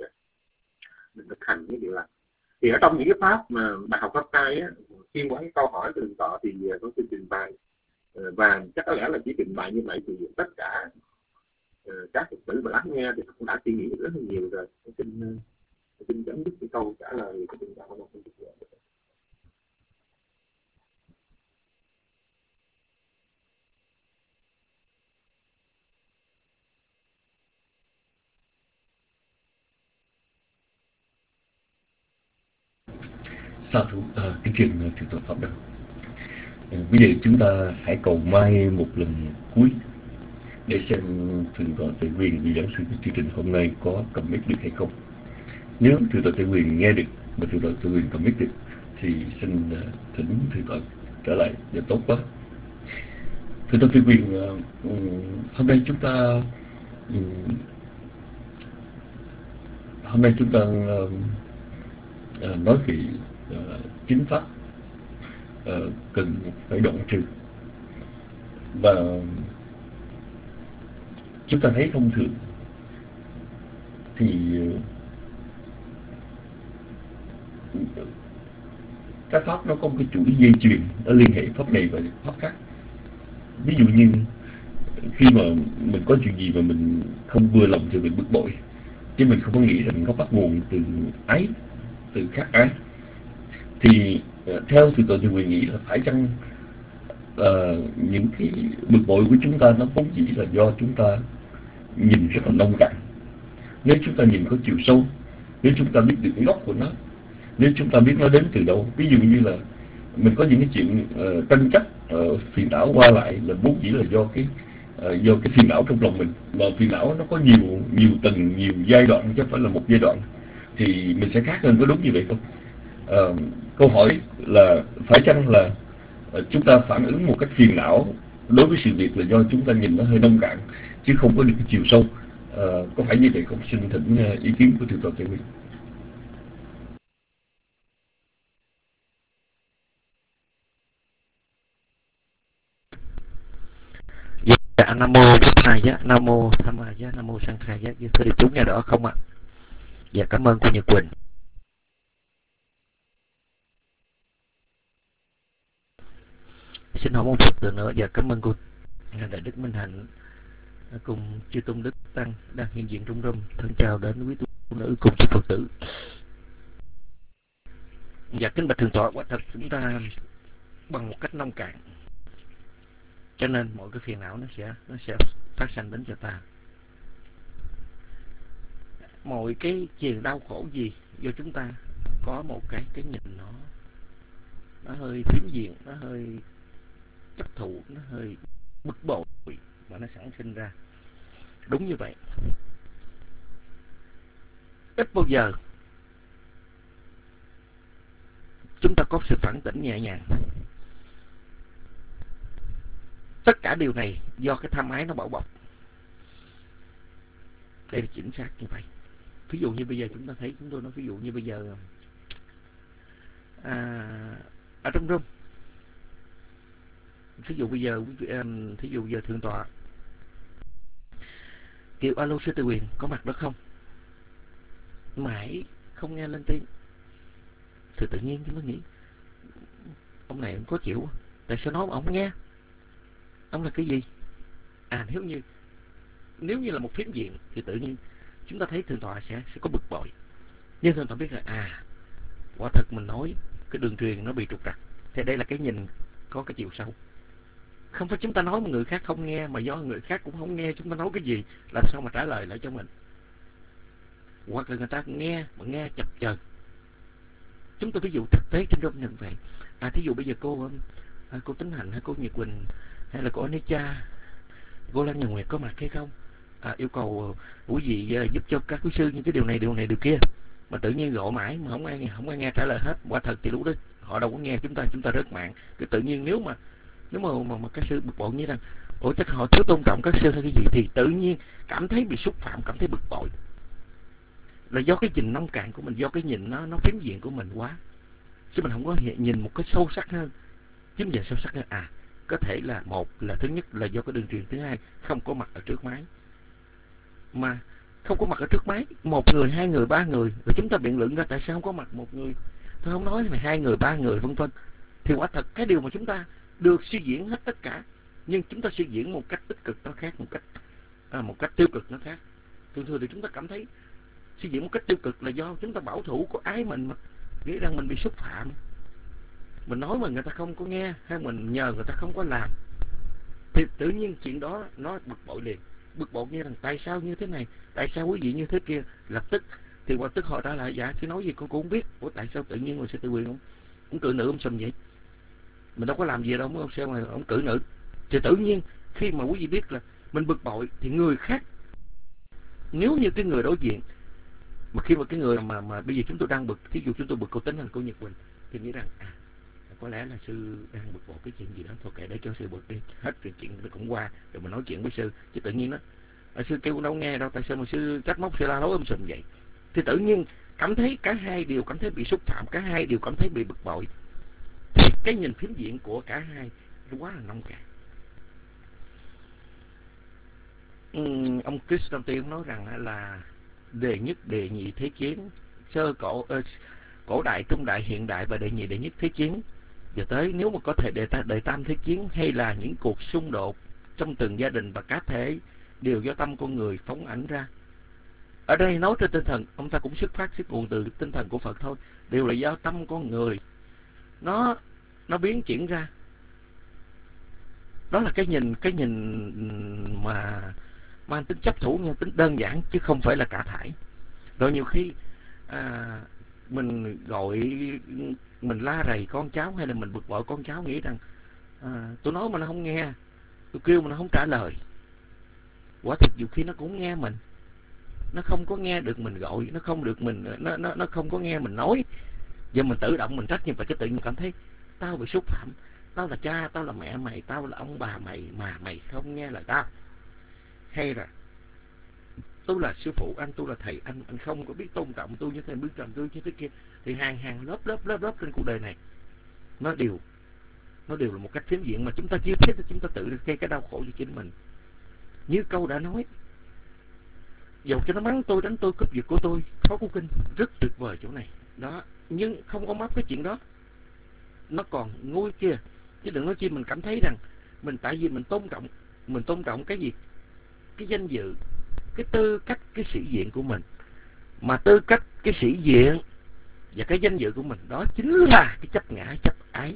mình thực hành cái điều là. Thì ở trong những cái pháp mà bài học pháp cai á, khi có cái câu hỏi từ tọa thì tôi xin trình bày, và chắc có lẽ là chỉ trình bày như vậy thì tất cả uh, các Phật tử mà lắng nghe thì cũng đã suy nghĩ rất là nhiều rồi. Tôi xin tôi xin chấm dứt cái câu trả lời của chúng ta. Sa thủ à, kính truyền thượng tọa pháp đăng. À, bây giờ chúng ta hãy cầu may một lần cuối để xem thượng tọa Tuệ Quyền vị giảng sư của chương trình hôm nay có commit được hay không. Nếu thượng tọa Tuệ Quyền nghe được và thượng tọa Tuệ Quyền commit được thì xin uh, thỉnh thượng tọa trở lại để tốt quá. Thượng tọa Tuệ Quyền, uh, hôm nay chúng ta um, hôm nay chúng ta uh, uh, nói về uh, chính pháp uh, cần phải đoạn trừ, và chúng ta thấy thông thường thì uh, các pháp nó có một cái chuỗi dây chuyền, nó liên hệ pháp này và pháp khác. Ví dụ như khi mà mình có chuyện gì mà mình không vừa lòng thì mình bực bội, chứ mình không có nghĩ rằng nó bắt nguồn từ ái, từ khắc ái. Thì uh, theo Thượng tọa Tuệ Quyền nghĩ là phải chăng uh, những cái bực bội của chúng ta nó vốn dĩ là do chúng ta nhìn rất là nông cạn. Nếu chúng ta nhìn có chiều sâu, nếu chúng ta biết được cái gốc của nó, nếu chúng ta biết nó đến từ đâu, ví dụ như là mình có những cái chuyện uh, tranh chấp, uh, phiền não qua lại là vốn dĩ là do cái uh, do cái phiền não trong lòng mình. Mà phiền não nó có nhiều nhiều tầng, nhiều giai đoạn, chứ không phải là một giai đoạn. Thì mình sẽ khác hơn, có đúng như vậy không? Uh, câu hỏi là phải chăng là uh, chúng ta phản ứng một cách phiền não đối với sự việc là do chúng ta nhìn nó hơi nông cạn, chứ không có được cái chiều sâu. Uh, có phải như vậy không? Xin thỉnh uh, ý kiến của Thượng tọa Tuệ Quyền. Dạ, Nam mô Bổn Thầy giá, Nam mô Tham Ma giá, Nam mô Sang Khai giá. Thưa đại chúng nghe rõ không ạ? Dạ, cảm ơn cô Nhật Quỳnh. Xin hỏi một Phật từ nữa. Dạ, cảm ơn cô Đại Đức Minh Hạnh cùng chư tôn đức tăng đang hiện diện trong room. Thân chào đến quý tu nữ cùng chư Phật tử. Dạ, kính bạch thượng tọa, quả thật chúng ta bằng một cách nông cạn, cho nên mọi cái phiền não nó sẽ nó sẽ phát sanh đến cho ta. Mọi cái chuyện đau khổ gì do chúng ta có một cái cái nhìn nó nó hơi phiến diện, nó hơi chấp thụ, nó hơi bực bội mà nó sản sinh ra. Đúng như vậy. Ít bao giờ chúng ta có sự phản tỉnh nhẹ nhàng. Tất cả điều này do cái tham ái nó bảo bọc. Đây là chính xác như vậy. Ví dụ như bây giờ chúng ta thấy, chúng tôi nói ví dụ như bây giờ à, ở trong room, ví dụ bây giờ ví dụ giờ thượng tọa kêu alo sư Tuệ Quyền có mặt đó không, mãi không nghe lên tiếng, thì tự nhiên chúng ta nghĩ ông này ông có chịu, tại sao nói mà ông không nghe, ông là cái gì? À, nếu như nếu như là một phiến diện thì tự nhiên chúng ta thấy thượng tọa sẽ sẽ có bực bội. Nhưng thượng tọa biết là à, quả thật mình nói cái đường truyền nó bị trục trặc. Thì đây là cái nhìn có cái chiều sâu. Không phải chúng ta nói mà người khác không nghe, mà do người khác cũng không nghe chúng ta nói cái gì, làm sao mà trả lời lại cho mình. Hoặc là người ta nghe mà nghe chập chờn. Chúng tôi ví dụ thực tế trên room nhận vậy. À, thí dụ bây giờ cô cô Tính Hạnh hay cô Nhật Quỳnh hay là cô Anica, cô Lan Nhật Nguyệt có mặt hay không? À, yêu cầu quý vị uh, giúp cho các quý sư những cái điều này điều này điều kia, mà tự nhiên gọi mãi mà không ai không ai nghe trả lời hết. Quả thật thì lúc đó họ đâu có nghe chúng ta, chúng ta rớt mạng. Cái tự nhiên nếu mà nếu mà mà, mà các sư bực bội như rằng ủa chắc họ thiếu tôn trọng các sư hay cái gì, thì tự nhiên cảm thấy bị xúc phạm, cảm thấy bực bội, là do cái nhìn nông cạn của mình, do cái nhìn nó nó phiến diện của mình quá, chứ mình không có nhìn một cái sâu sắc hơn. Chứ nhìn sâu sắc hơn, à có thể là một là thứ nhất là do cái đường truyền, thứ hai không có mặt ở trước máy. Mà không có mặt ở trước máy, một người, hai người, ba người, rồi chúng ta biện luận ra tại sao không có mặt một người, tôi không nói là hai người, ba người, vân vân. Thì quả thật cái điều mà chúng ta được suy diễn hết tất cả, nhưng chúng ta suy diễn một cách tích cực nó khác, một cách à, một cách tiêu cực nó khác. Thường thường thì chúng ta cảm thấy suy diễn một cách tiêu cực là do chúng ta bảo thủ của ái mình, mà nghĩ rằng mình bị xúc phạm, mình nói mà người ta không có nghe, hay mình nhờ người ta không có làm, thì tự nhiên chuyện đó nó bực bội liền. Bực bội như rằng tại sao như thế này, tại sao quý vị như thế kia. Lập tức thì lập tức họ trả lại dạ chứ nói gì con cũng không biết. Ủa tại sao tự nhiên mà sư Tuệ Quyền không ông cự nữ ông sùm vậy? Mình đâu có làm gì đâu, ông sao mà ông cự nữ? Thì tự nhiên khi mà quý vị biết là mình bực bội thì người khác, nếu như cái người đối diện mà khi mà cái người mà mà bây giờ chúng tôi đang bực, thí dụ chúng tôi bực cô Tính hay cô Nhật Quỳnh, thì nghĩ rằng à có lẽ là sư đang bực bội cái chuyện gì đó, thôi kệ để cho sư bực đi, hết chuyện chuyện nó cũng qua rồi mình nói chuyện với sư. Chứ tự nhiên đó à, sư kêu đâu nghe đâu, tại sao mà sư trách móc sư la lối um sùm vậy? Thì tự nhiên cảm thấy cả hai đều cảm thấy bị xúc phạm, cả hai đều cảm thấy bị bực bội, thì cái nhìn phiến diện của cả hai nó quá là nông cạn. uhm, ông Chris đầu tiên nói rằng là đề nhất đề nhị thế chiến, sơ cổ uh, cổ đại, trung đại, hiện đại và đệ nhị đệ nhất thế chiến. Giờ tới nếu mà có thể đệ, đệ tam thế chiến hay là những cuộc xung đột trong từng gia đình và cá thể đều do tâm con người phóng ảnh ra. Ở đây nói trên tinh thần, ông ta cũng xuất phát xuất nguồn từ tinh thần của Phật thôi, đều là do tâm con người nó nó biến chuyển ra. Đó là cái nhìn cái nhìn mà mang tính chấp thủ, nhưng tính đơn giản chứ không phải là cả thải. Rồi nhiều khi à, mình gọi mình la rầy con cháu hay là mình bực bội con cháu, nghĩ rằng à, tôi nói mà nó không nghe, tôi kêu mà nó không trả lời. Quả thực nhiều khi nó cũng nghe mình, nó không có nghe được mình gọi, nó không được mình nó nó nó không có nghe mình nói. Giờ mình tự động mình trách như vậy, cái tự nhiên cảm thấy tao bị xúc phạm, tao là cha, tao là mẹ mày, tao là ông bà mày mà mày không nghe lời tao. Hay là tôi là sư phụ anh, tôi là thầy anh, anh không có biết tôn trọng tôi như thế, biết trọng tôi như thế kia. Thì hàng hàng lớp lớp lớp lớp trên cuộc đời này nó đều nó đều là một cách phiến diện mà chúng ta chưa biết, chúng ta tự gây cái đau khổ cho chính mình. Như câu đã nói, dầu cho nó mắng tôi, đánh tôi, cướp giật của tôi, Phó Cú Kinh rất tuyệt vời chỗ này đó, nhưng không có mắc cái chuyện đó, nó còn nguôi kia. Chứ đừng nói chi mình cảm thấy rằng mình tại vì mình tôn trọng, mình tôn trọng cái gì, cái danh dự, cái tư cách, cái sĩ diện của mình. Mà tư cách, cái sĩ diện và cái danh dự của mình, đó chính là cái chấp ngã, chấp ái.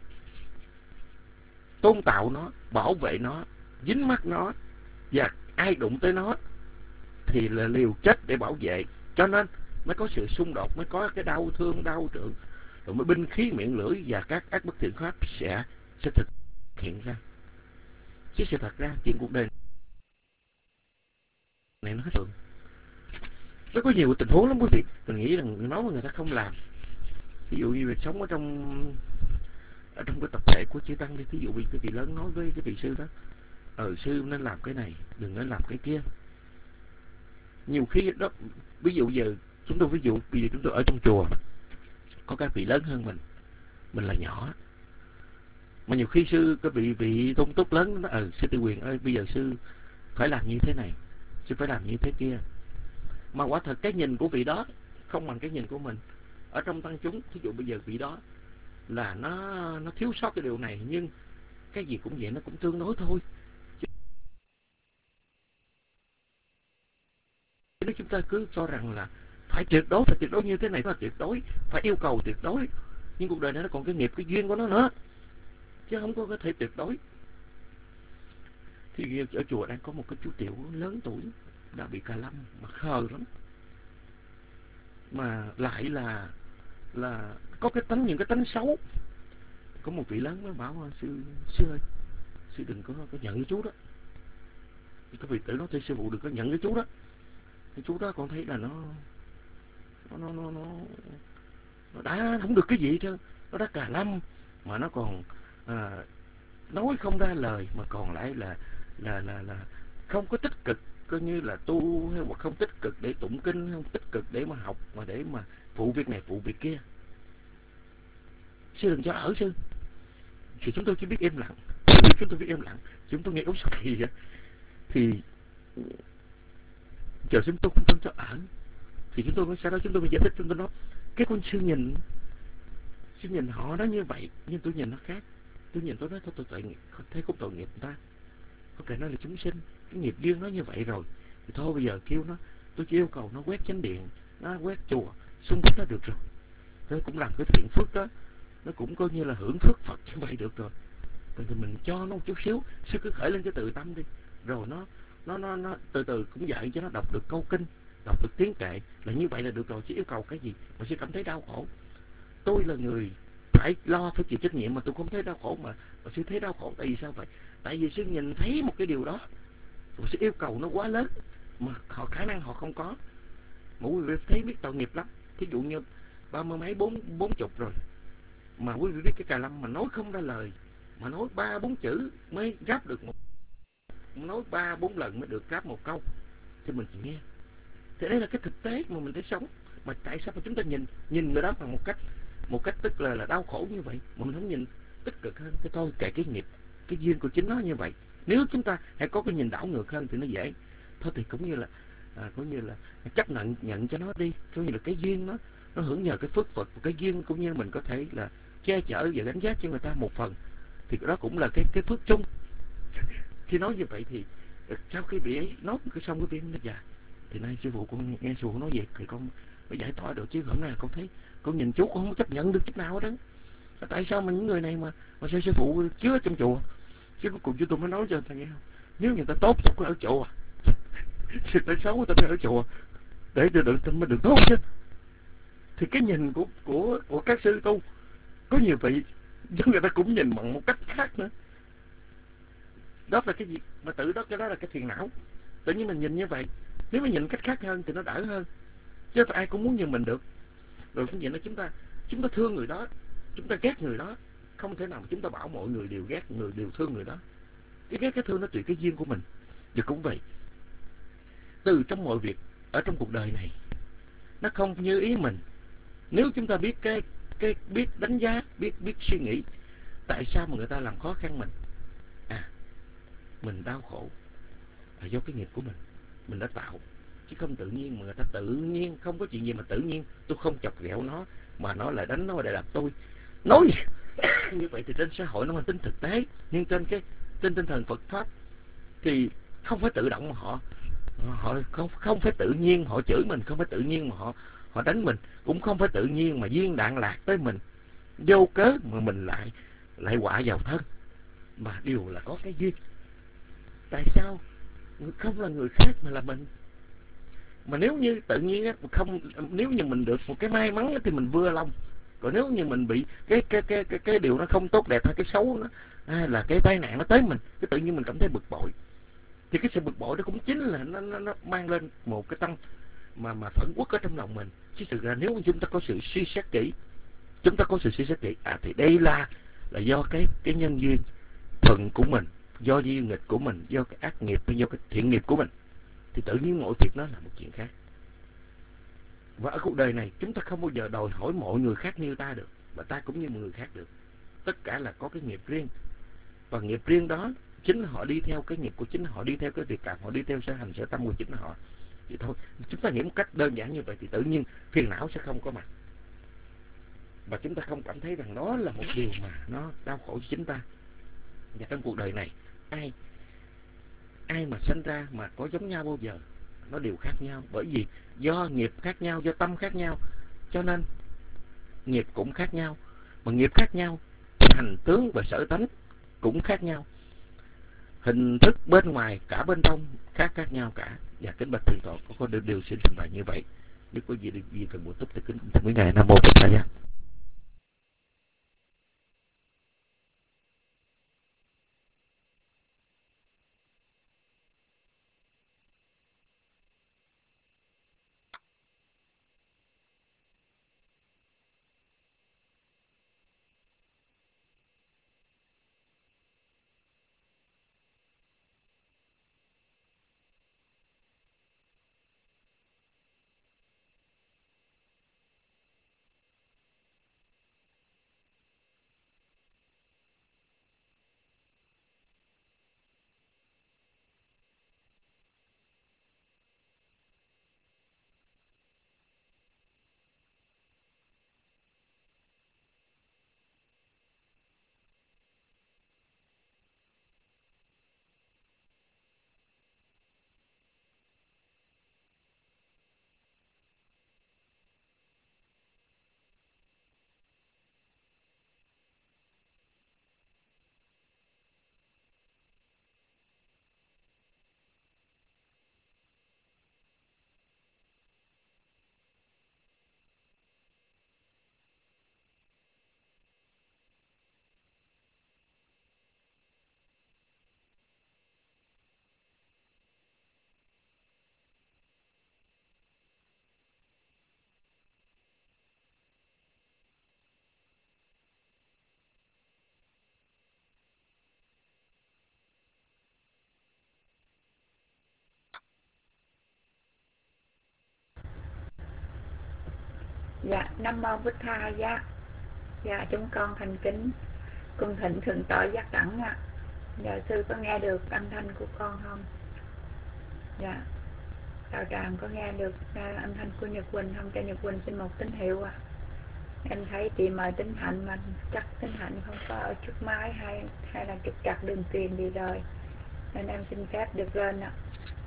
Tôn tạo nó, bảo vệ nó, dính mắt nó, và ai đụng tới nó thì là liều chết để bảo vệ. Cho nên mới có sự xung đột, mới có cái đau thương, đau trượng, rồi mới binh khí miệng lưỡi và các ác bất thiện pháp sẽ sẽ thực hiện ra. Chứ sự thật ra chuyện cuộc đời này nó hết thường. Nó có nhiều tình huống lắm quý vị. Mình nghĩ rằng nói mà người ta không làm. Ví dụ như việc sống ở trong ở trong cái tập thể của chư tăng đi, ví dụ vì cái vị lớn nói với cái vị sư đó, ờ sư nên làm cái này, đừng nên làm cái kia. Nhiều khi đó, ví dụ giờ chúng tôi ví dụ bây giờ chúng tôi ở trong chùa, có các vị lớn hơn mình, mình là nhỏ, mà nhiều khi sư cái vị vị tôn túc lớn nó, ờ sư Tư Quyền ơi, bây giờ sư phải làm như thế này, sư phải làm như thế kia. Mà quả thật cái nhìn của vị đó không bằng cái nhìn của mình. Ở trong tăng chúng, ví dụ bây giờ vị đó là nó nó thiếu sót cái điều này, nhưng cái gì cũng vậy, nó cũng tương đối thôi. Nếu chúng ta cứ cho rằng là phải tuyệt đối, phải tuyệt đối như thế này, nó là tuyệt đối, phải yêu cầu tuyệt đối, nhưng cuộc đời này nó còn cái nghiệp, cái duyên của nó nữa, chứ không có có thể tuyệt đối. Thì ở chùa đang có một cái chú tiểu lớn tuổi, đã bị cà lâm mà khờ lắm, mà lại là là có cái tánh, những cái tánh xấu. Có một vị lớn mới bảo sư sư ơi, sư đừng có, có nhận cái chú đó. Thì cái vị tử nói thưa sư phụ đừng có nhận cái chú đó. Cái chú đó con thấy là nó nó nó nó nó, nó đã không được cái gì hết trơn, nó đã cà lâm mà nó còn à, nói không ra lời, mà còn lại là là là là không có tích cực, coi như là tu hay hoặc không tích cực để tụng kinh, không tích cực để mà học, mà để mà phụ việc này phụ việc kia. Sư đừng cho ở sư. Thì chúng tôi chỉ biết im lặng, chúng tôi biết im lặng, chúng tôi nghe ống sao kỳ vậy. Thì chờ chúng tôi không cho ở, thì chúng tôi sau đó chúng tôi mới giải thích, chúng tôi nói cái con sư nhìn sư nhìn họ đó như vậy, nhưng tôi nhìn nó khác. Tôi nhìn tôi nói thôi tôi tội nghiệp, thấy có tội nghiệp người ta, có thể nói là chúng sinh, cái nghiệp duyên nó như vậy rồi, thì thôi bây giờ kêu nó, tôi chỉ yêu cầu nó quét chánh điện, nó quét chùa, xung kích nó được rồi, tôi cũng làm cái thiện phước đó, nó cũng coi như là hưởng phước Phật như vậy được rồi. Thì mình cho nó một chút xíu, sư cứ khởi lên cái tự tâm đi, rồi nó nó nó nó từ từ cũng dạy cho nó đọc được câu kinh, đọc được tiếng kệ, là như vậy là được rồi, chứ yêu cầu cái gì mà sư cảm thấy đau khổ. Tôi là người phải lo, phải chịu trách nhiệm mà tôi không thấy đau khổ, mà, mà sư thấy đau khổ. Tại vì sao vậy? Tại vì sư nhìn thấy một cái điều đó, và sư yêu cầu nó quá lớn mà họ khả năng họ không có. Mà quý vị thấy biết tội nghiệp lắm. Thí dụ như ba mươi mấy bốn bốn chục rồi, mà quý vị biết cái cà lâm mà nói không ra lời, mà nói ba bốn chữ mới ráp được một, nói ba bốn lần mới được ráp một câu, thì mình chỉ nghe. Thì đây là cái thực tế mà mình thấy sống. Mà tại sao mà chúng ta nhìn nhìn người đó bằng một cách một cách tức là là đau khổ như vậy, mà mình không nhìn tích cực hơn? Cái thôi kệ cái nghiệp, cái duyên của chính nó như vậy. Nếu chúng ta hãy có cái nhìn đảo ngược hơn thì nó dễ. Thôi thì cũng như là à, cũng như là chấp nhận nhận cho nó đi, cũng như là cái duyên nó nó hưởng nhờ cái phước Phật, cái duyên cũng như mình có thể là che chở và gánh vác cho người ta một phần, thì đó cũng là cái cái phước chung. Khi nói như vậy thì sau khi vị ấy nói cái xong cái viên nó già, thì nay sư phụ con nghe sư phụ nói vậy thì con mới giải tỏa được. Chứ hôm nay con thấy con nhìn chú con không chấp nhận được chút nào hết đó. Tại sao mà những người này mà mà sao sư phụ chứa trong chùa? Chứ cuối cùng chú tôi mới nói cho người ta nghe không, nếu người ta tốt thì có ở chùa, người ta xấu người ta phải ở chùa để được được mới được tốt chứ. Thì cái nhìn của của của các sư tu có nhiều vị nhưng người ta cũng nhìn bằng một cách khác nữa. Đó là cái gì mà tự đó, cái đó là cái phiền não. Tự nhiên mình nhìn như vậy, nếu mà nhìn cách khác hơn thì nó đỡ hơn, chứ phải ai cũng muốn như mình được. Rồi cũng vậy đó, chúng ta chúng ta thương người đó, chúng ta ghét người đó, không thể nào mà chúng ta bảo mọi người đều ghét, người đều thương người đó. Cái ghét cái thương nó tùy cái duyên của mình. Và cũng vậy, từ trong mọi việc ở trong cuộc đời này, nó không như ý mình. Nếu chúng ta biết cái cái biết đánh giá, biết biết suy nghĩ tại sao mà người ta làm khó khăn mình, à mình đau khổ là do cái nghiệp của mình mình đã tạo, chứ không tự nhiên mà người ta tự nhiên. Không có chuyện gì mà tự nhiên tôi không chọc ghẹo nó mà nó lại đánh, nó lại đập tôi. Nói như vậy thì trên xã hội nó mang tính thực tế, nhưng trên cái trên tinh thần Phật pháp thì không phải tự động mà họ họ không không phải tự nhiên họ chửi mình, không phải tự nhiên mà họ họ đánh mình, cũng không phải tự nhiên mà viên đạn lạc tới mình vô cớ mà mình lại lại họa vào thân, mà đều là có cái duyên. Tại sao không là người khác mà là mình? Mà nếu như tự nhiên á, không, nếu như mình được một cái may mắn thì mình vừa lòng. Còn nếu như mình bị cái cái cái cái cái điều nó không tốt đẹp hay cái xấu nó à, là cái tai nạn nó tới mình, cái tự nhiên mình cảm thấy bực bội. Thì cái sự bực bội đó cũng chính là nó nó, nó mang lên một cái tâm mà mà phẫn uất ở trong lòng mình. Chứ thực ra nếu chúng ta có sự suy xét kỹ, chúng ta có sự suy xét kỹ à thì đây là là do cái cái nhân duyên thuận của mình, do duyên nghịch của mình, do cái ác nghiệp hay do cái thiện nghiệp của mình, thì tự nhiên mọi việc nó là một chuyện khác. Và ở cuộc đời này chúng ta không bao giờ đòi hỏi mọi người khác như ta được, và ta cũng như mọi người khác được. Tất cả là có cái nghiệp riêng, và nghiệp riêng đó chính họ đi theo cái nghiệp của chính họ, đi theo cái việc làm, họ đi theo sở hành sở tâm của chính họ. Thì thôi, chúng ta nghĩ một cách đơn giản như vậy thì tự nhiên phiền não sẽ không có mặt, và chúng ta không cảm thấy rằng đó là một điều mà nó đau khổ cho chính ta. Và trong cuộc đời này ai ai mà sinh ra mà có giống nhau bao giờ? Nó đều khác nhau, bởi vì do nghiệp khác nhau, do tâm khác nhau, cho nên nghiệp cũng khác nhau. Mà nghiệp khác nhau, hành tướng và sở tánh cũng khác nhau, hình thức bên ngoài cả bên trong khác khác nhau cả. Và kính bạch thượng tọa có có điều, điều xin trình bày như vậy. Nếu có gì gì cần bổ túc thì kính thưa quý ngài. Nam mô Phật Đà. Dạ, Nam Mô Bích Tha Giá. Dạ, chúng con thành kính cung thịnh thượng tọa Giác Đẳng ạ. Dạ, sư có nghe được âm thanh của con không? Dạ, đạo tràng có nghe được uh, âm thanh của Nhật Quỳnh không? Cho Nhật Quỳnh xin một tín hiệu ạ. À. Em thấy chị mời Tính Hạnh mà chắc Tính Hạnh không có ở trước máy hay hay là trục trặc đường truyền đi rồi, nên em xin phép được lên ạ.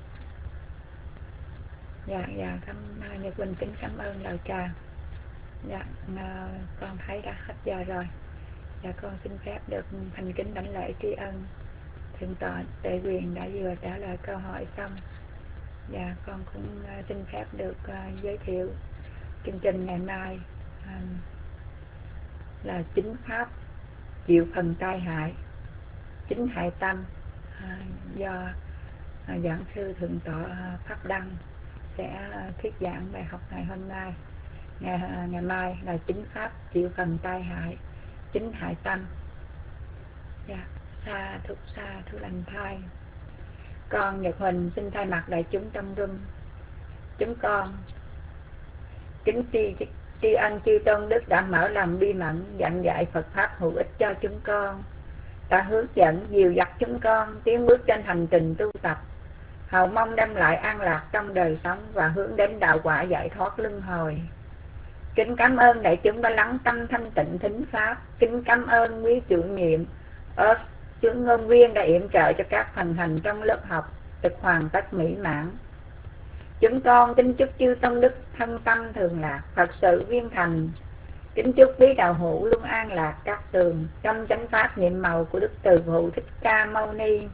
Dạ, dạ, cảm Nhật Quỳnh kính cảm ơn đạo tràng. Dạ, à, con thấy đã hết giờ rồi. Dạ, con xin phép được thành kính đảnh lễ tri ân thượng tọa Tệ Quyền đã vừa trả lời câu hỏi xong. Dạ, con cũng uh, xin phép được uh, giới thiệu chương trình ngày mai uh, là chính pháp chịu phần tai hại, chính hại tâm, uh, do uh, giảng sư thượng tọa uh, Pháp Đăng sẽ uh, thuyết giảng bài học ngày hôm nay. Ngày, uh, ngày mai là chính pháp chịu phần tai hại, chính hại tâm. Dạ, xa thúc xa thu lành thai. Con Nhật Huỳnh xin thay mặt đại chúng trong room chúng con kính tri tri ân chư tôn đức đã mở lòng bi mẫn dặn dạy Phật pháp hữu ích cho chúng con, đã hướng dẫn dìu dắt chúng con tiến bước trên hành trình tu tập, hầu mong đem lại an lạc trong đời sống và hướng đến đạo quả giải thoát luân hồi. Kính cảm ơn đại chúng đã lắng tâm thanh tịnh thính pháp. Kính cảm ơn quý chủ nhiệm ở trưởng ngôn viên đã yểm trợ cho các phần hành trong lớp học được hoàn tất mỹ mãn. Chúng con kính chúc chư tôn đức thân tâm thường lạc, Phật sự viên thành. Kính chúc quý đạo hữu luôn an lạc các tường trong chánh pháp nhiệm màu của Đức Từ Phụ Thích Ca Mâu Ni.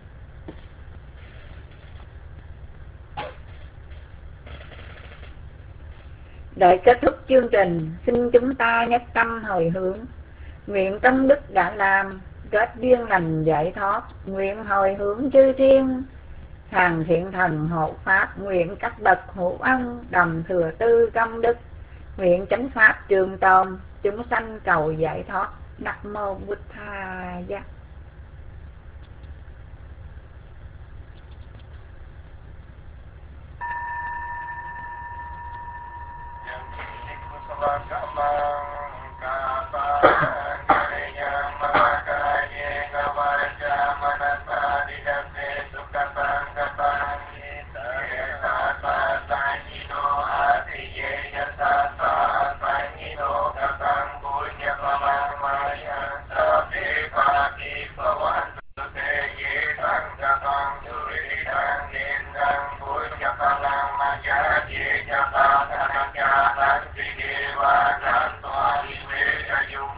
Đợi kết thúc chương trình, xin chúng ta nhất tâm hồi hướng, nguyện công đức đã làm kết duyên lành giải thoát, nguyện hồi hướng chư thiên hàng thiện thần hộ pháp, nguyện các bậc hữu ân đồng thừa tư công đức, nguyện chánh pháp trường tồn, chúng sanh cầu giải thoát. Nam mô Bụt Tha Giá. Hãy subscribe cho kênh Ghiền Mì Gõ để không bỏ lỡ những video hấp dẫn.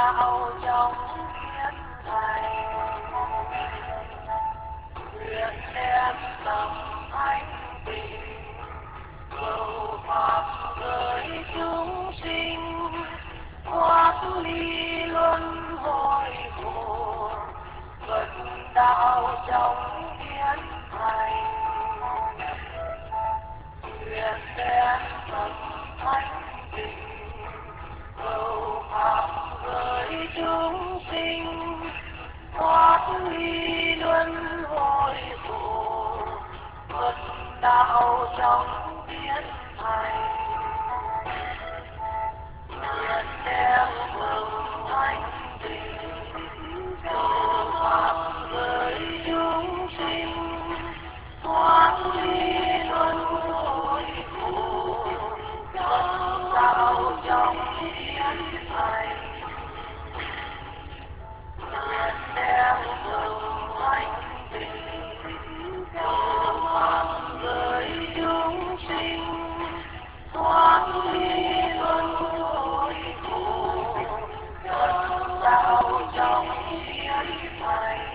đạo trong thiên thành, nguyện đem tâm thánh tình cầu pháp với chúng sinh, thoát ly luân hồi khổ, phật đạo trong thiên thành, nguyện đem tâm thánh tình cầu pháp với chúng sinh, thoát ly luân hồi khổ, phật đạo trong thiên thành, nguyện đem tâm thánh tình cầu pháp với chúng sinh, thoát ly luân hồi khổ, phật đạo trong thiên thành, nguyện đem tâm thánh tình cầu pháp với chúng sinh, thoát ly luân hồi khổ, phật đạo trong thiên thành.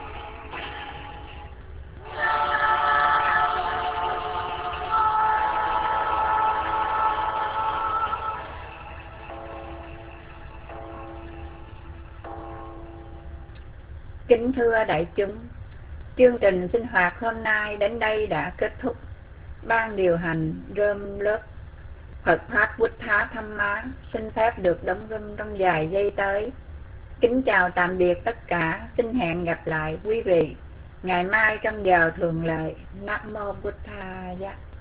Kính thưa đại chúng, chương trình sinh hoạt hôm nay đến đây đã kết thúc. Ban điều hành rơm lớp Phật Pháp Buddha Thamma xin phép được đóng rơm trong vài giây tới. Kính chào tạm biệt tất cả, xin hẹn gặp lại quý vị ngày mai trong giờ thường lệ. Nam mô Buddha.